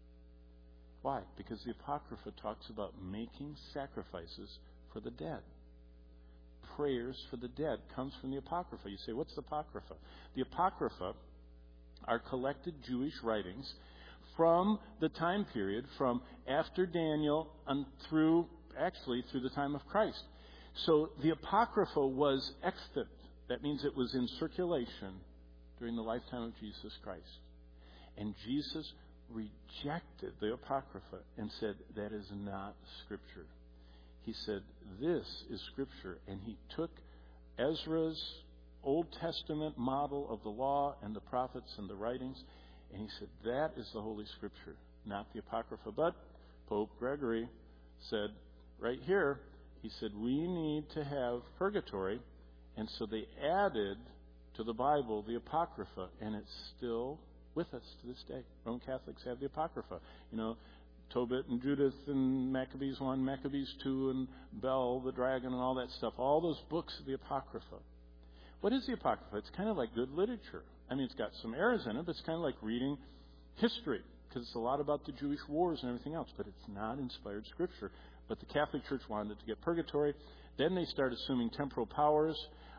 Why? Because the Apocrypha talks about making sacrifices for the dead. Prayers for the dead comes from the Apocrypha. You say, what's the Apocrypha? The Apocrypha are collected Jewish writings from the time period from after Daniel and through the time of Christ. So the Apocrypha was extant. That means it was in circulation during the lifetime of Jesus Christ. And Jesus rejected the Apocrypha and said, that is not Scripture. He said, this is Scripture. And he took Ezra's Old Testament model of the law and the prophets and the writings, and he said, that is the Holy Scripture, not the Apocrypha. But Pope Gregory said, right here, he said, we need to have purgatory. And so they added to the Bible the Apocrypha, and it's still with us to this day. Roman Catholics have the Apocrypha. Tobit and Judith and Maccabees 1, Maccabees 2, and Bel, the dragon, and all that stuff. All those books of the Apocrypha. What is the Apocrypha? It's kind of like good literature. I mean, it's got some errors in it, but it's kind of like reading history, because it's a lot about the Jewish wars and everything else, but it's not inspired Scripture. But the Catholic Church wanted to get purgatory. Then they start assuming temporal powers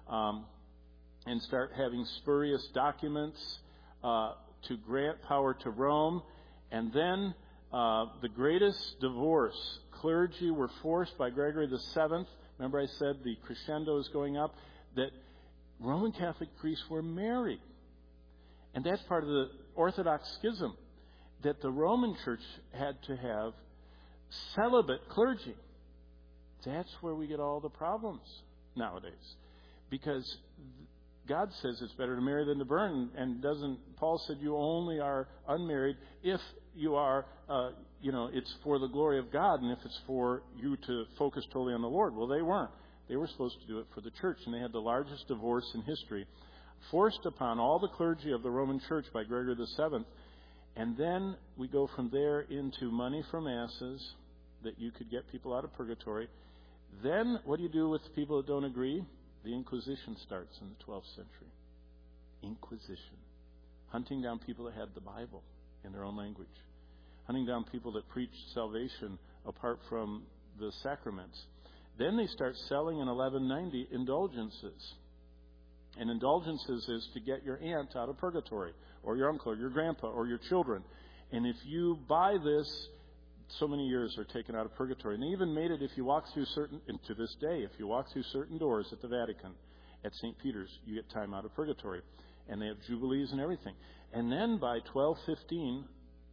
and start having spurious documents to grant power to Rome. And then the greatest divorce. Clergy were forced by Gregory VII. Remember I said the crescendo is going up, that Roman Catholic priests were married. And that's part of the Orthodox schism, that the Roman Church had to have celibate clergy. That's where we get all the problems nowadays. Because God says it's better to marry than to burn. And Paul said you only are unmarried if you are, it's for the glory of God, and if it's for you to focus totally on the Lord. Well, they weren't. They were supposed to do it for the church, and they had the largest divorce in history, forced upon all the clergy of the Roman Church by Gregory VII. And then we go from there into money for masses, that you could get people out of purgatory. Then what do you do with people that don't agree? The Inquisition starts in the 12th century. Inquisition. Hunting down people that had the Bible in their own language. Hunting down people that preached salvation apart from the sacraments. Then they start selling in 1190 indulgences. And indulgences is to get your aunt out of purgatory, or your uncle, or your grandpa, or your children. And if you buy this, so many years are taken out of purgatory. And they even made it if you walk through and to this day, if you walk through certain doors at the Vatican, at St. Peter's, you get time out of purgatory. And they have jubilees and everything. And then by 1215,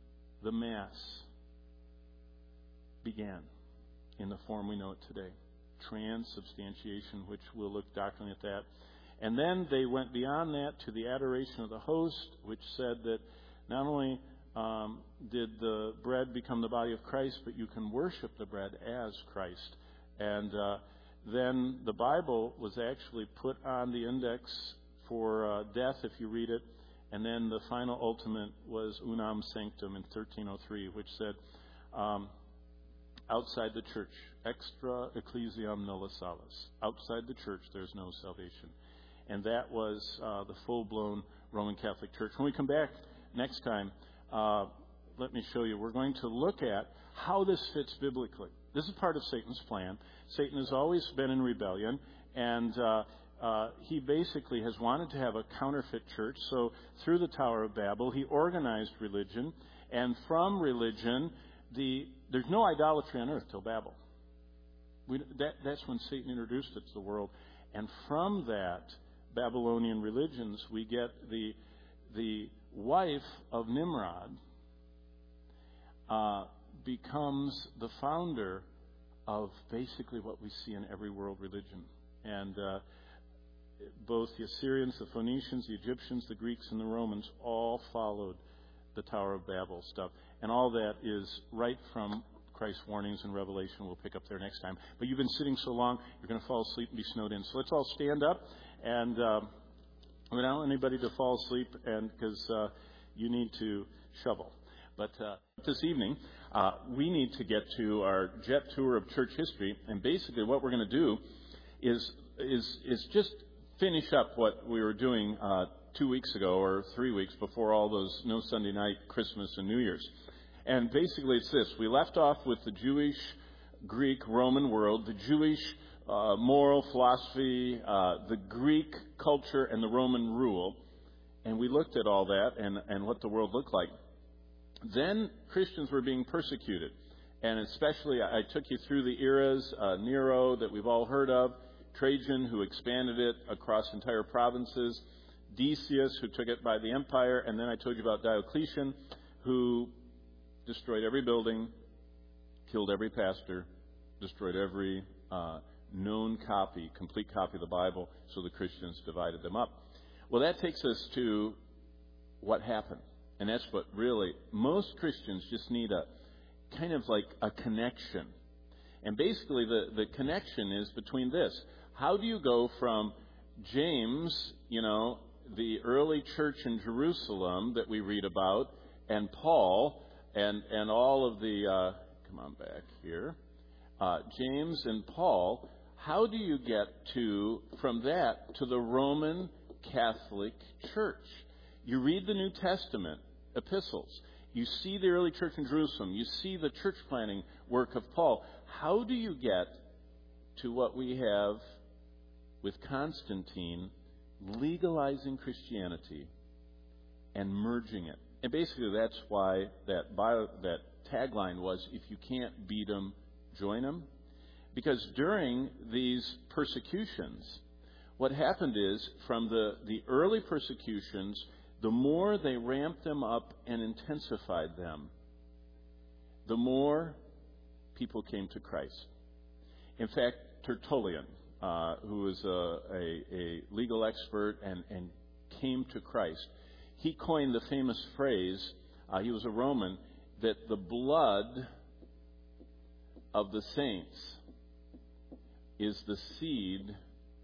the Mass began in the form we know it today. Transubstantiation, which we'll look doctrinally at that. And then they went beyond that to the adoration of the host, which said that not only did the bread become the body of Christ, but you can worship the bread as Christ. And then the Bible was actually put on the index for death, if you read it. And then the final ultimate was Unam Sanctum in 1303, which said, outside the church, extra ecclesiam nulla salus. Outside the church, there's no salvation. And that was the full-blown Roman Catholic Church. When we come back next time, let me show you. We're going to look at how this fits biblically. This is part of Satan's plan. Satan has always been in rebellion, and he basically has wanted to have a counterfeit church. So through the Tower of Babel, he organized religion, and from religion, there's no idolatry on earth till Babel. That's when Satan introduced it to the world. And from that Babylonian religions, we get the wife of Nimrod becomes the founder of basically what we see in every world religion. And both the Assyrians, the Phoenicians, the Egyptians, the Greeks, and the Romans all followed the Tower of Babel stuff. And all that is right from Christ's warnings in Revelation. We'll pick up there next time. But you've been sitting so long, you're going to fall asleep and be snowed in. So let's all stand up. And we don't want anybody to fall asleep because you need to shovel. But this evening, we need to get to our jet tour of church history. And basically what we're going to do is just finish up what we were doing 2 weeks ago or 3 weeks before all those no Sunday night, Christmas, and New Year's. And basically it's this. We left off with the Jewish, Greek, Roman world, the Jewish moral philosophy, the Greek culture, and the Roman rule. And we looked at all that and what the world looked like. Then Christians were being persecuted. And especially I took you through the eras, Nero that we've all heard of, Trajan who expanded it across entire provinces, Decius who took it by the empire, and then I told you about Diocletian who destroyed every building, killed every pastor, destroyed every known copy, complete copy of the Bible, so the Christians divided them up. Well, that takes us to what happened. And that's what really, most Christians just need a kind of like a connection. And basically the connection is between this. How do you go from James, the early church in Jerusalem that we read about, and Paul, and all of the, come on back here, James and Paul, how do you get from that to the Roman Catholic Church? You read the New Testament epistles. You see the early church in Jerusalem. You see the church planting work of Paul. How do you get to what we have with Constantine legalizing Christianity and merging it? And basically that's why that tagline was, if you can't beat them, join them. Because during these persecutions, what happened is, from the early persecutions, the more they ramped them up and intensified them, the more people came to Christ. In fact, Tertullian, who was a legal expert and came to Christ, he coined the famous phrase, he was a Roman, that the blood of the saints is the seed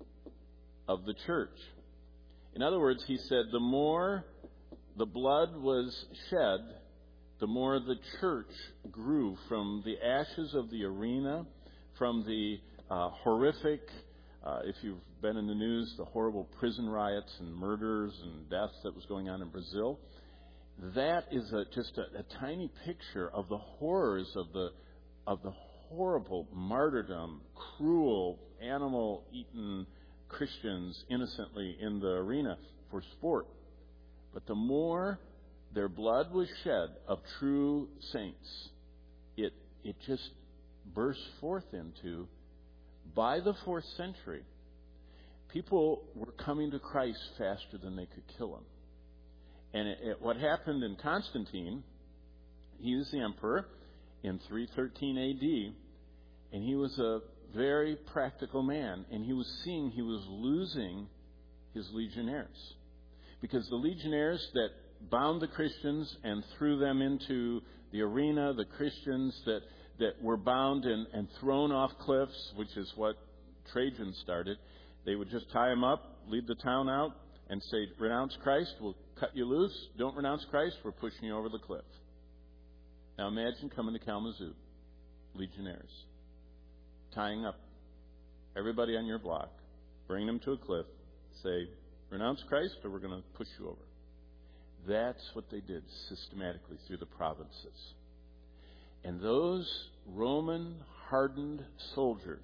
of the church. In other words, he said the more the blood was shed, the more the church grew from the ashes of the arena, from the horrific, if you've been in the news, the horrible prison riots and murders and deaths that was going on in Brazil. That is just a tiny picture of the horrors of the horrible martyrdom, cruel, animal-eaten Christians innocently in the arena for sport. But the more their blood was shed of true saints, it just burst forth into, by the 4th century, people were coming to Christ faster than they could kill him. And what happened in Constantine He was the emperor in 313 A.D., and he was a very practical man, and he was seeing he was losing his legionnaires. Because the legionnaires that bound the Christians and threw them into the arena, the Christians that were bound and thrown off cliffs, which is what Trajan started, they would just tie them up, lead the town out, and say, renounce Christ, we'll cut you loose. Don't renounce Christ, we're pushing you over the cliff. Now imagine coming to Kalamazoo, legionnaires, tying up everybody on your block, bring them to a cliff, say, renounce Christ or we're going to push you over. That's what they did systematically through the provinces. And those Roman hardened soldiers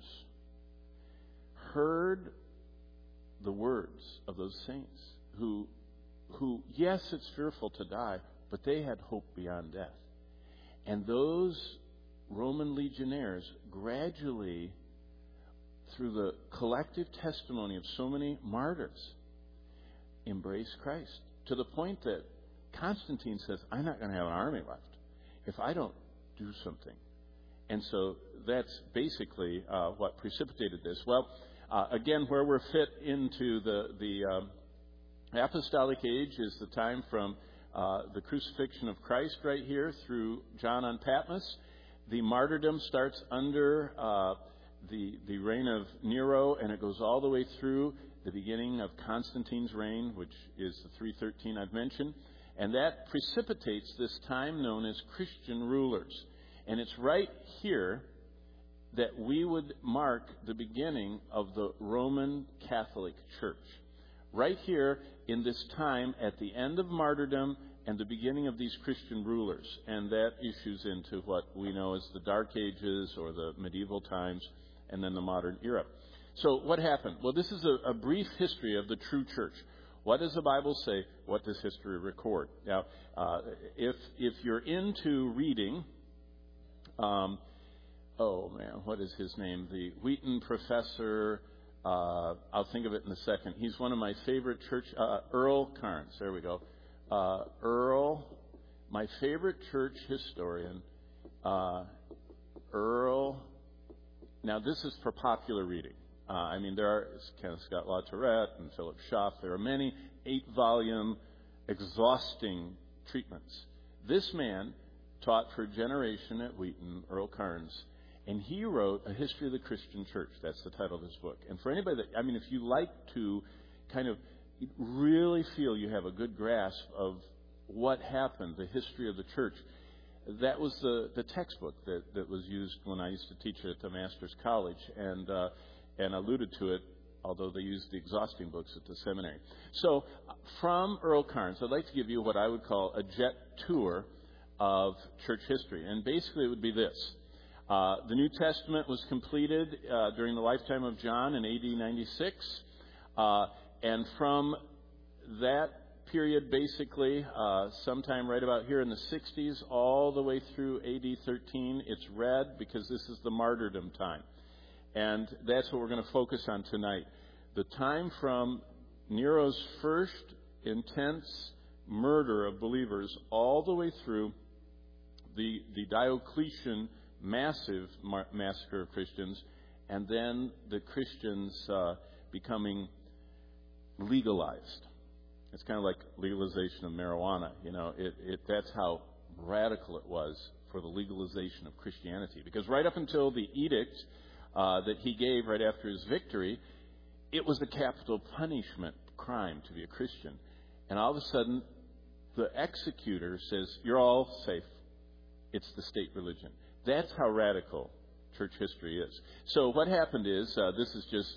heard the words of those saints who, yes, it's fearful to die, but they had hope beyond death. And those Roman legionnaires gradually, through the collective testimony of so many martyrs, embraced Christ, to the point that Constantine says, I'm not going to have an army left if I don't do something. And so that's basically what precipitated this. Well, again, where we're fit into the apostolic age is the time from the crucifixion of Christ right here through John on Patmos. The martyrdom starts under the reign of Nero, and it goes all the way through the beginning of Constantine's reign, which is the 313 I've mentioned. And that precipitates this time known as Christian rulers. And it's right here that we would mark the beginning of the Roman Catholic Church. Right here in this time at the end of martyrdom and the beginning of these Christian rulers. And that issues into what we know as the Dark Ages or the medieval times and then the modern era. So what happened? Well, this is a brief history of the true church. What does the Bible say? What does history record? Now, if you're into reading, what is his name? The Wheaton professor, I'll think of it in a second. He's one of my favorite church, Earl Cairns. There we go. Earl, my favorite church historian, Earl. Now, this is for popular reading. There are Kenneth Scott LaTourette and Philip Schaff. There are many 8-volume, exhausting treatments. This man taught for a generation at Wheaton, Earl Cairns, and he wrote A History of the Christian Church. That's the title of his book. And for anybody that, if you like to kind of really feel you have a good grasp of what happened, the history of the church, that was the textbook that was used when I used to teach at the Master's College, and alluded to it, although they used the exhausting books at the seminary. So from Earl Cairns, I'd like to give you what I would call a jet tour of church history. And basically it would be this. The New Testament was completed during the lifetime of John in AD 96. And from that period, basically, sometime right about here in the 60s, all the way through AD 13, it's red because this is the martyrdom time. And that's what we're going to focus on tonight. The time from Nero's first intense murder of believers all the way through the Diocletian massive massacre of Christians, and then the Christians becoming legalized. It's kind of like legalization of marijuana. That's how radical it was for the legalization of Christianity. Because right up until the edict that he gave right after his victory, it was a capital punishment crime to be a Christian. And all of a sudden, the executor says, you're all safe. It's the state religion. That's how radical church history is. So what happened is, this is just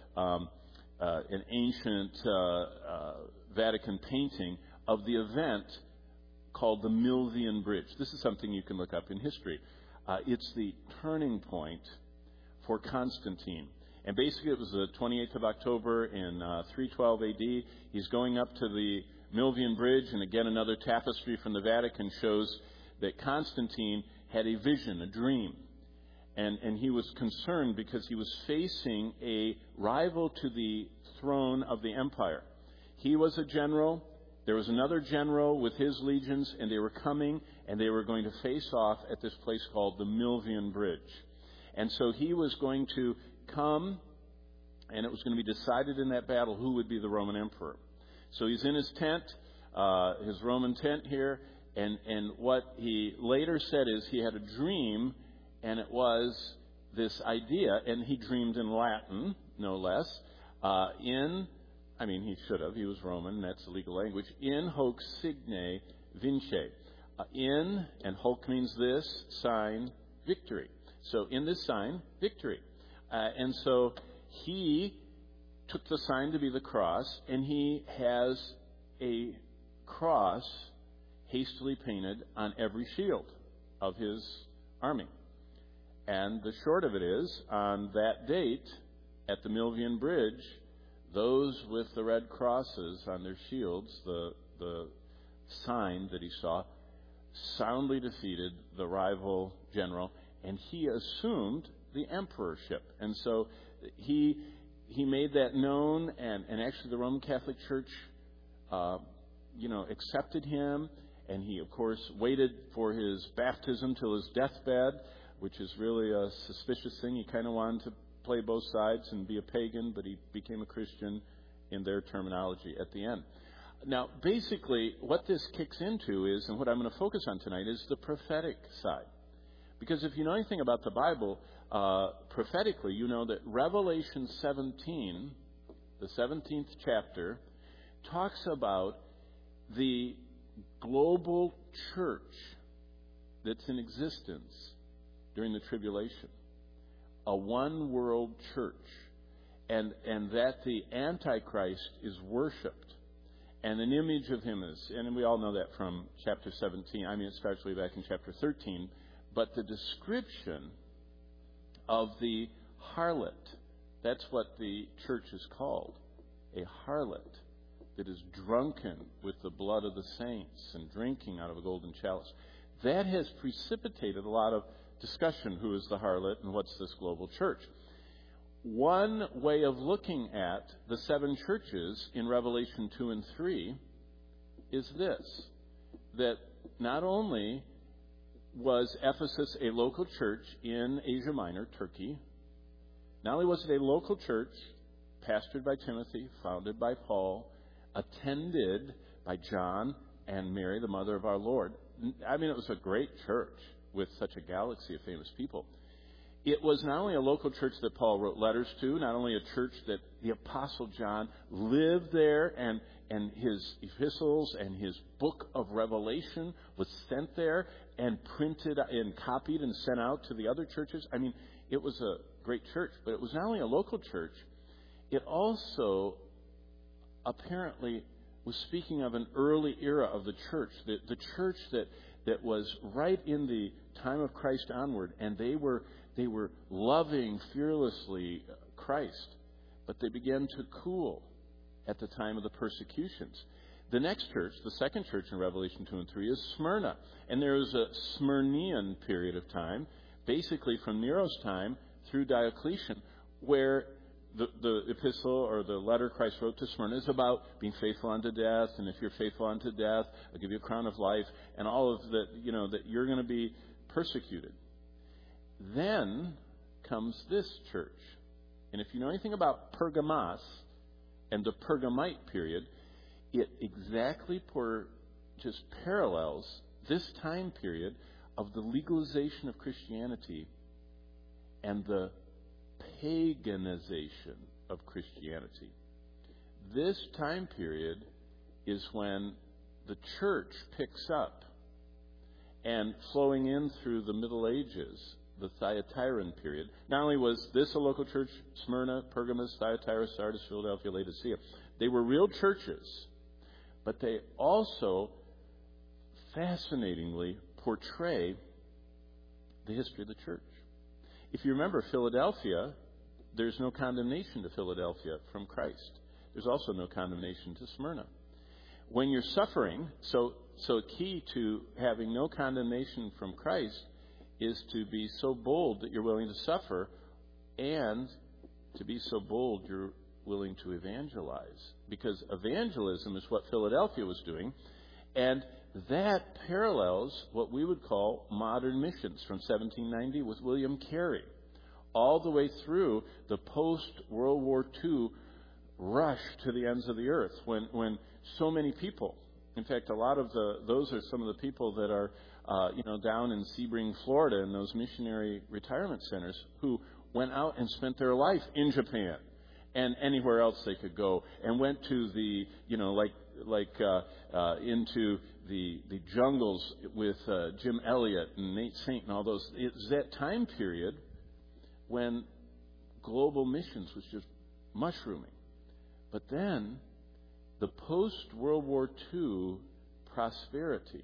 an ancient Vatican painting of the event called the Milvian Bridge. This is something you can look up in history. It's the turning point for Constantine. And basically it was the 28th of October in 312 AD. He's going up to the Milvian Bridge, and again another tapestry from the Vatican shows that Constantine had a vision, a dream. And he was concerned because he was facing a rival to the throne of the empire. He was a general. There was another general with his legions, and they were coming, and they were going to face off at this place called the Milvian Bridge. And so he was going to come, and it was going to be decided in that battle who would be the Roman emperor. So he's in his tent, his Roman tent here, and what he later said is he had a dream, and it was this idea, and he dreamed in Latin, no less, he should have, he was Roman, that's the legal language, in hoc signe vince. In, and hoc means this, sign, victory. So in this sign, victory. And so he took the sign to be the cross, and he has a cross hastily painted on every shield of his army. And the short of it is, on that date, at the Milvian Bridge, those with the red crosses on their shields, the sign that he saw, soundly defeated the rival general, and he assumed the emperorship. And so he made that known, and actually the Roman Catholic Church, accepted him, and he, of course, waited for his baptism till his deathbed, which is really a suspicious thing. He kind of wanted to play both sides and be a pagan, but he became a Christian in their terminology at the end. Now, basically, what this kicks into is, and what I'm going to focus on tonight, is the prophetic side. Because if you know anything about the Bible, prophetically, you know that Revelation 17, the 17th chapter, talks about the global church that's in existence during the tribulation. A one world church. And that the Antichrist is worshipped. And an image of him is, and we all know that from chapter 17. It starts way back in chapter 13. But the description of the harlot, that's what the church is called. A harlot that is drunken with the blood of the saints and drinking out of a golden chalice. That has precipitated a lot of discussion, who is the harlot and what's this global church. One way of looking at the seven churches in Revelation 2 and 3 is this, that not only was Ephesus a local church in Asia Minor, Turkey, not only was it a local church pastored by Timothy, founded by Paul, attended by John and Mary, the mother of our Lord. It was a great church with such a galaxy of famous people. It was not only a local church that Paul wrote letters to, not only a church that the Apostle John lived there, and his epistles and his book of Revelation was sent there and printed and copied and sent out to the other churches. It was a great church, but it was not only a local church, it also apparently was speaking of an early era of the church, the church that was right in the time of Christ onward, and they were loving fearlessly Christ, but they began to cool at the time of the persecutions. The next church, the second church in Revelation 2 and 3, is Smyrna, and there is a Smyrnian period of time, basically from Nero's time through Diocletian, where the epistle or the letter Christ wrote to Smyrna is about being faithful unto death, and if you're faithful unto death, I'll give you a crown of life, and all of that, that you're going to be persecuted. Then comes this church. And if you know anything about Pergamos and the Pergamite period, it exactly just parallels this time period of the legalization of Christianity and the paganization of Christianity. This time period is when the church picks up, and flowing in through the Middle Ages, the Thyatiran period. Not only was this a local church, Smyrna, Pergamos, Thyatira, Sardis, Philadelphia, Laodicea, they were real churches, but they also fascinatingly portray the history of the church. If you remember Philadelphia, there's no condemnation to Philadelphia from Christ. There's also no condemnation to Smyrna. When you're suffering, so key to having no condemnation from Christ is to be so bold that you're willing to suffer, and to be so bold you're willing to evangelize. Because evangelism is what Philadelphia was doing. And that parallels what we would call modern missions from 1790 with William Carey, all the way through the post-World War II rush to the ends of the earth when so many people, in fact, a lot of those are some of the people that are, down in Sebring, Florida, in those missionary retirement centers, who went out and spent their life in Japan and anywhere else they could go, and went to the, into the jungles with Jim Elliott and Nate Saint and all those. It's that time period when global missions was just mushrooming. But then the post-World War II prosperity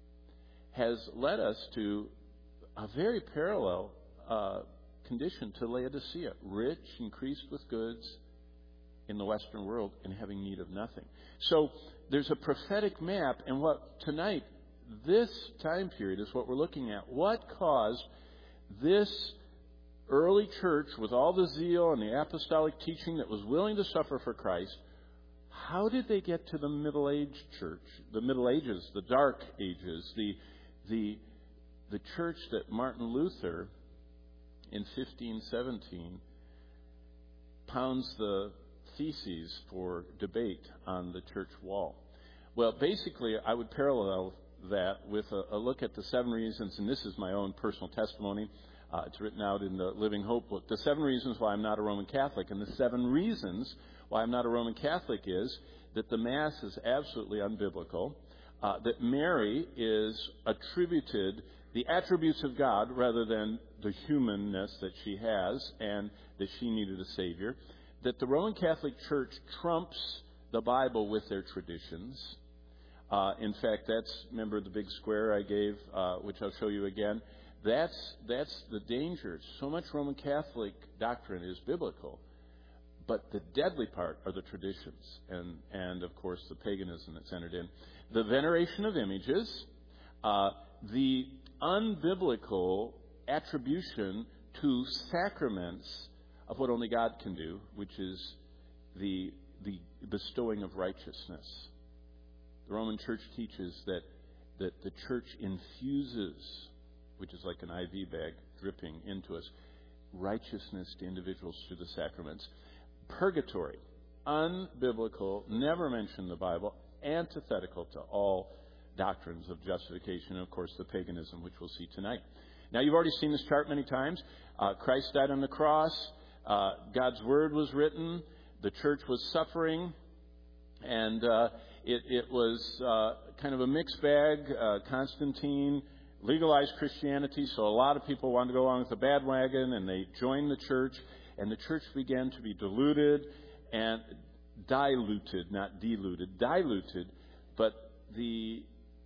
has led us to a very parallel condition to Laodicea, rich, increased with goods in the Western world and having need of nothing. So there's a prophetic map, and what tonight, this time period is what we're looking at. What caused this early church, with all the zeal and the apostolic teaching that was willing to suffer for Christ, how did they get to the Middle Age church, the Middle Ages, the Dark Ages, the church that Martin Luther in 1517 pounds the theses for debate on the church wall? Well, basically, I would parallel that with a look at the 7 reasons, and this is my own personal testimony. It's written out in the Living Hope book. The 7 reasons why I'm not a Roman Catholic. And the 7 reasons why I'm not a Roman Catholic is that the Mass is absolutely unbiblical, that Mary is attributed the attributes of God rather than the humanness that she has, and that she needed a Savior, that the Roman Catholic Church trumps the Bible with their traditions. In fact, remember the big square I gave, which I'll show you again? That's the danger. So much Roman Catholic doctrine is biblical, but the deadly part are the traditions and of course the paganism that's entered in. The veneration of images, the unbiblical attribution to sacraments of what only God can do, which is the bestowing of righteousness. The Roman Church teaches that the Church infuses, which is like an IV bag dripping into us, righteousness to individuals through the sacraments. Purgatory, unbiblical, never mentioned in the Bible, antithetical to all doctrines of justification, and of course the paganism, which we'll see tonight. Now, you've already seen this chart many times. Christ died on the cross. God's Word was written. The church was suffering. And it was kind of a mixed bag. Constantine legalized Christianity, so a lot of people wanted to go along with the bandwagon, and they joined the church. And the church began to be diluted and diluted, not diluted, diluted. But the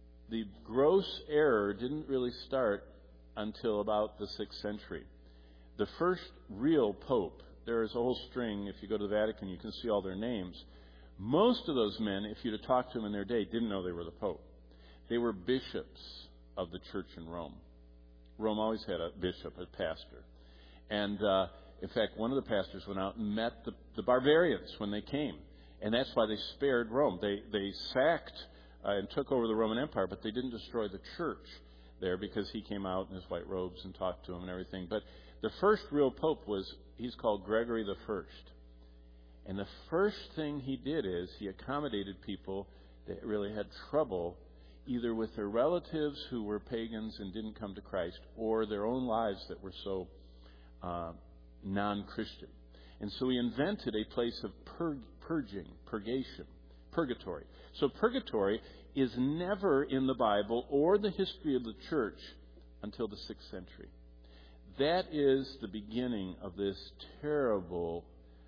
gross error didn't really start until about the 6th century. The first real pope, there is a whole string. If you go to the Vatican, you can see all their names. Most of those men, if you'd have talked to them in their day, didn't know they were the pope. They were bishops of the church in Rome. Rome always had a bishop, a pastor. And in fact, one of the pastors went out and met the barbarians when they came. And that's why they spared Rome. They sacked and took over the Roman Empire, but they didn't destroy the church there because he came out in his white robes and talked to them and everything. But the first real pope he's called Gregory the First. And the first thing he did is he accommodated people that really had trouble either with their relatives who were pagans and didn't come to Christ, or their own lives that were so non-Christian. And so he invented a place of purgation, purgatory. So purgatory is never in the Bible or the history of the church until the 6th century. That is the beginning of this terrible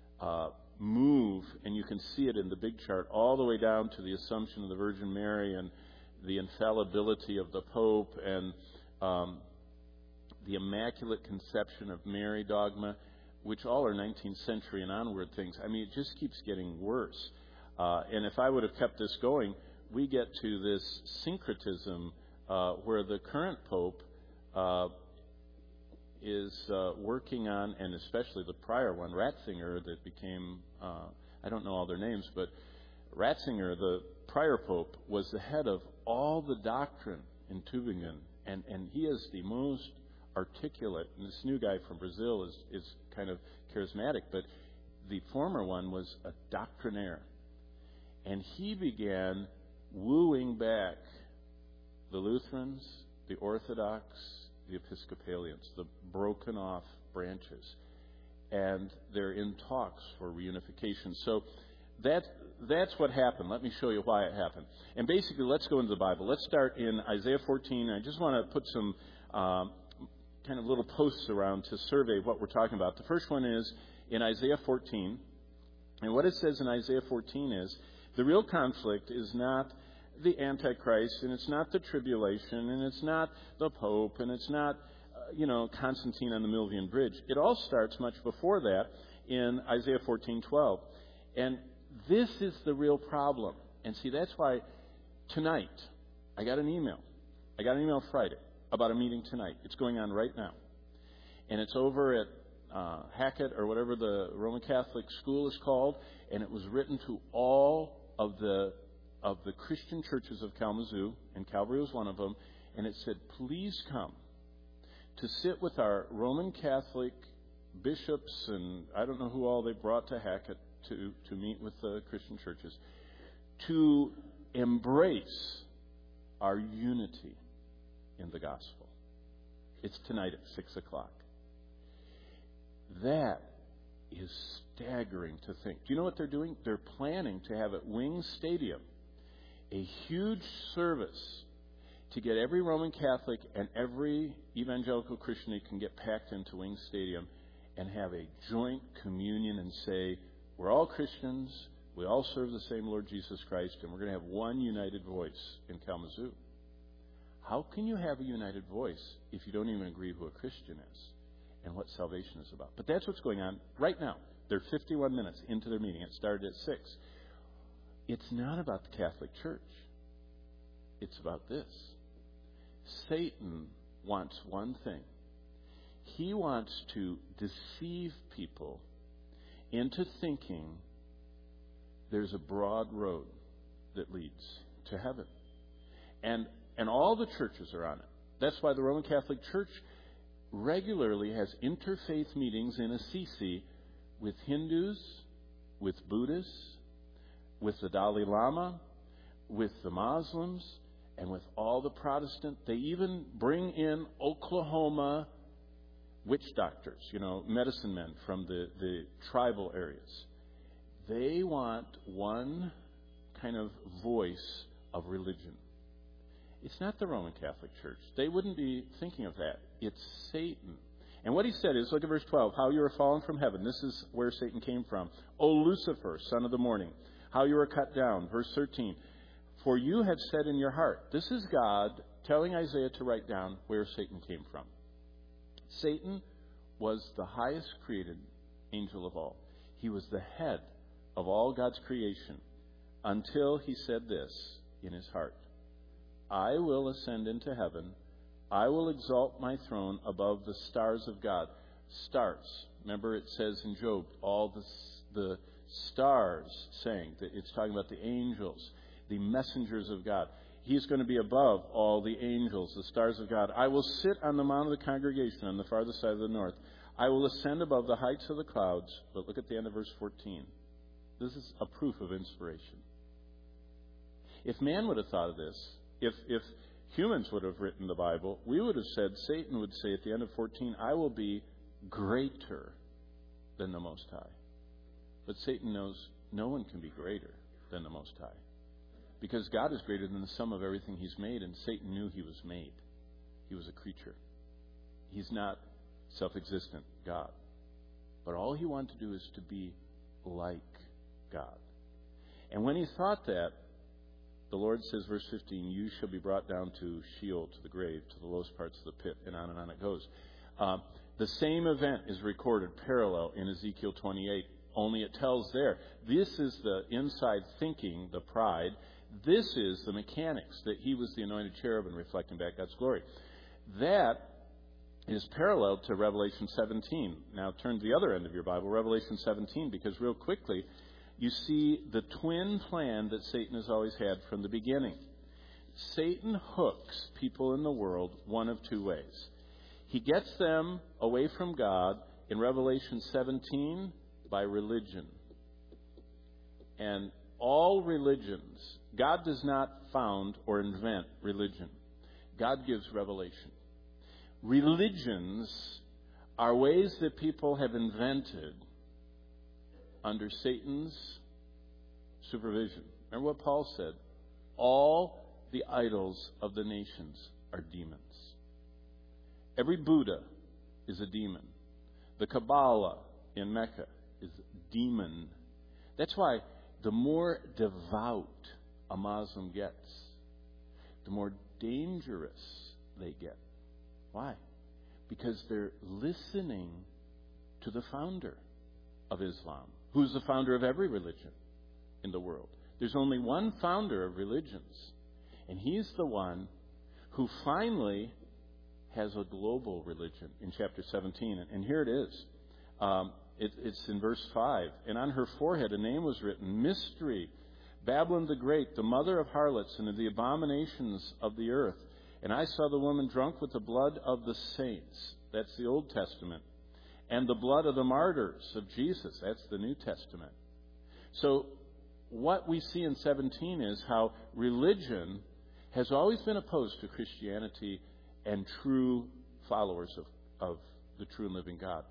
move, and you can see it in the big chart, all the way down to the Assumption of the Virgin Mary and the infallibility of the Pope and the Immaculate Conception of Mary dogma, which all are 19th century and onward things. I mean, it just keeps getting worse. And if I would have kept this going, we get to this syncretism where the current Pope is working on, and especially the prior one, Ratzinger, that became, I don't know all their names, but Ratzinger, prior pope was the head of all the doctrine in Tübingen, and he is the most articulate. And this new guy from Brazil is kind of charismatic, but the former one was a doctrinaire. And he began wooing back the Lutherans, the Orthodox, the Episcopalians, the broken off branches. And they're in talks for reunification. So that's what happened. Let me show you why it happened. And basically, let's go into the Bible. Let's start in Isaiah 14. I just want to put some kind of little posts around to survey what we're talking about. The first one is in Isaiah 14. And what it says in Isaiah 14 is, the real conflict is not the Antichrist, and it's not the tribulation, and it's not the Pope, and it's not, Constantine on the Milvian Bridge. It all starts much before that in Isaiah 14:12. And this is the real problem. And see, that's why tonight, I got an email Friday about a meeting tonight. It's going on right now. And it's over at Hackett, or whatever the Roman Catholic school is called, and it was written to all of the Christian churches of Kalamazoo, and Calvary was one of them, and it said, please come to sit with our Roman Catholic bishops, and I don't know who all they brought to Hackett to meet with the Christian churches, to embrace our unity in the gospel. It's tonight at 6 o'clock. That is staggering to think. Do you know what they're doing? They're planning to have at Wings Stadium a huge service to get every Roman Catholic and every evangelical Christian who can get packed into Wings Stadium and have a joint communion and say, we're all Christians, we all serve the same Lord Jesus Christ, and we're going to have one united voice in Kalamazoo. How can you have a united voice if you don't even agree who a Christian is and what salvation is about? But that's what's going on right now. They're 51 minutes into their meeting. It started at 6. It's not about the Catholic Church. It's about this. Satan wants one thing. He wants to deceive people into thinking there's a broad road that leads to heaven. And all the churches are on it. That's why the Roman Catholic Church regularly has interfaith meetings in Assisi with Hindus, with Buddhists, with the Dalai Lama, with the Muslims, and with all the Protestant. They even bring in Oklahoma witch doctors, medicine men from the tribal areas. They want one kind of voice of religion. It's not the Roman Catholic Church. They wouldn't be thinking of that. It's Satan. And what he said is, look at verse 12, how you are fallen from heaven. This is where Satan came from. O Lucifer, son of the morning, how you are cut down. Verse 13, for you have said in your heart. This is God telling Isaiah to write down where Satan came from. Satan was the highest created angel of all. He was the head of all God's creation until he said this in his heart. I will ascend into heaven. I will exalt my throne above the stars of God. Stars. Remember it says in Job, all the stars sang. That it's talking about the angels, the messengers of God. He's going to be above all the angels, the stars of God. I will sit on the mount of the congregation on the farthest side of the north. I will ascend above the heights of the clouds. But look at the end of verse 14. This is a proof of inspiration. If man would have thought of this, if humans would have written the Bible, we would have said, Satan would say at the end of 14, I will be greater than the Most High. But Satan knows no one can be greater than the Most High. Because God is greater than the sum of everything He's made, and Satan knew he was made. He was a creature. He's not self-existent God. But all he wanted to do is to be like God. And when he thought that, the Lord says, verse 15, you shall be brought down to Sheol, to the grave, to the lowest parts of the pit, and on it goes. The same event is recorded parallel in Ezekiel 28, only it tells there, this is the inside thinking, the pride. This is the mechanics, that he was the anointed cherubim reflecting back God's glory. That is parallel to Revelation 17. Now turn to the other end of your Bible, Revelation 17, because real quickly, you see the twin plan that Satan has always had from the beginning. Satan hooks people in the world one of two ways. He gets them away from God in Revelation 17 by religion. And all religions, God does not found or invent religion. God gives revelation. Religions are ways that people have invented under Satan's supervision. Remember what Paul said? All the idols of the nations are demons. Every Buddha is a demon. The Kabbalah in Mecca is demon. That's why the more devout a Muslim gets, the more dangerous they get. Why? Because they're listening to the founder of Islam, who's the founder of every religion in the world. There's only one founder of religions, and he's the one who finally has a global religion in chapter 17. And here it is. It's in verse 5. And on her forehead a name was written, Mystery, Babylon the Great, the mother of harlots and of the abominations of the earth. And I saw the woman drunk with the blood of the saints. That's the Old Testament. And the blood of the martyrs of Jesus. That's the New Testament. So what we see in 17 is how religion has always been opposed to Christianity and true followers of the true and living God.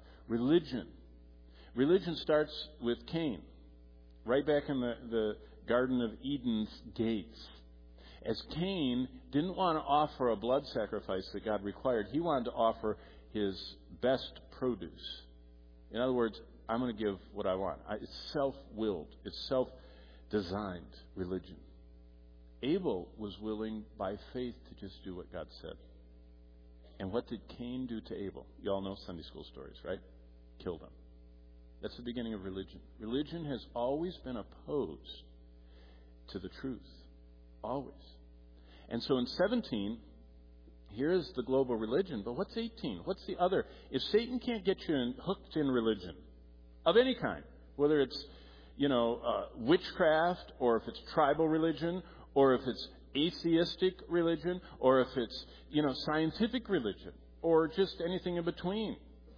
Religion starts with Cain, right back in the Garden of Eden's gates. As Cain didn't want to offer a blood sacrifice that God required, he wanted to offer his best produce. In other words, I'm going to give what I want. It's self-willed. It's self-designed religion. Abel was willing by faith to just do what God said. And what did Cain do to Abel? You all know Sunday school stories, right? Killed him. That's the beginning of religion. Religion has always been opposed to the truth. Always. And so in 17, here's the global religion. But what's 18? What's the other? If Satan can't get you hooked in religion of any kind, whether it's, witchcraft, or if it's tribal religion, or if it's atheistic religion, or if it's, scientific religion, or just anything in between,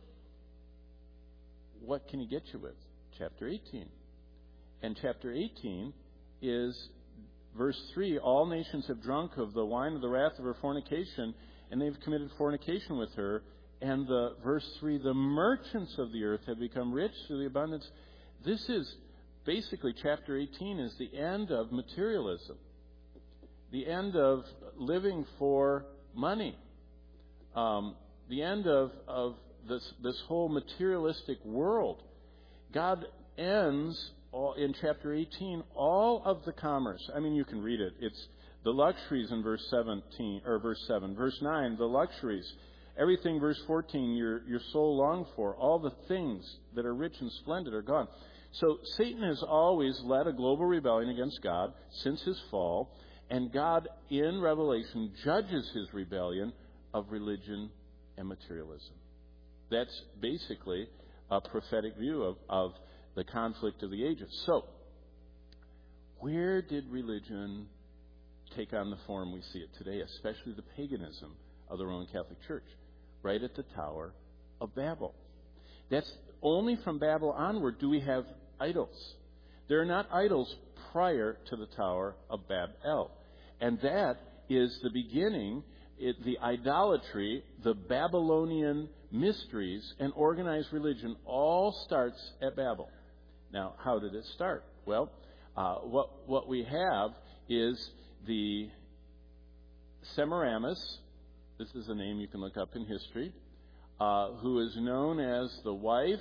what can he get you with? Chapter 18. And chapter 18 is verse 3, all nations have drunk of the wine of the wrath of her fornication, and they've committed fornication with her. And the verse 3, the merchants of the earth have become rich through the abundance. This is basically, chapter 18 is the end of materialism, the end of living for money, the end of this whole materialistic world. God ends in chapter 18 all of the commerce. I mean, you can read it. It's the luxuries in verse 17 or verse 7. Verse 9, the luxuries. Everything, verse 14, your soul longed for. All the things that are rich and splendid are gone. So Satan has always led a global rebellion against God since his fall, and God in Revelation judges his rebellion of religion and materialism. That's basically a prophetic view of the conflict of the ages. So, where did religion take on the form we see it today, especially the paganism of the Roman Catholic Church? Right at the Tower of Babel. That's only from Babel onward do we have idols. There are not idols prior to the Tower of Babel. And that is the beginning, the idolatry, the Babylonian mysteries, and organized religion all starts at Babel. Now, how did it start? Well, what we have is the Semiramis. This is a name you can look up in history, who is known as the wife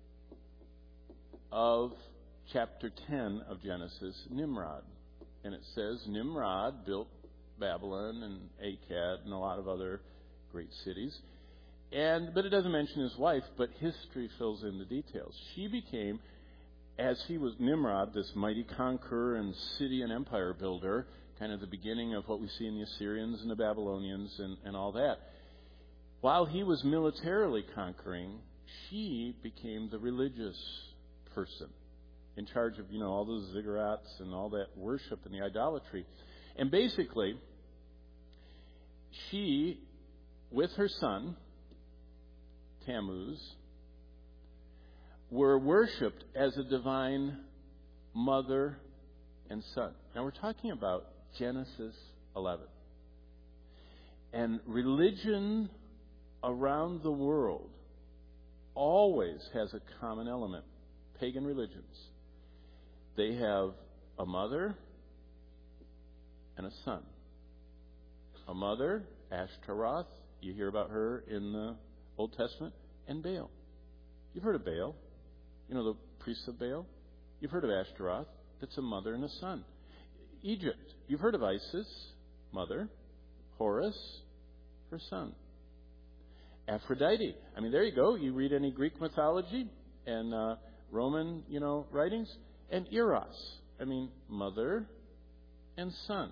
of chapter 10 of Genesis, Nimrod. And it says Nimrod built Babylon and Akkad and a lot of other great cities. But it doesn't mention his wife, but history fills in the details. She became, as he was Nimrod, this mighty conqueror and city and empire builder, kind of the beginning of what we see in the Assyrians and the Babylonians and all that. While he was militarily conquering, she became the religious person. in charge of, all those ziggurats and all that worship and the idolatry. And basically, she, with her son, Tammuz, were worshipped as a divine mother and son. Now we're talking about Genesis 11. And religion around the world always has a common element. Pagan religions. They have a mother and a son. A mother, Ashtaroth, you hear about her in the Old Testament, and Baal. You've heard of Baal. The priests of Baal. You've heard of Ashtaroth. That's a mother and a son. Egypt. You've heard of Isis, mother. Horus, her son. Aphrodite. There you go. You read any Greek mythology and Roman, writings. And Eros. Mother and son.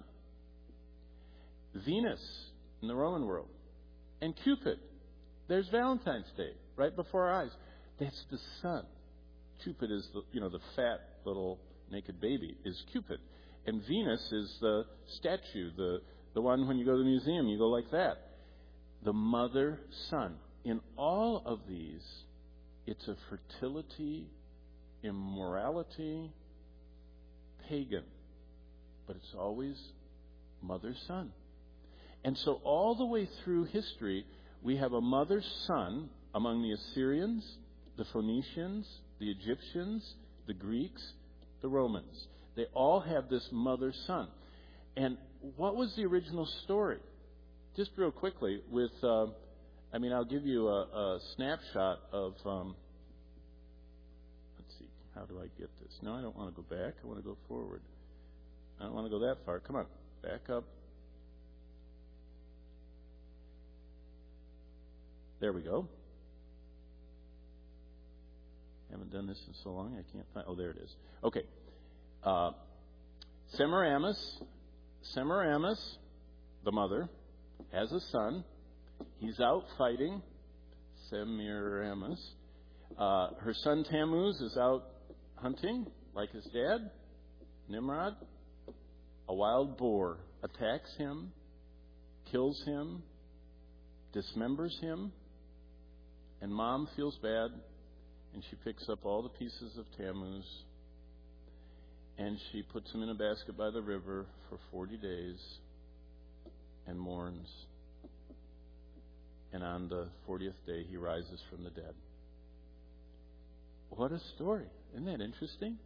Venus in the Roman world. And Cupid. There's Valentine's Day right before our eyes. That's the son. Cupid is the fat little naked baby is Cupid. And Venus is the statue, the one when you go to the museum, you go like that. The mother, son. In all of these, it's a fertility, immorality, pagan. But it's always mother, son. And so all the way through history, we have a mother, son among the Assyrians, the Phoenicians, the Egyptians, the Greeks, the Romans. They all have this mother, son. And what was the original story? Just real quickly, with, I'll give you a snapshot of, let's see, how do I get this? No, I don't want to go back. I want to go forward. I don't want to go that far. Come on, back up. There we go. Haven't done this in so long, I can't find. Oh, there it is. Okay. Semiramis, the mother, has a son. He's out fighting. Semiramis. Her son Tammuz is out hunting, like his dad, Nimrod. A wild boar attacks him, kills him, dismembers him, and mom feels bad, and she picks up all the pieces of Tammuz, and she puts him in a basket by the river for 40 days and mourns. And on the 40th day, he rises from the dead. What a story. Isn't that interesting?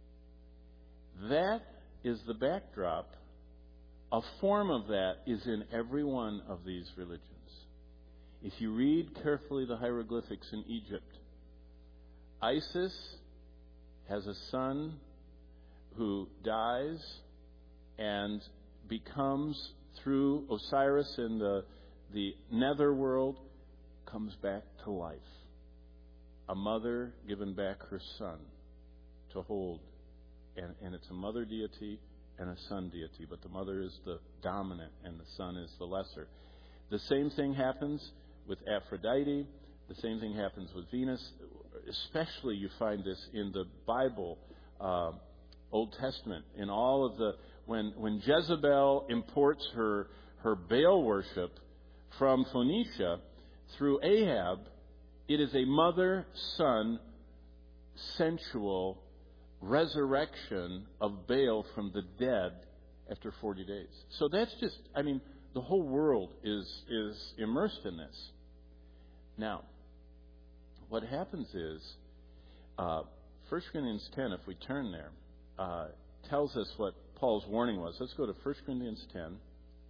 That is the backdrop. A form of that is in every one of these religions. If you read carefully the hieroglyphics in Egypt, Isis has a son who dies and becomes, through Osiris in the nether world, comes back to life. A mother given back her son to hold. And it's a mother deity and a son deity, but the mother is the dominant and the son is the lesser. The same thing happens with Aphrodite. The same thing happens with Venus. Especially you find this in the Bible, Old Testament, in all of the when Jezebel imports her Baal worship from Phoenicia through Ahab, it is a mother-son sensual resurrection of Baal from the dead after 40 days. So that's just, the whole world is immersed in this. Now, what happens is, 1 Corinthians 10, if we turn there, tells us what Paul's warning was. Let's go to 1 Corinthians 10.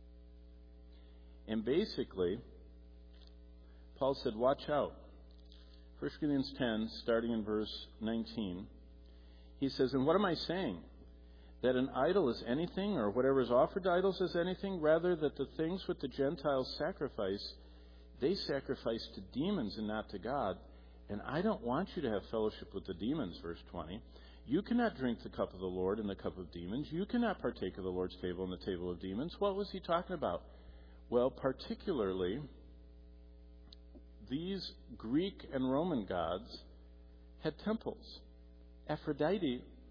And basically, Paul said, watch out. 1 Corinthians 10, starting in verse 19. He says, and what am I saying? That an idol is anything, or whatever is offered to idols is anything? Rather, that the things which the Gentiles sacrifice, they sacrifice to demons and not to God. And I don't want you to have fellowship with the demons, verse 20. You cannot drink the cup of the Lord and the cup of demons. You cannot partake of the Lord's table and the table of demons. What was he talking about? Well, particularly, these Greek and Roman gods had temples. Aphrodite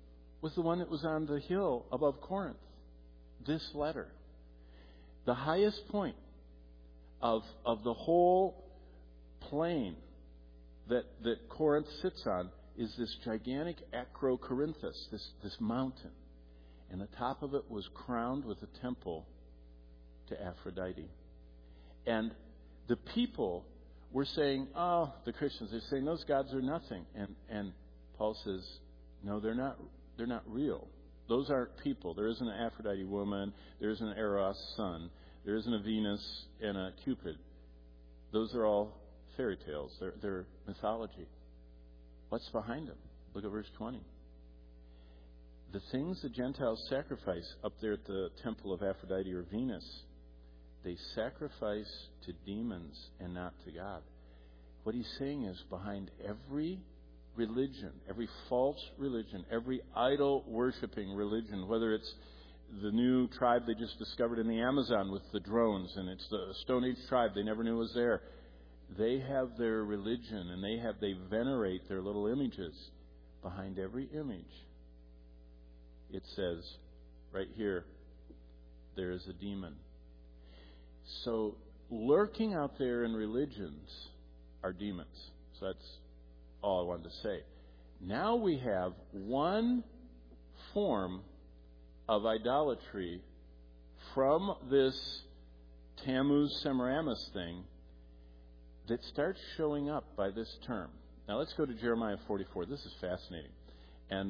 was the one that was on the hill above Corinth. This letter. The highest point of the whole plain that Corinth sits on is this gigantic Acrocorinthus, this mountain. And the top of it was crowned with a temple to Aphrodite. And the people were saying, the Christians, they're saying those gods are nothing. And Paul says, no, they're not real. Those aren't people. There isn't an Aphrodite woman. There isn't an Eros sun. There isn't a Venus and a Cupid. Those are all fairy tales. They're mythology. What's behind them? Look at verse 20. The things the Gentiles sacrifice up there at the temple of Aphrodite or Venus, they sacrifice to demons and not to God. What he's saying is behind every religion, every false religion, every idol-worshipping religion, whether it's the new tribe they just discovered in the Amazon with the drones, and it's the Stone Age tribe they never knew was there. They have their religion, and they venerate their little images. Behind every image, it says, right here, there is a demon. So, lurking out there in religions are demons. So that's all I wanted to say. Now we have one form of idolatry from this Tammuz Semiramis thing that starts showing up by this term. Now let's go to Jeremiah 44. This is fascinating. And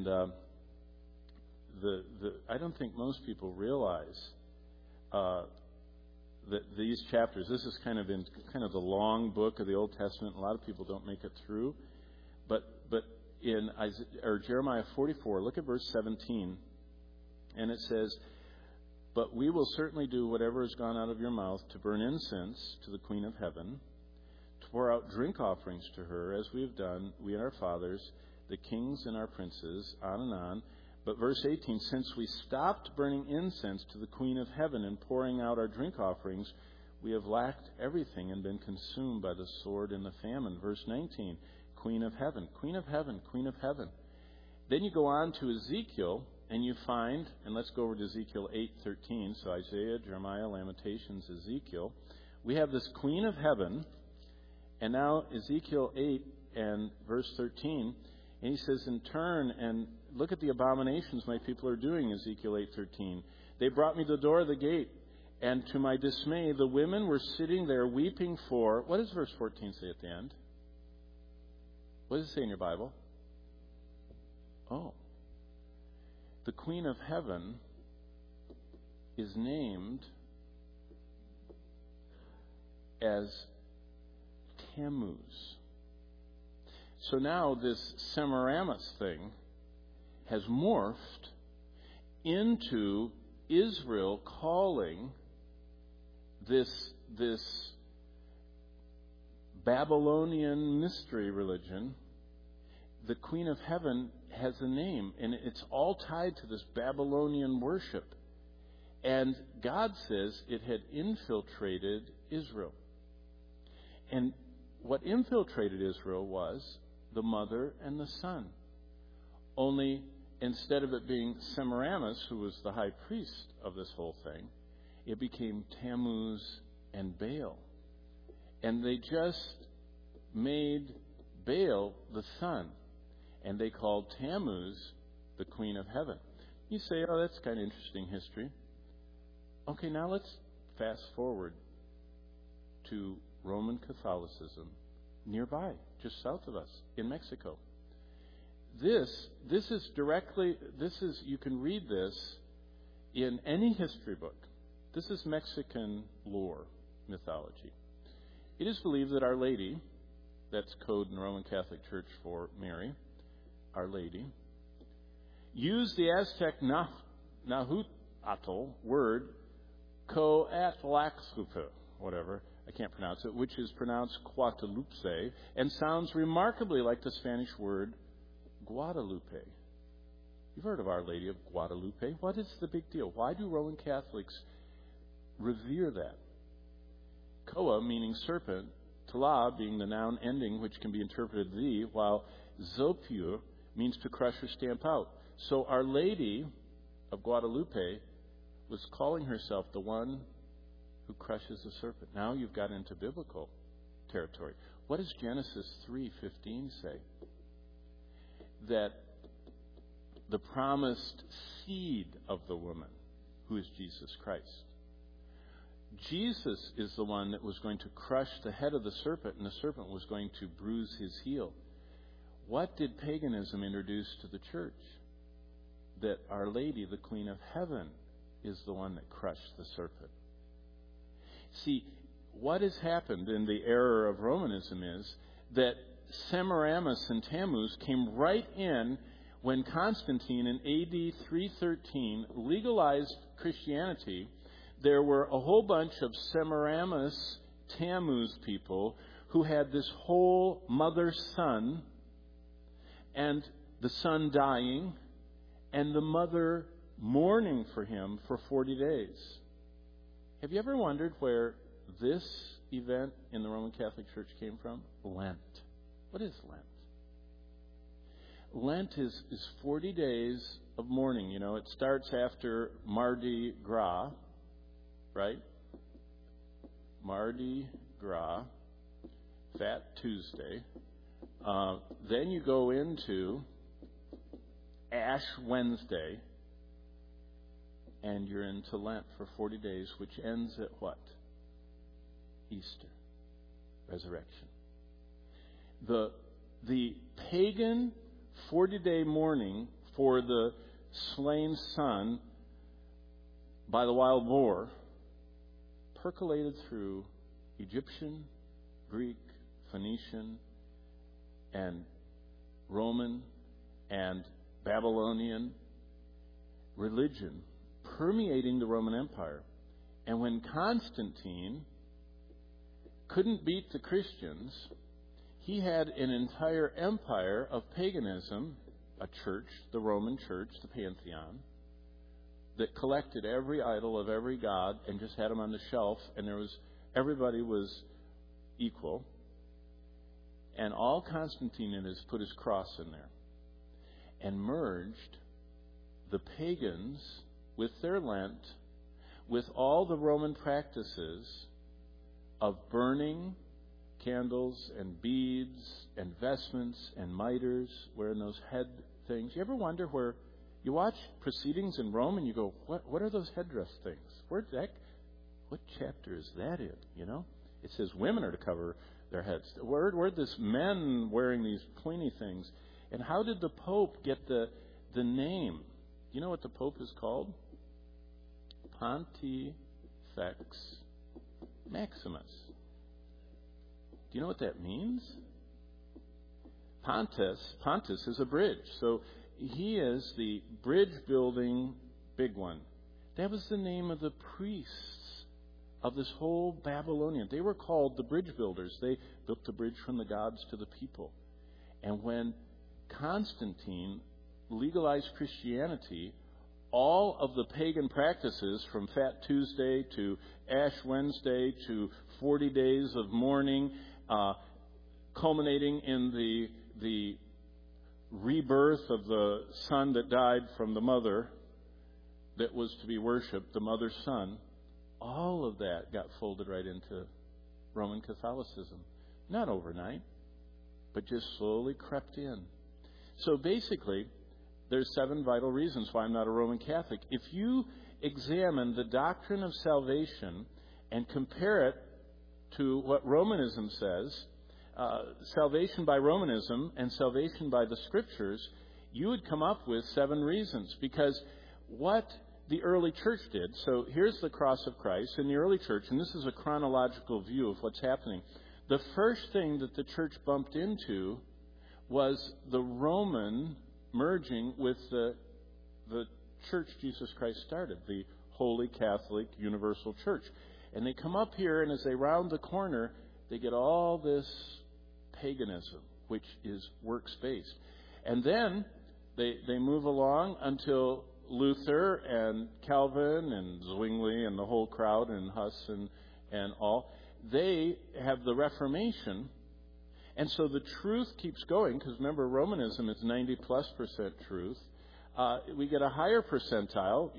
I don't think most people realize that these chapters, this is kind of the long book of the Old Testament. A lot of people don't make it through. But in Jeremiah 44, look at verse 17. And it says, "But we will certainly do whatever has gone out of your mouth to burn incense to the Queen of Heaven, to pour out drink offerings to her, as we have done, we and our fathers, the kings and our princes," on and on. But verse 18, "Since we stopped burning incense to the Queen of Heaven and pouring out our drink offerings, we have lacked everything and been consumed by the sword and the famine." Verse 19, "Queen of Heaven, Queen of Heaven, Queen of Heaven." Then you go on to Ezekiel, and you find, and let's go over to Ezekiel 8:13. So Isaiah, Jeremiah, Lamentations, Ezekiel. We have this Queen of Heaven, and now Ezekiel 8 and verse 13. And he says, "In turn, and look at the abominations my people are doing," Ezekiel 8:13. "They brought me to the door of the gate, and to my dismay, the women were sitting there weeping for," what does verse 14 say at the end? What does it say in your Bible? Oh. The Queen of Heaven is named as Tammuz. So now this Semiramis thing has morphed into Israel calling this Babylonian mystery religion. The Queen of Heaven has a name, and it's all tied to this Babylonian worship. And God says it had infiltrated Israel. And what infiltrated Israel was the mother and the son. Only instead of it being Semiramis, who was the high priest of this whole thing, it became Tammuz and Baal. And they just made Baal the son. And they called Tammuz the Queen of Heaven. You say, oh, that's kind of interesting history. Okay, now let's fast forward to Roman Catholicism nearby, just south of us, in Mexico. This is you can read this in any history book. This is Mexican lore, mythology. It is believed that Our Lady, that's code in the Roman Catholic Church for Mary, Our Lady, used the Aztec Nahuatl word Coatlaxupa, whatever, I can't pronounce it, which is pronounced Guadalupe, and sounds remarkably like the Spanish word Guadalupe. You've heard of Our Lady of Guadalupe. What is the big deal? Why do Roman Catholics revere that? Koa, meaning serpent, Tla being the noun ending, which can be interpreted the, while Zopio means to crush or stamp out. So Our Lady of Guadalupe was calling herself the one who crushes the serpent. Now you've got into biblical territory. What does Genesis 3:15 say? That the promised seed of the woman, who is Jesus Christ. Jesus is the one that was going to crush the head of the serpent, and the serpent was going to bruise his heel. What did paganism introduce to the church? That Our Lady, the Queen of Heaven, is the one that crushed the serpent. See, what has happened in the error of Romanism is that Semiramis and Tammuz came right in when Constantine in AD 313 legalized Christianity. There were a whole bunch of Semiramis, Tammuz people who had this whole mother-son, and the son dying, and the mother mourning for him for 40 days. Have you ever wondered where this event in the Roman Catholic Church came from? Lent. What is Lent? Lent is 40 days of mourning. You know, it starts after Mardi Gras, right? Mardi Gras, Fat Tuesday. Then you go into Ash Wednesday, and you're into Lent for 40 days, which ends at what? Easter, resurrection. The pagan 40-day mourning for the slain son by the wild boar percolated through Egyptian, Greek, Phoenician, and Roman, and Babylonian religion permeating the Roman Empire. And when Constantine couldn't beat the Christians, he had an entire empire of paganism, a church, the Roman Church, the Pantheon, that collected every idol of every god and just had them on the shelf, and everybody was equal. And all Constantine did is put his cross in there and merged the pagans with their Lent with all the Roman practices of burning candles and beads and vestments and mitres, wearing those head things. You ever wonder where you watch proceedings in Rome and you go, what are those headdress things? What chapter is that in? You know, it says women are to cover their heads. Where this men wearing these pointy things? And how did the Pope get the name? You know what the Pope is called? Pontifex Maximus. Do you know what that means? Pontus is a bridge. So he is the bridge building big one. That was the name of the priests of this whole Babylonian. They were called the bridge builders. They built the bridge from the gods to the people. And when Constantine legalized Christianity, all of the pagan practices from Fat Tuesday to Ash Wednesday to 40 days of mourning, culminating in the rebirth of the son that died from the mother that was to be worshipped, the mother's son, all of that got folded right into Roman Catholicism. Not overnight, but just slowly crept in. So basically, there's 7 vital reasons why I'm not a Roman Catholic. If you examine the doctrine of salvation and compare it to what Romanism says, salvation by Romanism and salvation by the Scriptures, you would come up with 7 reasons. Because what the early church did, so here's the cross of Christ in the early church, and this is a chronological view of what's happening. The first thing that the church bumped into was the Roman merging with the church Jesus Christ started, the Holy Catholic Universal Church. And they come up here, and as they round the corner, they get all this paganism, which is works-based. And then they move along until Luther and Calvin and Zwingli and the whole crowd and Huss and all, they have the Reformation. And so the truth keeps going, because remember, Romanism is 90+% truth. We get a higher percentile,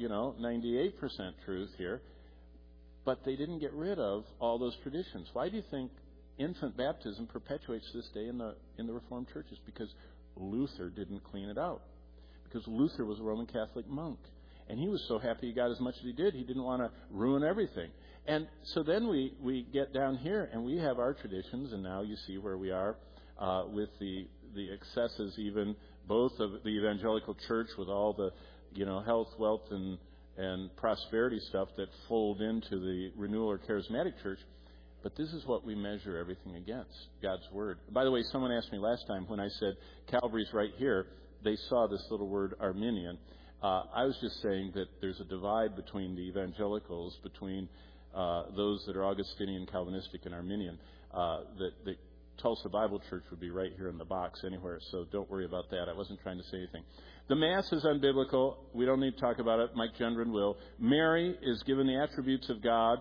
98% truth here. But they didn't get rid of all those traditions. Why do you think infant baptism perpetuates this day in the Reformed churches? Because Luther didn't clean it out. Because Luther was a Roman Catholic monk. And he was so happy he got as much as he did, he didn't want to ruin everything. And so then we get down here and we have our traditions, and now you see where we are with the excesses, even both of the evangelical church with all the health, wealth, and prosperity stuff that fold into the renewal or charismatic church. But this is what we measure everything against, God's Word. By the way, someone asked me last time when I said Calvary's right here, they saw this little word Arminian. I was just saying that there's a divide between the evangelicals, between those that are Augustinian, Calvinistic, and Arminian. The Tulsa Bible Church would be right here in the box anywhere, so don't worry about that. I wasn't trying to say anything. The Mass is unbiblical. We don't need to talk about it. Mike Gendron will. Mary is given the attributes of God.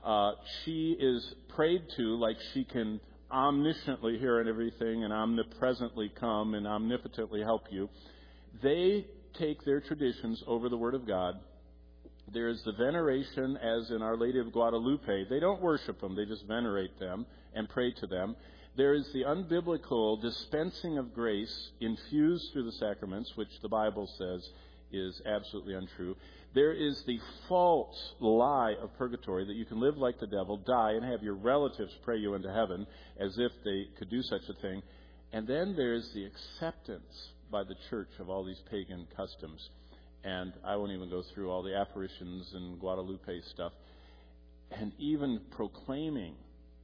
She is prayed to like she can omnisciently hear and everything, and omnipresently come and omnipotently help you. They take their traditions over the Word of God. There is the veneration, as in Our Lady of Guadalupe. They don't worship them, they just venerate them and pray to them. There is the unbiblical dispensing of grace infused through the sacraments, which the Bible says is absolutely untrue. There is the false lie of purgatory, that you can live like the devil, die, and have your relatives pray you into heaven, as if they could do such a thing. And then there's the acceptance by the church of all these pagan customs. And I won't even go through all the apparitions and Guadalupe stuff. And even proclaiming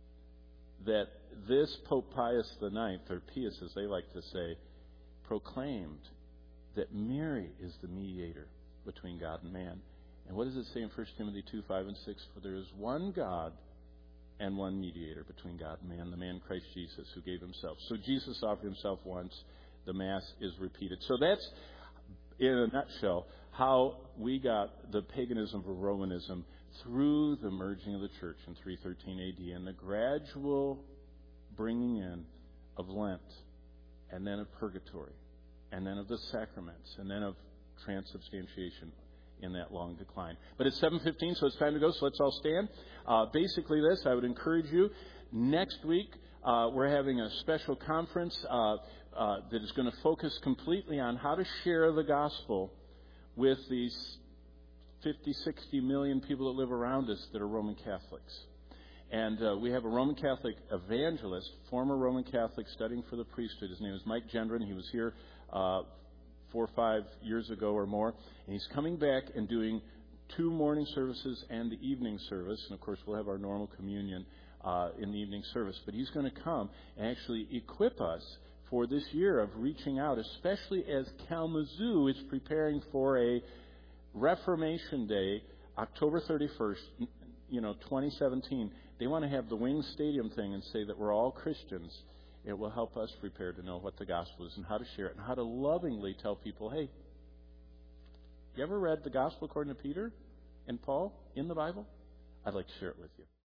that this Pope Pius IX, or Pius as they like to say, proclaimed that Mary is the mediator between God and man. And what does it say in 1 Timothy 2:5-6? For there is one God and one mediator between God and man, the man Christ Jesus, who gave himself. So Jesus offered himself once. The Mass is repeated. So that's, in a nutshell, how we got the paganism of Romanism through the merging of the church in 313 AD and the gradual bringing in of Lent, and then of purgatory, and then of the sacraments, and then of transubstantiation in that long decline. But it's 7:15, so it's time to go, so let's all stand. Basically this, I would encourage you, next week we're having a special conference that is going to focus completely on how to share the gospel with these 50, 60 million people that live around us that are Roman Catholics. And we have a Roman Catholic evangelist, former Roman Catholic, studying for the priesthood. His name is Mike Gendron. He was here 4 or 5 years ago or more. And he's coming back and doing 2 morning services and the evening service. And, of course, we'll have our normal communion in the evening service. But he's going to come and actually equip us for this year of reaching out, especially as Kalamazoo is preparing for a Reformation Day, October 31st, 2017. They want to have the Wings Stadium thing and say that we're all Christians. It will help us prepare to know what the gospel is and how to share it and how to lovingly tell people, hey, you ever read the gospel according to Peter and Paul in the Bible? I'd like to share it with you.